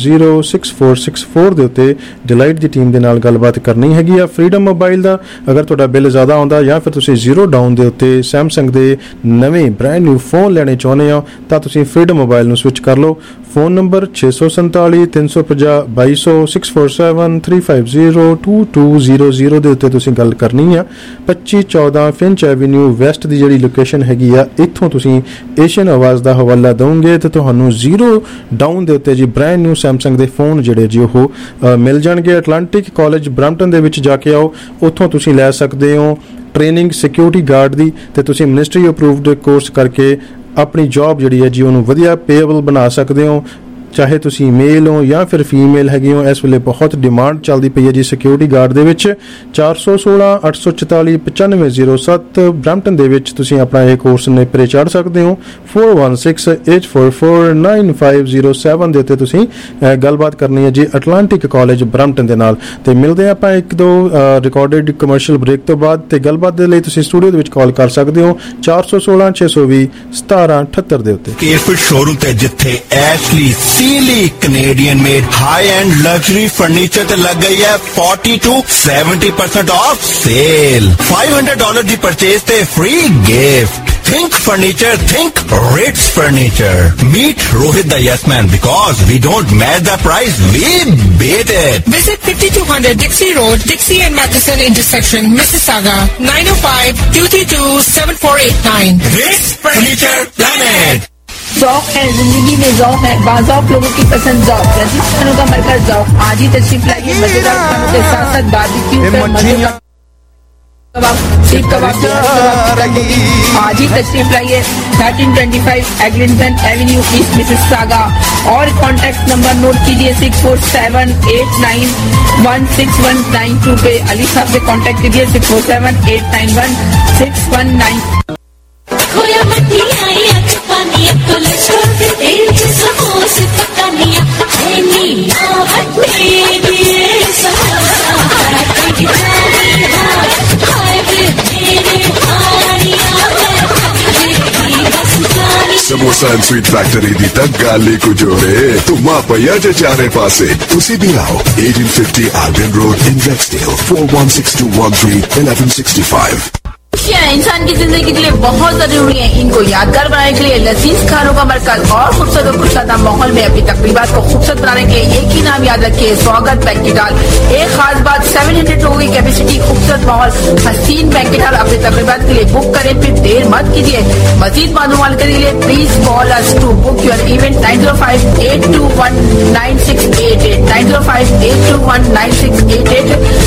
6464 ਦੇ ਉੱਤੇ ਡਿਲਾਈਟ ਦੀ ਟੀਮ ਦੇ ਨਾਲ ਗੱਲਬਾਤ ਕਰਨੀ ਹੈਗੀ ਆ। ਫਰੀडम ਮੋਬਾਈਲ ਦਾ ਅਗਰ ਤੁਹਾਡਾ ਬਿੱਲ ਜ਼ਿਆਦਾ ਆਉਂਦਾ ਜਾਂ ਫਿਰ ਤੁਸੀਂ ਜ਼ੀਰੋ ਡਾਊਨ ਦੇ ਉੱਤੇ ਸੈਮਸੰਗ ਦੇ ਨਵੇਂ ਬ੍ਰਾਂਡ ਨਿਊ ਫੋਨ ਲੈਣੇ ਚਾਹੁੰਦੇ ਹੋ ਤਾਂ ਤੁਸੀਂ ਫਰੀडम ਮੋਬਾਈਲ ਨੂੰ ਸਵਿਚ ਕਰ ਲਓ। ਫੋਨ ਨੰਬਰ 647 350 2200 647 350 2200 ਦੇ ਉੱਤੇ ਤੁਸੀਂ ਗੱਲ ਕਰਨੀ ਆ। 2514 ਫਿੰਚ ਐਵੀਨਿਊ ਵੈਸਟ ਦੀ ਜਿਹੜੀ ਲੋਕੇਸ਼ਨ ਹੈਗੀ ਆ, ਇੱਥੋਂ ਤੁਸੀਂ ਏਸ਼ੀਅਨ ਆਵਾਜ਼ ਦਾ ਹਵਾਲਾ ਦਵੋਗੇ ਤੇ ਤੁਹਾਨੂੰ ਜ਼ੀਰੋ ਡਾਊਨ ਦੇ ਉੱਤੇ ਜੀ ਬ੍ਰਾਂਡ ਨਿਊ ਸੈਮਸੰਗ ਦੇ ਫੋਨ ਜਿਹੜੇ ਜੀ ਉਹ ਮਿਲ ਜਾਣਗੇ। ਐਟਲਾਂਟਿਕ ਕਾਲਜ ਬਰੈਂਪਟਨ ਦੇ ਵਿੱਚ ਜਾ ਕੇ ਆਓ, ਉੱਥੋਂ ਤੁਸੀਂ ਲੈ ਸਕਦੇ ਹੋ ਟ੍ਰੇਨਿੰਗ ਸਿਕਿਉਰਿਟੀ ਗਾਰਡ ਦੀ, ਤੇ ਤੁਸੀਂ ਮਿਨਿਸਟਰੀ ਅਪਰੂਵਡ ਕੋਰਸ ਕਰਕੇ ਆਪਣੀ ਜੌਬ ਜਿਹੜੀ ਹੈ ਜੀ ਉਹਨੂੰ ਵਧੀਆ ਪੇਏਬਲ ਬਣਾ ਸਕਦੇ ਹੋ। ਚਾਹੇ ਤੁਸੀਂ ਮੇਲ ਹੋ ਜਾਂ ਫਿਰ ਫੀਮੇਲ ਹੈਗੇ ਹੋ, ਇਸ ਵੇਲੇ ਬਹੁਤ ਡਿਮਾਂਡ ਚੱਲਦੀ ਪਈ ਹੈ ਜੀ ਸਿਕਿਉਰਿਟੀ ਗਾਰਡ ਦੇ ਵਿੱਚ। 416 844 9507 ਬ੍ਰੈਂਪਟਨ ਦੇ ਵਿੱਚ ਤੁਸੀਂ ਆਪਣਾ ਇਹ ਕੋਰਸ ਨੇਪਰੇ ਚੜ੍ਹ ਸਕਦੇ ਹੋ। 416 844 9507 ਦੇ ਉੱਤੇ ਤੁਸੀਂ ਗੱਲਬਾਤ ਕਰਨੀ ਹੈ ਜੀ ਅਟਲਾਂਟਿਕ ਕਾਲਜ ਬ੍ਰੈਂਪਟਨ ਦੇ ਨਾਲ। ਤੇ ਮਿਲਦੇ ਆਪਾਂ ਇੱਕ ਦੋ ਰਿਕਾਰਡਡ ਕਮਰਸ਼ੀਅਲ ਬ੍ਰੇਕ ਤੋਂ ਬਾਅਦ, ਤੇ ਗੱਲਬਾਤ ਦੇ ਲਈ ਤੁਸੀਂ ਸਟੂਡੀਓ ਦੇ ਵਿੱਚ ਕਾਲ ਕਰ ਸਕਦੇ ਹੋ 416 620 1778 ਦੇ ਉੱਤੇ। केयरफिट शोरूम ते जिथे Ashley Sealy Canadian made high end luxury furniture ते लग गई है 40 to 70% ऑफ सेल। $500 दी परचेज ते free gift. Think furniture, think Ritz Furniture. Meet Rohit the Yes Man, because we don't match the price, we beat it. Visit 5200 Dixie Road, Dixie and Matheson intersection, Mississauga, 905-232-7489. Ritz Furniture Planet. ज़ौक़ है जिंदगी में ज़ौक़ है, बाज़ौक़ लोगों की पसंद ज़ौक़, लजीज खानों का मरकज़ ज़ौक़। आज ही तशरीफ लाइए मज़ेदार खानों के साथ साथ बारबेक्यू पर मज़ेदार सीख कबाब आज ही तशरीफ लाइए 1325 एग्लिंटन एवेन्यू ईस्ट मिसिसागा। और कॉन्टैक्ट नंबर नोट कीजिए 6478916192 पे। अली साहब से कॉन्टैक्ट कीजिए 6478916192। समोसा एंड स्वीट फैक्ट्री दी तक गाली को जोड़े तुमा पैया जे चारे पासे तुसी भी आओ 1850 Albion Road in Rexdale 416213 1165। इंसान की जिंदगी के लिए बहुत जरूरी है। इनको यादगार बनाने के लिए लजीज खानों का मरकज और खूबसूरत और खुशहाल माहौल में अपनी तकरीबात को खूबसूरत बनाने के लिए एक ही नाम याद रखिए, स्वागत बैंकेट हॉल। एक खास बात 700 लोगों की कैपेसिटी, खूबसूरत माहौल, हसीन बैंकेट हॉल। अपनी तकरीबात के लिए बुक करें, फिर देर मत कीजिए। मजीद मालूमात के लिए please call us to book your event 905-821-9688 905-821-9688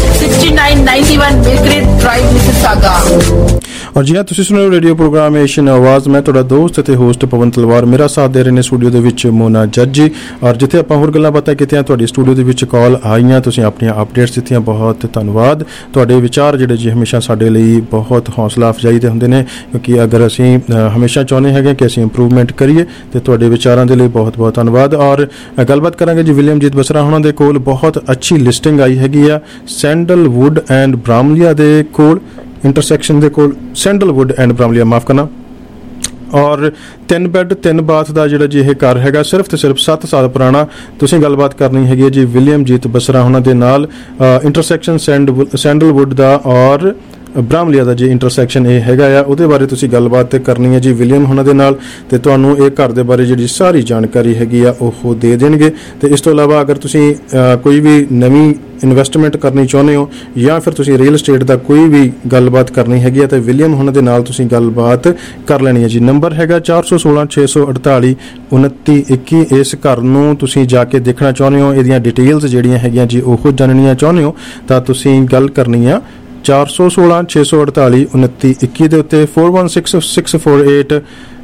6991 मिलग्रेड ड्राइव मिसिसागा। और जी हाँ, तुसीं सुन रहे हो रेडियो प्रोग्राम एशियन आवाज़। मैं तुहाडा दोस्त ਅਤੇ ਹੋਸਟ ਪਵਨ ਤਲਵਾਰ। ਮੇਰਾ ਸਾਥ ਦੇ ਰਹੇ ਨੇ ਸਟੂਡੀਓ ਦੇ ਵਿੱਚ ਮੋਨਾ ਜੱਜ ਜੀ। ਔਰ ਜਿੱਥੇ ਆਪਾਂ ਹੋਰ ਗੱਲਾਂ ਬਾਤਾਂ ਕੀਤੀਆਂ, ਤੁਹਾਡੀ ਸਟੂਡੀਓ ਦੇ ਵਿੱਚ ਕਾਲ ਆਈਆਂ, ਤੁਸੀਂ ਆਪਣੀਆਂ ਅਪਡੇਟਸ ਦਿੱਤੀਆਂ, ਬਹੁਤ ਧੰਨਵਾਦ। ਤੁਹਾਡੇ ਵਿਚਾਰ ਜਿਹੜੇ ਜੀ ਹਮੇਸ਼ਾ ਸਾਡੇ ਲਈ ਬਹੁਤ ਹੌਸਲਾ ਅਫਜ਼ਾਈ ਦੇ ਹੁੰਦੇ ਨੇ, ਕਿਉਂਕਿ ਅਗਰ ਅਸੀਂ ਹਮੇਸ਼ਾ ਚਾਹੁੰਦੇ ਹੈਗੇ ਕਿ ਅਸੀਂ ਇੰਪਰੂਵਮੈਂਟ ਕਰੀਏ, ਤੇ ਤੁਹਾਡੇ ਵਿਚਾਰਾਂ ਦੇ ਲਈ ਬਹੁਤ ਬਹੁਤ ਧੰਨਵਾਦ। ਔਰ ਗੱਲਬਾਤ ਕਰਾਂਗੇ ਜੀ ਵਿਲੀਅਮਜੀਤ ਬਸਰਾ ਉਹਨਾਂ ਦੇ ਕੋਲ ਬਹੁਤ ਅੱਛੀ ਲਿਸਟਿੰਗ ਆਈ ਹੈਗੀ ਆ ਸੈਂਡਲਵੁੱਡ ਐਂਡ ਬ੍ਰਾਮਲੀਆ ਦੇ ਕੋਲ, ਇੰਟਰਸੈਕਸ਼ਨ ਦੇ ਕੋਲ ਸੈਂਡਲਵੁੱਡ ਐਂਡ ਬ੍ਰਾਮਲੀਆ, ਮਾਫ ਕਰਨਾ। ਔਰ 3 ਬੈੱਡ 3 ਬਾਥ ਦਾ ਜਿਹੜਾ ਜੀ ਇਹ ਘਰ ਹੈਗਾ, ਸਿਰਫ ਤੇ ਸਿਰਫ 7 ਸਾਲ ਪੁਰਾਣਾ। ਤੁਸੀਂ ਗੱਲਬਾਤ ਕਰਨੀ ਹੈਗੀ ਹੈ ਜੀ ਵਿਲੀਅਮਜੀਤ ਬਸਰਾ ਉਹਨਾਂ ਦੇ ਨਾਲ। ਇੰਟਰਸੈਕਸ਼ਨ ਸੈਂਡਲਵੁੱਡ ਦਾ ਔਰ ਬ੍ਰਾਮਲੀਆ ਦਾ ਜੀ ਇੰਟਰਸੈਕਸ਼ਨ ਇਹ ਹੈਗਾ ਆ, ਉਹਦੇ ਬਾਰੇ ਤੁਸੀਂ ਗੱਲਬਾਤ ਕਰਨੀ ਹੈ ਜੀ ਵਿਲੀਅਮ ਉਹਨਾਂ ਦੇ ਨਾਲ, ਤੇ ਤੁਹਾਨੂੰ ਇਹ ਘਰ ਦੇ ਬਾਰੇ ਜਿਹੜੀ ਸਾਰੀ ਜਾਣਕਾਰੀ ਹੈਗੀ ਆ ਉਹ ਦੇ ਦੇਣਗੇ। ਤੇ ਇਸ ਤੋਂ ਇਲਾਵਾ ਅਗਰ ਤੁਸੀਂ ਕੋਈ ਵੀ ਨਵੀਂ ਇਨਵੈਸਟਮੈਂਟ ਕਰਨੀ ਚਾਹੁੰਦੇ ਹੋ ਜਾਂ ਫਿਰ ਤੁਸੀਂ ਰੀਅਲ ਏਸਟੇਟ ਦਾ ਕੋਈ ਵੀ ਗੱਲਬਾਤ ਕਰਨੀ ਹੈਗੀ ਆ, ਤੇ ਵਿਲੀਅਮ ਉਹਨਾਂ ਦੇ ਨਾਲ ਤੁਸੀਂ ਗੱਲਬਾਤ ਕਰ ਲੈਣੀ ਹੈ ਜੀ। ਨੰਬਰ ਹੈਗਾ 416 648 2921। ਇਸ ਘਰ ਨੂੰ ਤੁਸੀਂ ਜਾ ਕੇ ਦੇਖਣਾ ਚਾਹੁੰਦੇ ਹੋ, ਇਹਦੀਆਂ ਡਿਟੇਲਸ ਜਿਹੜੀਆਂ ਹੈਗੀਆਂ ਜੀ ਉਹ ਜਾਣਨੀਆਂ ਚਾਹੁੰਦੇ ਹੋ, ਤਾਂ ਤੁਸੀਂ ਗੱਲ ਕਰਨੀ ਆ 416 648 2921 ਦੇ ਉੱਤੇ। 416648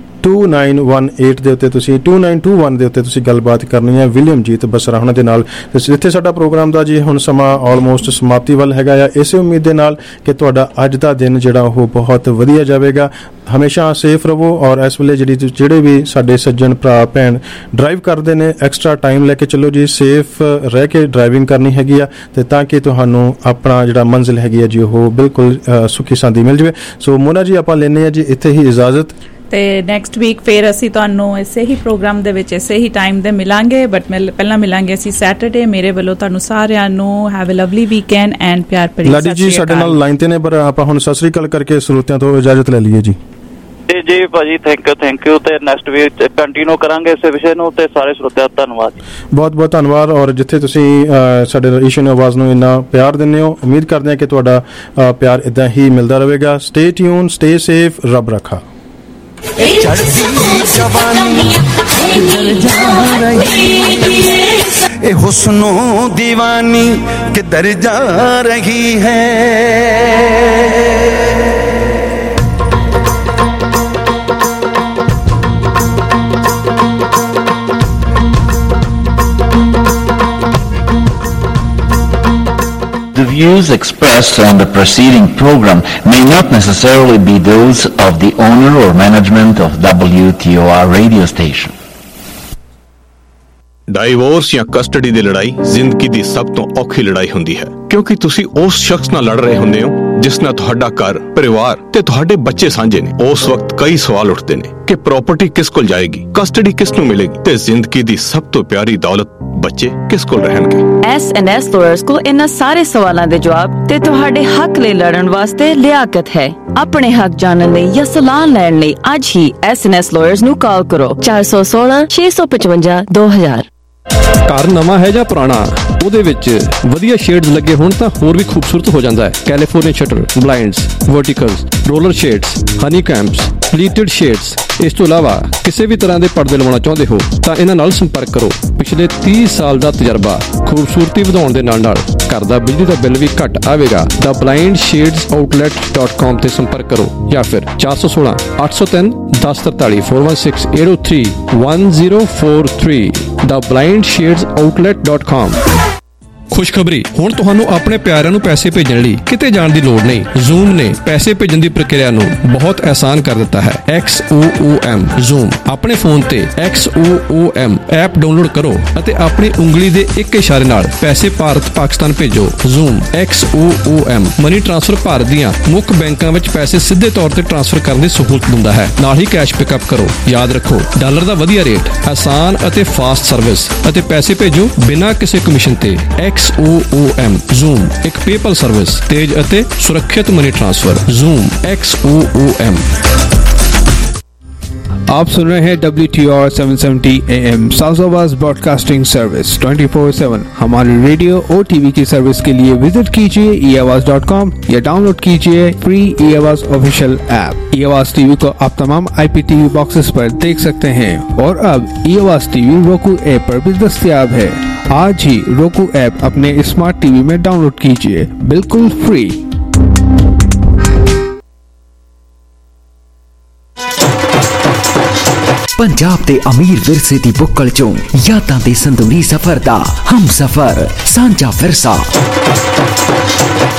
2918 ਦੇ ਉੱਤੇ ਤੁਸੀਂ 2921 ਦੇ ਉੱਤੇ ਤੁਸੀਂ ਗੱਲਬਾਤ ਕਰਨੀ ਹੈ ਵਿਲੀਅਮਜੀਤ ਬਸਰਾ ਉਹਨਾਂ ਦੇ ਨਾਲ। ਜਿੱਥੇ ਸਾਡਾ ਪ੍ਰੋਗਰਾਮ ਦਾ ਜੀ ਹੁਣ ਸਮਾਂ ਆਲਮੋਸਟ ਸਮਾਪਤੀ ਵੱਲ ਹੈਗਾ ਆ, ਇਸੇ ਉਮੀਦ ਦੇ ਨਾਲ ਕਿ ਤੁਹਾਡਾ ਅੱਜ ਦਾ ਦਿਨ ਜਿਹੜਾ ਉਹ ਬਹੁਤ ਵਧੀਆ ਜਾਵੇਗਾ। ਹਮੇਸ਼ਾ ਸੇਫ ਰਹੋ। ਔਰ ਇਸ ਵੇਲੇ ਜਿਹੜੇ ਵੀ ਸਾਡੇ ਸੱਜਣ ਭਰਾ ਭੈਣ ਡਰਾਈਵ ਕਰਦੇ ਨੇ, ਐਕਸਟਰਾ ਟਾਈਮ ਲੈ ਕੇ ਚੱਲੋ ਜੀ, ਸੇਫ ਰਹਿ ਕੇ ਡਰਾਈਵਿੰਗ ਕਰਨੀ ਹੈਗੀ ਆ, ਤੇ ਤਾਂ ਕਿ ਤੁਹਾਨੂੰ ਆਪਣਾ ਜਿਹੜਾ ਮੰਜ਼ਿਲ ਹੈਗੀ ਆ ਜੀ ਉਹ ਬਿਲਕੁਲ ਸੁਖੀ ਸਾਂਦੀ ਮਿਲ ਜਾਵੇ। ਸੋ ਮੋਨਾ ਜੀ ਆਪਾਂ ਲੈਂਦੇ ਆ ਜੀ ਇੱਥੇ ਹੀ ਇਜਾਜ਼ਤ, ਤੇ ਨੈਕਸਟ ਵੀਕ ਫਿਰ ਅਸੀਂ ਤੁਹਾਨੂੰ ਇਸੇ ਹੀ ਪ੍ਰੋਗਰਾਮ ਦੇ ਵਿੱਚ ਇਸੇ ਹੀ ਟਾਈਮ ਦੇ ਮਿਲਾਂਗੇ। ਬਟ ਪਹਿਲਾਂ ਮਿਲਾਂਗੇ ਅਸੀਂ ਸੈਟਰਡੇ। ਮੇਰੇ ਵੱਲੋਂ ਤੁਹਾਨੂੰ ਸਾਰਿਆਂ ਨੂੰ have a lovely weekend and ਪਿਆਰ ਭਰੀ ਸਤਿ ਸ਼੍ਰੀ ਅਕਾਲ। ਲਾਡੀ ਜੀ ਸਾਡੇ ਨਾਲ ਲਾਈਨ ਤੇ ਨੇ, ਪਰ ਆਪਾਂ ਹੁਣ ਸਤਿ ਸ਼੍ਰੀ ਅਕਾਲ ਕਰਕੇ ਸਰੋਤਿਆਂ ਤੋਂ ਇਜਾਜ਼ਤ ਲੈ ਲਈਏ ਜੀ। ਜੀ ਭਾਜੀ ਥੈਂਕ ਯੂ ਤੇ ਨੈਕਸਟ ਵੀਕ ਕੰਟੀਨਿਊ ਕਰਾਂਗੇ ਇਸੇ ਵਿਸ਼ੇ ਨੂੰ, ਤੇ ਸਾਰੇ ਸਰੋਤਿਆਂ ਦਾ ਧੰਨਵਾਦ, ਬਹੁਤ ਬਹੁਤ ਧੰਨਵਾਦ। ਔਰ ਜਿੱਥੇ ਤੁਸੀਂ ਸਾਡੇ ਏਸ਼ੀਅਨ ਆਵਾਜ਼ ਨੂੰ ਇੰਨਾ ਪਿਆਰ ਦਿੰਦੇ ਹੋ, ਉਮੀਦ ਕਰਦੇ ਹਾਂ ਕਿ ਤੁਹਾਡਾ ਪਿਆਰ ਇਦਾਂ ਹੀ ਮਿਲਦਾ ਰਹੇਗਾ। ਸਟੇ ਟਿਊਨ, ਸਟੇ ਸੇਫ, ਰੱਬ ਰੱਖਾ। ए हुस्नो दीवानी किधर जा रही है, views expressed on the preceding program may not necessarily be those of the owner or management of WTOR radio station. Divorce ਜਾਂ ਕਸਟਡੀ ਦੀ ਲੜਾਈ ਜ਼ਿੰਦਗੀ ਦੀ ਸਭ ਤੋਂ ਔਖੀ ਲੜਾਈ ਹੁੰਦੀ ਹੈ, ਕਿਉਂਕਿ ਤੁਸੀਂ ਉਸ ਸ਼ਖਸ ਨਾਲ ਲੜ ਰਹੇ ਹੁੰਦੇ ਹੋ ਜਿਸ ਨਾਲ ਤੁਹਾਡਾ ਘਰ, ਪਰਿਵਾਰ ਤੇ ਤੁਹਾਡੇ ਬੱਚੇ ਸਾਂਝੇ ਨੇ। ਉਸ ਵਕਤ ਕਈ ਸਵਾਲ ਉੱਠਦੇ ਨੇ ਕਿ ਪ੍ਰਾਪਰਟੀ ਕਿਸ ਕੋਲ ਜਾਏਗੀ, ਕਸਟਡੀ ਕਿਸ ਨੂੰ ਮਿਲੇਗੀ ਤੇ ਜ਼ਿੰਦਗੀ ਦੀ ਸਭ ਤੋਂ ਪਿਆਰੀ ਦੌਲਤ ਬੱਚੇ ਕਿਸ ਕੋਲ ਰਹਿਣਗੇ। S&S lawyers ਕੋਲ ਇਹਨਾਂ ਸਾਰੇ ਸਵਾਲਾਂ ਦੇ ਜਵਾਬ ਤੇ ਤੁਹਾਡੇ ਹੱਕ ਲਈ ਲੜਨ ਵਾਸਤੇ ਲਿਆਕਤ ਹੈ। ਆਪਣੇ ਹੱਕ ਜਾਣਨ ਲਈ ਜਾਂ ਸਲਾਹ ਲੈਣ ਲਈ ਅੱਜ ਹੀ S&S lawyers ਨੂੰ ਕਾਲ ਕਰੋ 416 655 2000। ਘਰ ਨਵਾਂ ਹੈ ਜਾਂ ਪੁਰਾਣਾ, ਉਹਦੇ ਵਿੱਚ ਵਧੀਆ ਸ਼ੇਡਸ ਲੱਗੇ ਹੋਣ ਤਾਂ ਹੋਰ ਵੀ ਖੂਬਸੂਰਤ ਹੋ ਜਾਂਦਾ ਹੈ। California shutter, blinds, verticals, roller shades, honey combs, pleated shades. ਇਸ ਤੋਂ ਇਲਾਵਾ ਕਿਸੇ ਵੀ ਤਰ੍ਹਾਂ ਦੇ ਪਰਦੇ ਲਵਾਉਣਾ ਚਾਹੁੰਦੇ ਹੋ ਤਾਂ ਇਹਨਾਂ ਨਾਲ ਸੰਪਰਕ ਕਰੋ। ਪਿਛਲੇ 30 ਸਾਲ ਦਾ ਤਜਰਬਾ, ਖੂਬਸੂਰਤੀ ਵਧਾਉਣ ਦੇ ਨਾਲ ਘਰ ਦਾ ਬਿਜਲੀ ਦਾ ਬਿੱਲ ਵੀ ਘੱਟ ਆਵੇਗਾ। ਦਾ blindshadesOutlet.com ਤੇ ਸੰਪਰਕ ਕਰੋ ਜਾਂ ਫਿਰ 416 803 1043 416 803 1043 ਦਾ blindshadesOutlet.com। ਖੁਸ਼ਖਬਰੀ, ਹੁਣ ਤੁਹਾਨੂੰ ਆਪਣੇ ਪਿਆਰਿਆਂ ਨੂੰ ਪੈਸੇ ਭੇਜਣ ਲਈ ਕਿਤੇ ਜਾਣ ਦੀ ਲੋੜ ਨਹੀਂ। ਜ਼ੂਮ ਨੇ ਪੈਸੇ ਭੇਜਣ ਦੀ ਪ੍ਰਕਿਰਿਆ ਨੂੰ ਬਹੁਤ ਆਸਾਨ ਕਰ ਦਿੱਤਾ ਹੈ। XOOM Xoom. ਆਪਣੇ ਫੋਨ ਤੇ XOOM ਐਪ ਡਾਊਨਲੋਡ ਕਰੋ ਅਤੇ ਆਪਣੀ ਉਂਗਲੀ ਦੇ ਇੱਕ ਇਸ਼ਾਰੇ ਨਾਲ ਪੈਸੇ ਭਾਰਤ ਪਾਕਿਸਤਾਨ ਭੇਜੋ। Xoom XOOM money transfer Bharat ਦੀਆਂ ਮੁੱਖ ਬੈਂਕਾਂ ਵਿੱਚ ਪੈਸੇ ਸਿੱਧੇ ਤੌਰ ਤੇ ਟ੍ਰਾਂਸਫਰ ਕਰਨ ਦੀ ਸਹੂਲਤ ਦਿੰਦਾ ਹੈ। ਨਾਲ ਹੀ ਕੈਸ਼ ਪਿਕਅਪ ਕਰੋ। ਯਾਦ ਰੱਖੋ, ਡਾਲਰ ਦਾ ਵਧੀਆ ਰੇਟ, ਆਸਾਨ ਅਤੇ ਫਾਸਟ ਸਰਵਿਸ ਅਤੇ ਪੈਸੇ ਭੇਜੋ ਬਿਨਾਂ ਕਿਸੇ ਕਮਿਸ਼ਨ ਤੇ। XOOM ਜ਼ੂਮ ਇੱਕ ਪੇਪਲ ਸਰਵਿਸ, ਤੇਜ਼ ਅਤੇ ਸੁਰੱਖਿਅਤ ਮਨੀ ਟ੍ਰਾਂਸਫਰ। Zoom XOOM। आप सुन रहे हैं WTOR 770 AM South broadcasting service 24/7। हमारी रेडियो और टीवी की सर्विस के लिए विजिट कीजिए eAwaaz.com या डाउनलोड कीजिए free eAwaaz official app. eAwaaz TV को आप तमाम IPTV बॉक्सेस पर देख सकते हैं और अब eAwaaz टीवी roku ऐप पर भी दस्तयाब है। आज ही roku ऐप अपने स्मार्ट टीवी में डाउनलोड कीजिए, बिल्कुल फ्री। पंजाब दे अमीर विरसे दी बुक्कल चों यादां दे संदूरी सफर दा हम सफर सांझा विरसा।